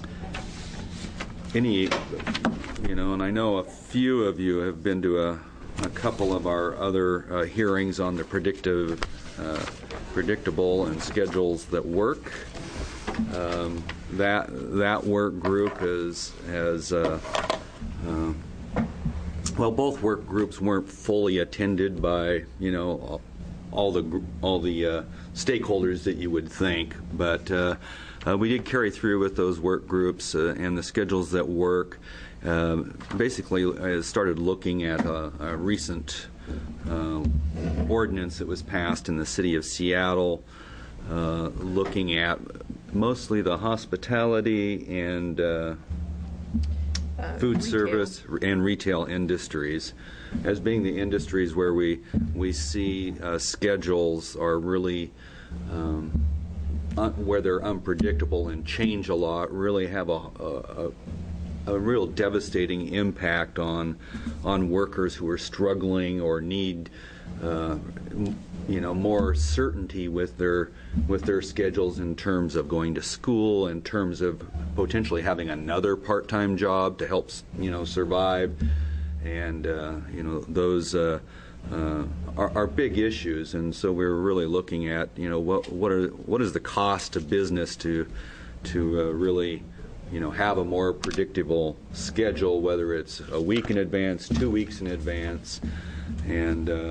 any, you know, and I know a few of you have been to a, a couple of our other uh, hearings on the predictive, uh, predictable and schedules that work. Um, that that work group is has. Uh, uh, Well, both work groups weren't fully attended by, you know, all the all the uh, stakeholders that you would think, but uh, uh, we did carry through with those work groups uh, and the schedules that work. Uh, basically, I started looking at a, a recent uh, ordinance that was passed in the city of Seattle, uh, looking at mostly the hospitality and uh, Uh, food retail. service and retail industries as being the industries where we we see uh, schedules are really um, un- where they're unpredictable and change a lot, really have a, a, a real devastating impact on on workers who are struggling or need uh, you know more certainty with their with their schedules in terms of going to school, in terms of potentially having another part-time job to help you know survive, and uh, you know those uh, uh, are, are big issues. And so we're really looking at you know what what are what is the cost to business to to uh, really you know have a more predictable schedule, whether it's a week in advance, two weeks in advance, and uh,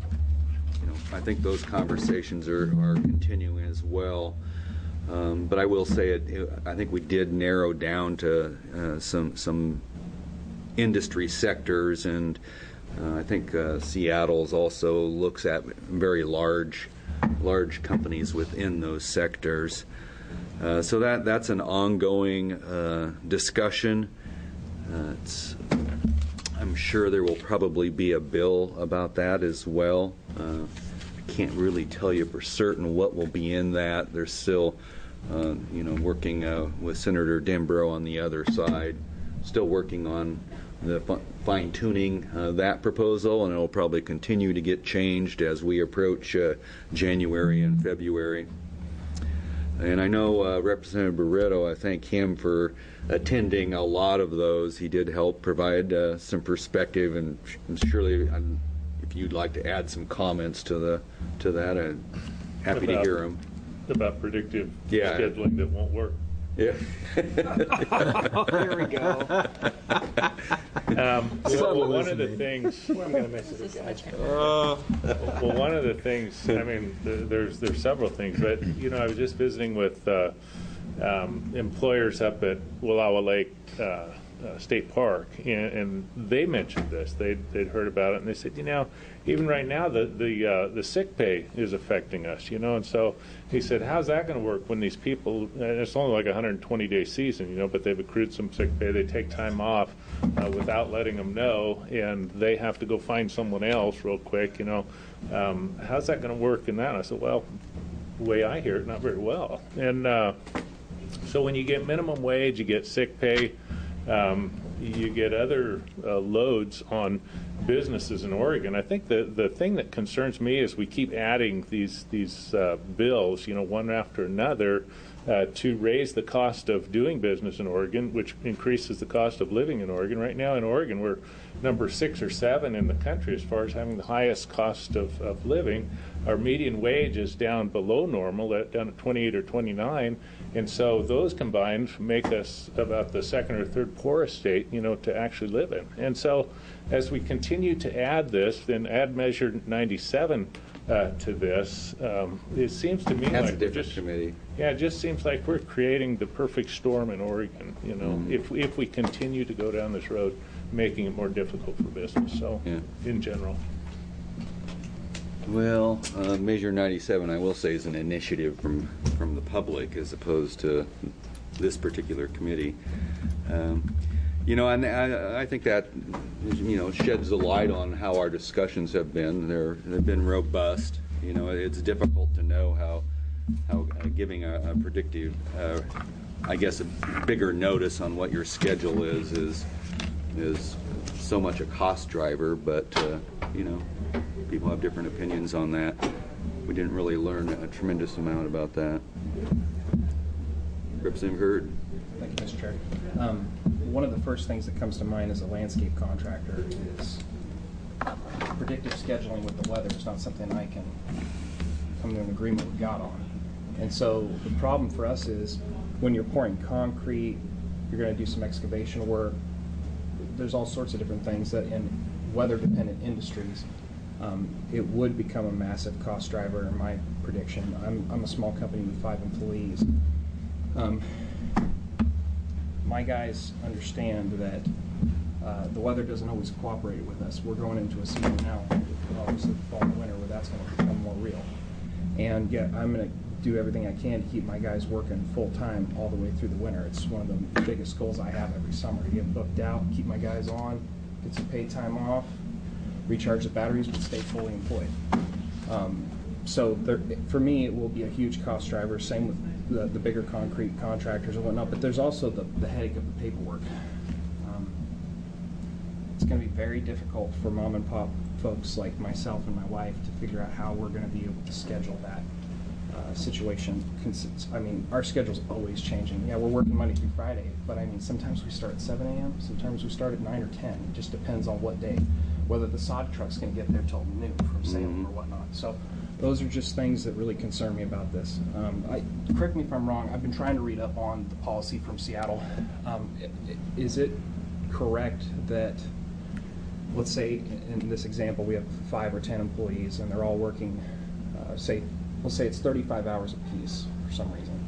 I think those conversations are, are continuing as well. Um, but I will say it, it. I think we did narrow down to uh, some some industry sectors, and uh, I think uh, Seattle's also looks at very large large companies within those sectors. Uh, so that that's an ongoing uh, discussion. Uh, it's I'm sure there will probably be a bill about that as well. Uh, I can't really tell you for certain what will be in that. There's still, uh, you know, working uh, with Senator Dembro on the other side, still working on the fine-tuning uh, that proposal, and it will probably continue to get changed as we approach uh, January and February. And I know uh, Representative Barreto, I thank him for attending a lot of those. He did help provide uh, some perspective, and surely I'm, if you'd like to add some comments to the to that, I'm happy about, to hear them. About predictive yeah. scheduling that won't work. Yeah. There we go. Um, well, well, one of the things. Well, I'm going to mess with it, guys. Uh, well, one of the things. I mean, there's there's several things, but you know, I was just visiting with uh, um, employers up at Wallowa Lake uh, uh, State Park, and, and they mentioned this. They they'd heard about it, and they said, you know, even right now the the uh, the sick pay is affecting us, you know, and so he said, how's that going to work when these people? And it's only like a one hundred twenty day season, you know, but they've accrued some sick pay. They take time off uh, without letting them know, and they have to go find someone else real quick, you know. Um, how's that going to work in that? And I said, well, the way I hear it, not very well. And uh, so when you get minimum wage, you get sick pay. Um, you get other uh, loads on businesses in Oregon. I think the the thing that concerns me is we keep adding these these uh, bills, you know, one after another, uh, to raise the cost of doing business in Oregon, which increases the cost of living in Oregon. Right now in Oregon, we're number six or seven in the country as far as having the highest cost of, of living. Our median wage is down below normal, at, down at twenty-eight or twenty-nine, and so those combined make us about the second or third poorest state, you know, to actually live in. And so as we continue to add this, then add Measure ninety-seven uh, to this, um, it seems to me That's like a different just, committee. Yeah, it just seems like we're creating the perfect storm in Oregon, you know, Mm-hmm. if if we continue to go down this road, making it more difficult for business. So, Yeah. in general. Well, uh, Measure ninety-seven, I will say, is an initiative from, from the public as opposed to this particular committee. Um, you know, and I, I think that, you know, sheds a light on how our discussions have been. They're, they've been robust. You know, it's difficult to know how, how uh, giving a, a predictive, uh, I guess, a bigger notice on what your schedule is is is so much a cost driver, but, uh, you know, people have different opinions on that. We didn't really learn a tremendous amount about that. Representative Hurd. Thank you, Mister Chair. Um, one of the first things that comes to mind as a landscape contractor is predictive scheduling with the weather is not something I can come to an agreement with God on. And so the problem for us is when you're pouring concrete, you're going to do some excavation work. There's all sorts of different things that in weather-dependent industries, um, it would become a massive cost driver in my prediction. I'm, I'm a small company with five employees. Um, my guys understand that uh, the weather doesn't always cooperate with us. We're going into a season now, obviously fall and winter, where that's going to become more real. And yeah, I'm going to do everything I can to keep my guys working full time all the way through the winter. It's one of the biggest goals I have every summer, to get booked out, keep my guys on, get some paid time off, recharge the batteries, but stay fully employed. Um, so there, for me, it will be a huge cost driver. Same with the, the bigger concrete contractors and whatnot. But there's also the, the headache of the paperwork. Um, it's going to be very difficult for mom and pop folks like myself and my wife to figure out how we're going to be able to schedule that uh, situation. I mean, our schedule's always changing. Yeah, we're working Monday through Friday, but I mean, sometimes we start at seven a m, sometimes we start at nine or ten. It just depends on what day, whether the sod truck's going to get there till noon from Salem or whatnot. So those are just things that really concern me about this. Um, I, correct me if I'm wrong, I've been trying to read up on the policy from Seattle. Um, is it correct that, let's say in this example, we have five or ten employees and they're all working, uh, say, we'll say it's thirty-five hours apiece for some reason.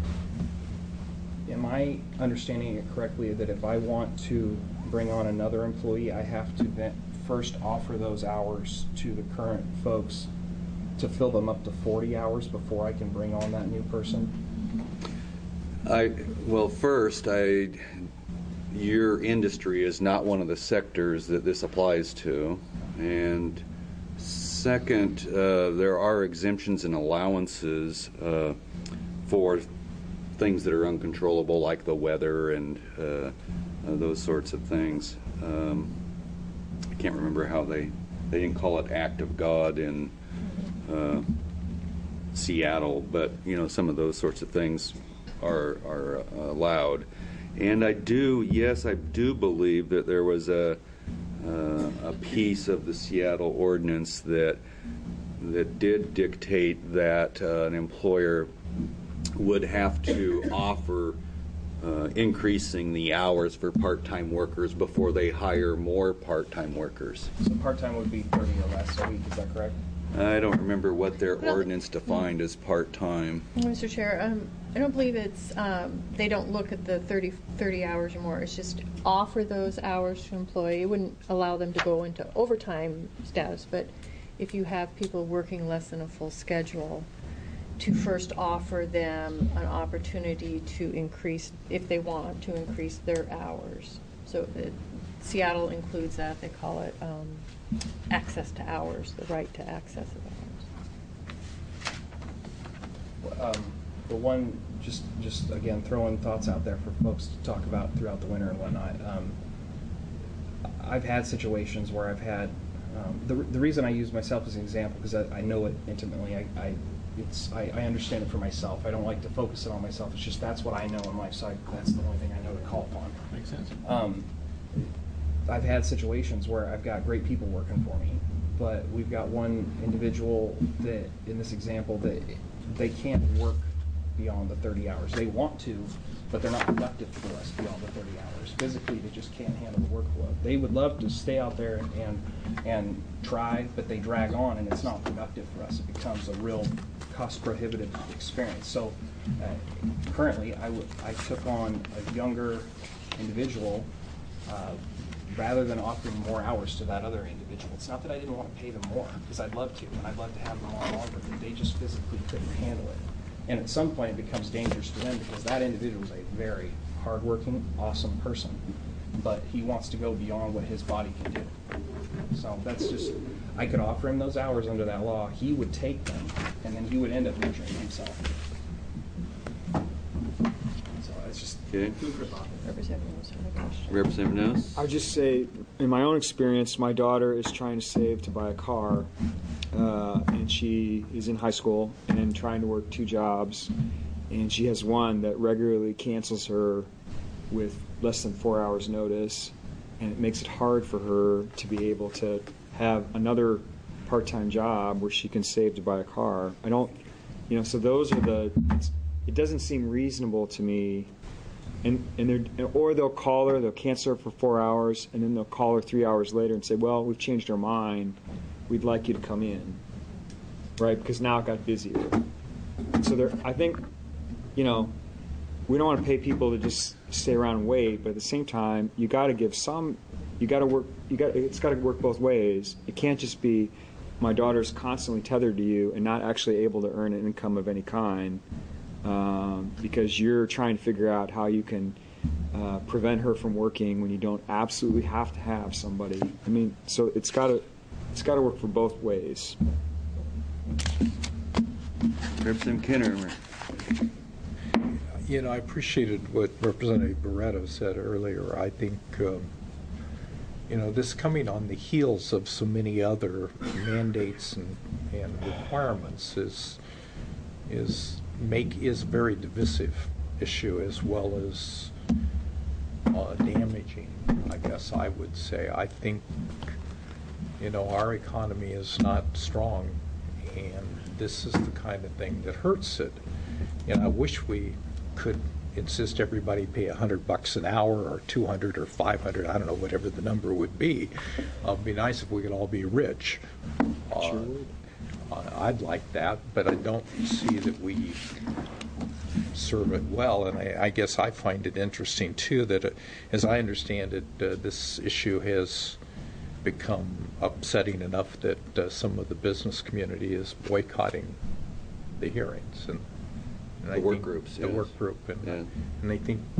Am I understanding it correctly that if I want to bring on another employee, I have to then first offer those hours to the current folks to fill them up to forty hours before I can bring on that new person? I well, first, I your industry is not one of the sectors that this applies to. And second, uh, there are exemptions and allowances uh, for things that are uncontrollable, like the weather and uh, uh, those sorts of things. Um, I can't remember how they, they didn't call it act of God in uh, Seattle, but you know, some of those sorts of things are, are uh, allowed. And I do, yes, I do believe that there was a uh, a piece of the Seattle ordinance that that did dictate that uh, an employer would have to offer uh, increasing the hours for part-time workers before they hire more part-time workers. So part-time would be thirty or less a week, is that correct? I don't remember what their ordinance defined as part-time. Mister Chair, um, I don't believe it's, um, they don't look at the thirty, thirty hours or more. It's just offer those hours to employee. It wouldn't allow them to go into overtime status, but if you have people working less than a full schedule, to first offer them an opportunity to increase, if they want, to increase their hours. So it, Seattle includes that. They call it um, access to hours, the right to access of hours. Um, the one, just just again, throwing thoughts out there for folks to talk about throughout the winter and whatnot. Um, I've had situations where I've had, um, the, the reason I use myself as an example, because I, I know it intimately. I, I It's, I, I understand it for myself. I don't like to focus it on myself. It's just that's what I know in life, so I, that's the only thing I know to call upon. Makes sense. Um, I've had situations where I've got great people working for me, but we've got one individual that, in this example, that they can't work beyond the thirty hours. They want to, but they're not productive for us beyond the thirty hours. Physically, they just can't handle the workload. They would love to stay out there and, and, and try, but they drag on, and it's not productive for us. It becomes a real cost-prohibitive experience. So uh, currently, I, w I took on a younger individual uh, rather than offering more hours to that other individual. It's not that I didn't want to pay them more, because I'd love to, and I'd love to have them on longer, but they just physically couldn't handle it. And at some point, it becomes dangerous to them, because that individual is a very hardworking, awesome person, but he wants to go beyond what his body can do. So that's just, I could offer him those hours under that law. He would take them, and then he would end up injuring himself. So it's just okay. Food for thought. Representative Knowles had a question. Representative Knowles? I would just say, in my own experience, my daughter is trying to save to buy a car, uh, and she is in high school and trying to work two jobs, and she has one that regularly cancels her with less than four hours notice, and it makes it hard for her to be able to have another part-time job where she can save to buy a car. I don't, you know, so those are the, it's, it doesn't seem reasonable to me. And, and they're, or they'll call her, they'll cancel her for four hours, and then they'll call her three hours later and say, well, we've changed our mind. We'd like you to come in, right? Because now it got busier. And so there, I think, you know, we don't want to pay people to just stay around and wait, but at the same time, you got to give some, you got to work, you got, it's got to work both ways. It can't just be, my daughter's constantly tethered to you and not actually able to earn an income of any kind. Um, because you're trying to figure out how you can uh, prevent her from working when you don't absolutely have to have somebody. I mean, so it's got to it's got to work for both ways. Representative Kenner. You know, I appreciated what Representative Barretto said earlier. I think, um, you know, this coming on the heels of so many other mandates and, and requirements is is. make is a very divisive issue, as well as uh, damaging, I guess I would say. I think, you know, our economy is not strong, and this is the kind of thing that hurts it. And I wish we could insist everybody pay a hundred bucks an hour, or two hundred, or five hundred. I don't know, whatever the number would be. Uh, it'd be nice if we could all be rich. Uh, Sure. Uh, I'd like that, but I don't see that we serve it well. And I, I guess I find it interesting, too, that uh, as I understand it, uh, this issue has become upsetting enough that uh, some of the business community is boycotting the hearings. And, and The I work think groups, The yes. work group. And, Yeah. and I think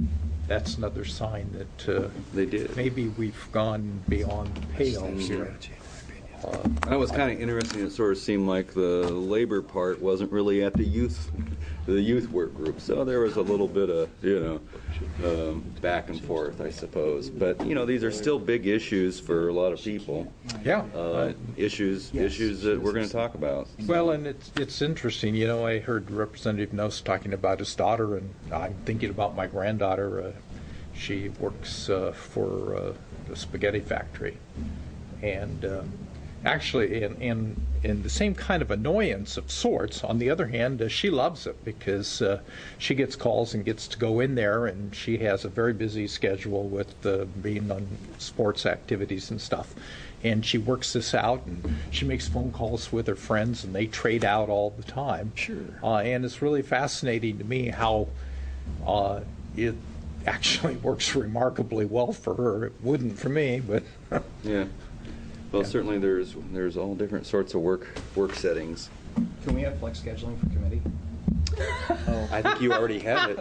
that's another sign that uh, they did. Maybe we've gone beyond the pale here. Uh, that was kind of interesting. It sort of seemed like the labor part wasn't really at the youth, the youth work group. So there was a little bit of, you know, um, back and forth, I suppose. But you know, these are still big issues for a lot of people. Yeah, uh, issues, issues that we're going to talk about. Well, and it's it's interesting. You know, I heard Representative Nose talking about his daughter, and I'm thinking about my granddaughter. Uh, she works uh, for uh, the spaghetti factory, and. Uh, Actually, in, in in the same kind of annoyance of sorts. On the other hand, uh, she loves it because uh, she gets calls and gets to go in there, and she has a very busy schedule with uh, being on sports activities and stuff. And she works this out, and she makes phone calls with her friends, and they trade out all the time. Sure. Uh, and it's really fascinating to me how uh, it actually works remarkably well for her. It wouldn't for me, but yeah. Well, yeah. Certainly there's there's all different sorts of work work settings. Can we have flex scheduling for committee? Oh. I think you already have it.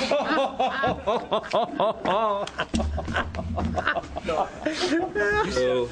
So,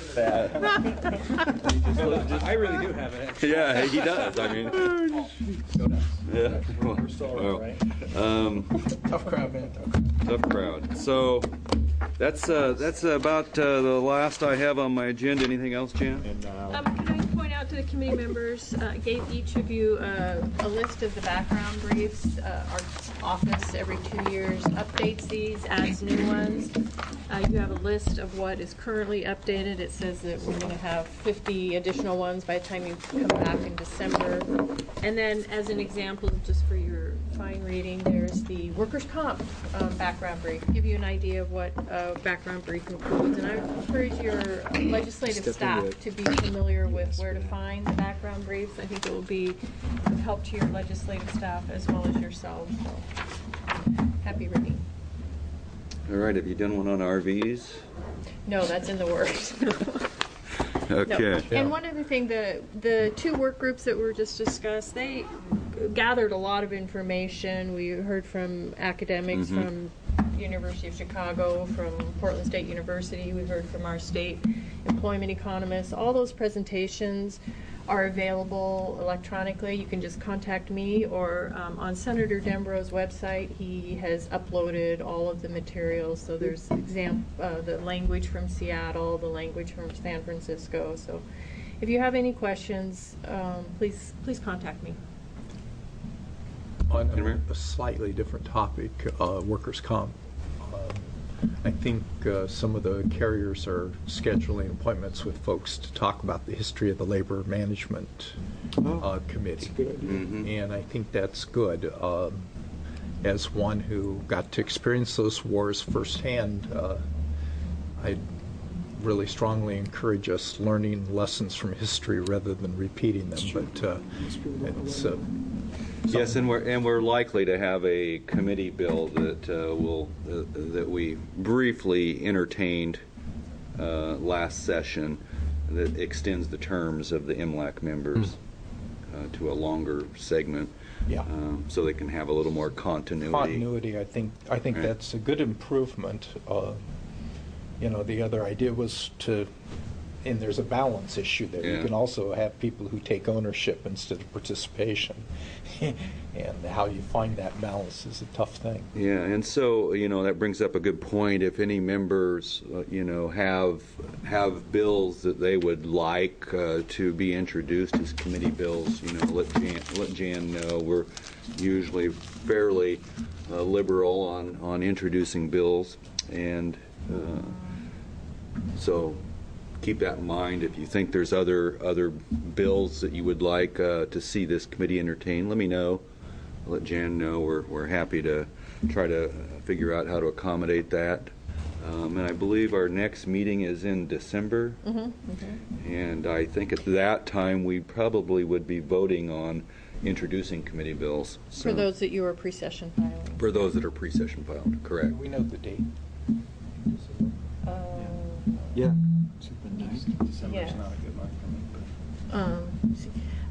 I really do have it. Yeah, he does. I mean, yeah. We're still all right, right? Um, tough crowd, man. Tough crowd. So. That's uh, that's about uh, the last I have on my agenda. Anything else, Jan? Um, can I point out to the committee members, uh, gave each of you uh, a list of the background briefs. Uh, our office every two years updates these, adds new ones. Uh, you have a list of what is currently updated. It says that we're going to have fifty additional ones by the time you come back in December. And then, as an example, just for your fine reading, there's the workers' comp um, background brief. Give you an idea of what uh, background brief includes. And I encourage your legislative Step staff to be familiar with where to find the background briefs. I think it will be of help to your legislative staff as well as yourselves. So, happy reading. All right, have you done one on R Vs? No, that's in the works. Okay. No. And one other thing, the the two work groups that were just discussed, they gathered a lot of information. We heard from academics mm-hmm. from University of Chicago, from Portland State University. We heard from our state employment economists. All those presentations are available electronically. You can just contact me, or um, on Senator Dembro's website, he has uploaded all of the materials. So there's exam uh, the language from Seattle, the language from San Francisco. So if you have any questions, um, please please contact me. On a, a slightly different topic, uh, workers' comp. Um, I think uh, some of the carriers are scheduling appointments with folks to talk about the history of the Labor Management uh, Committee. Mm-hmm. And I think that's good. Um, as one who got to experience those wars firsthand, uh, I really strongly encourage us learning lessons from history rather than repeating them. But uh, it's uh, yes, and we're and we're likely to have a committee bill that uh, will uh, that we briefly entertained uh, last session that extends the terms of the M L A C members mm. uh, to a longer segment. Yeah. Um, so they can have a little more continuity. Continuity, I think. I think right. that's a good improvement. Uh, you know, the other idea was to, and there's a balance issue there. Yeah. You can also have people who take ownership instead of participation, and how you find that balance is a tough thing. Yeah, and so you know that brings up a good point. If any members, uh, you know, have have bills that they would like uh, to be introduced as committee bills, you know, let Jan, let Jan know. We're usually fairly uh, liberal on on introducing bills, and uh, so keep that in mind. If you think there's other other bills that you would like uh, to see this committee entertain, let me know. Let Jan know. We're we're happy to try to figure out how to accommodate that. Um, and I believe our next meeting is in December. Mm-hmm. Mm-hmm. And I think at that time we probably would be voting on introducing committee bills. So for those that you are pre-session filing. For those that are pre-session filed, correct. Do we know the date? Uh, yeah. December's yeah. not a good month for me. But. Um,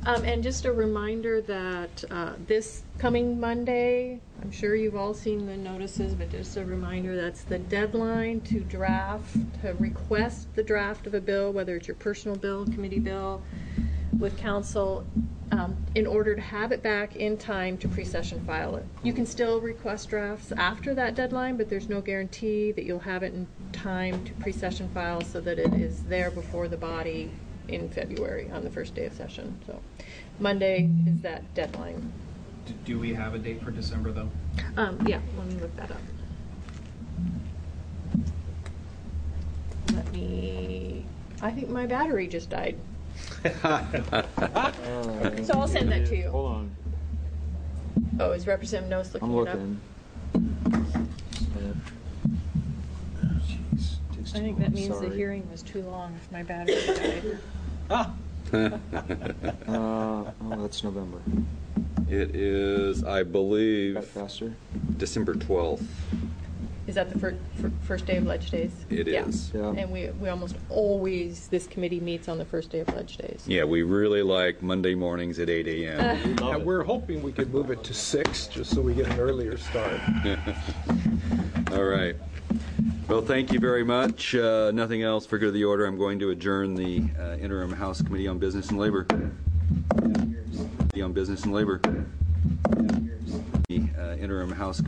Um, and just a reminder that uh, this coming Monday, I'm sure you've all seen the notices, but just a reminder, that's the deadline to draft, to request the draft of a bill, whether it's your personal bill, committee bill, with council, um, in order to have it back in time to pre-session file it. You can still request drafts after that deadline, but there's no guarantee that you'll have it in time to pre-session file so that it is there before the body in February on the first day of session. So Monday is that deadline. Do, do we have a date for December, though? Um, yeah, let me look that up. Let me, I think my battery just died. So I'll send that to you. Hold on. Oh, is Representative Nose looking I'm it looking. up? I think that means the hearing was too long if my battery died. Ah! uh, oh, that's November. It is, I believe, faster? December twelfth. Is that the fir- fir- first day of Ledge Days? It yeah. is. Yeah. And we, we almost always, this committee meets on the first day of Ledge Days. Yeah, we really like Monday mornings at eight a m Uh, we're hoping we could move it to six, just so we get an earlier start. All right. Well, thank you very much. Uh, nothing else for good of the order. I'm going to adjourn the uh, Interim House Committee on Business and Labor. On Business and Labor. The uh, Interim House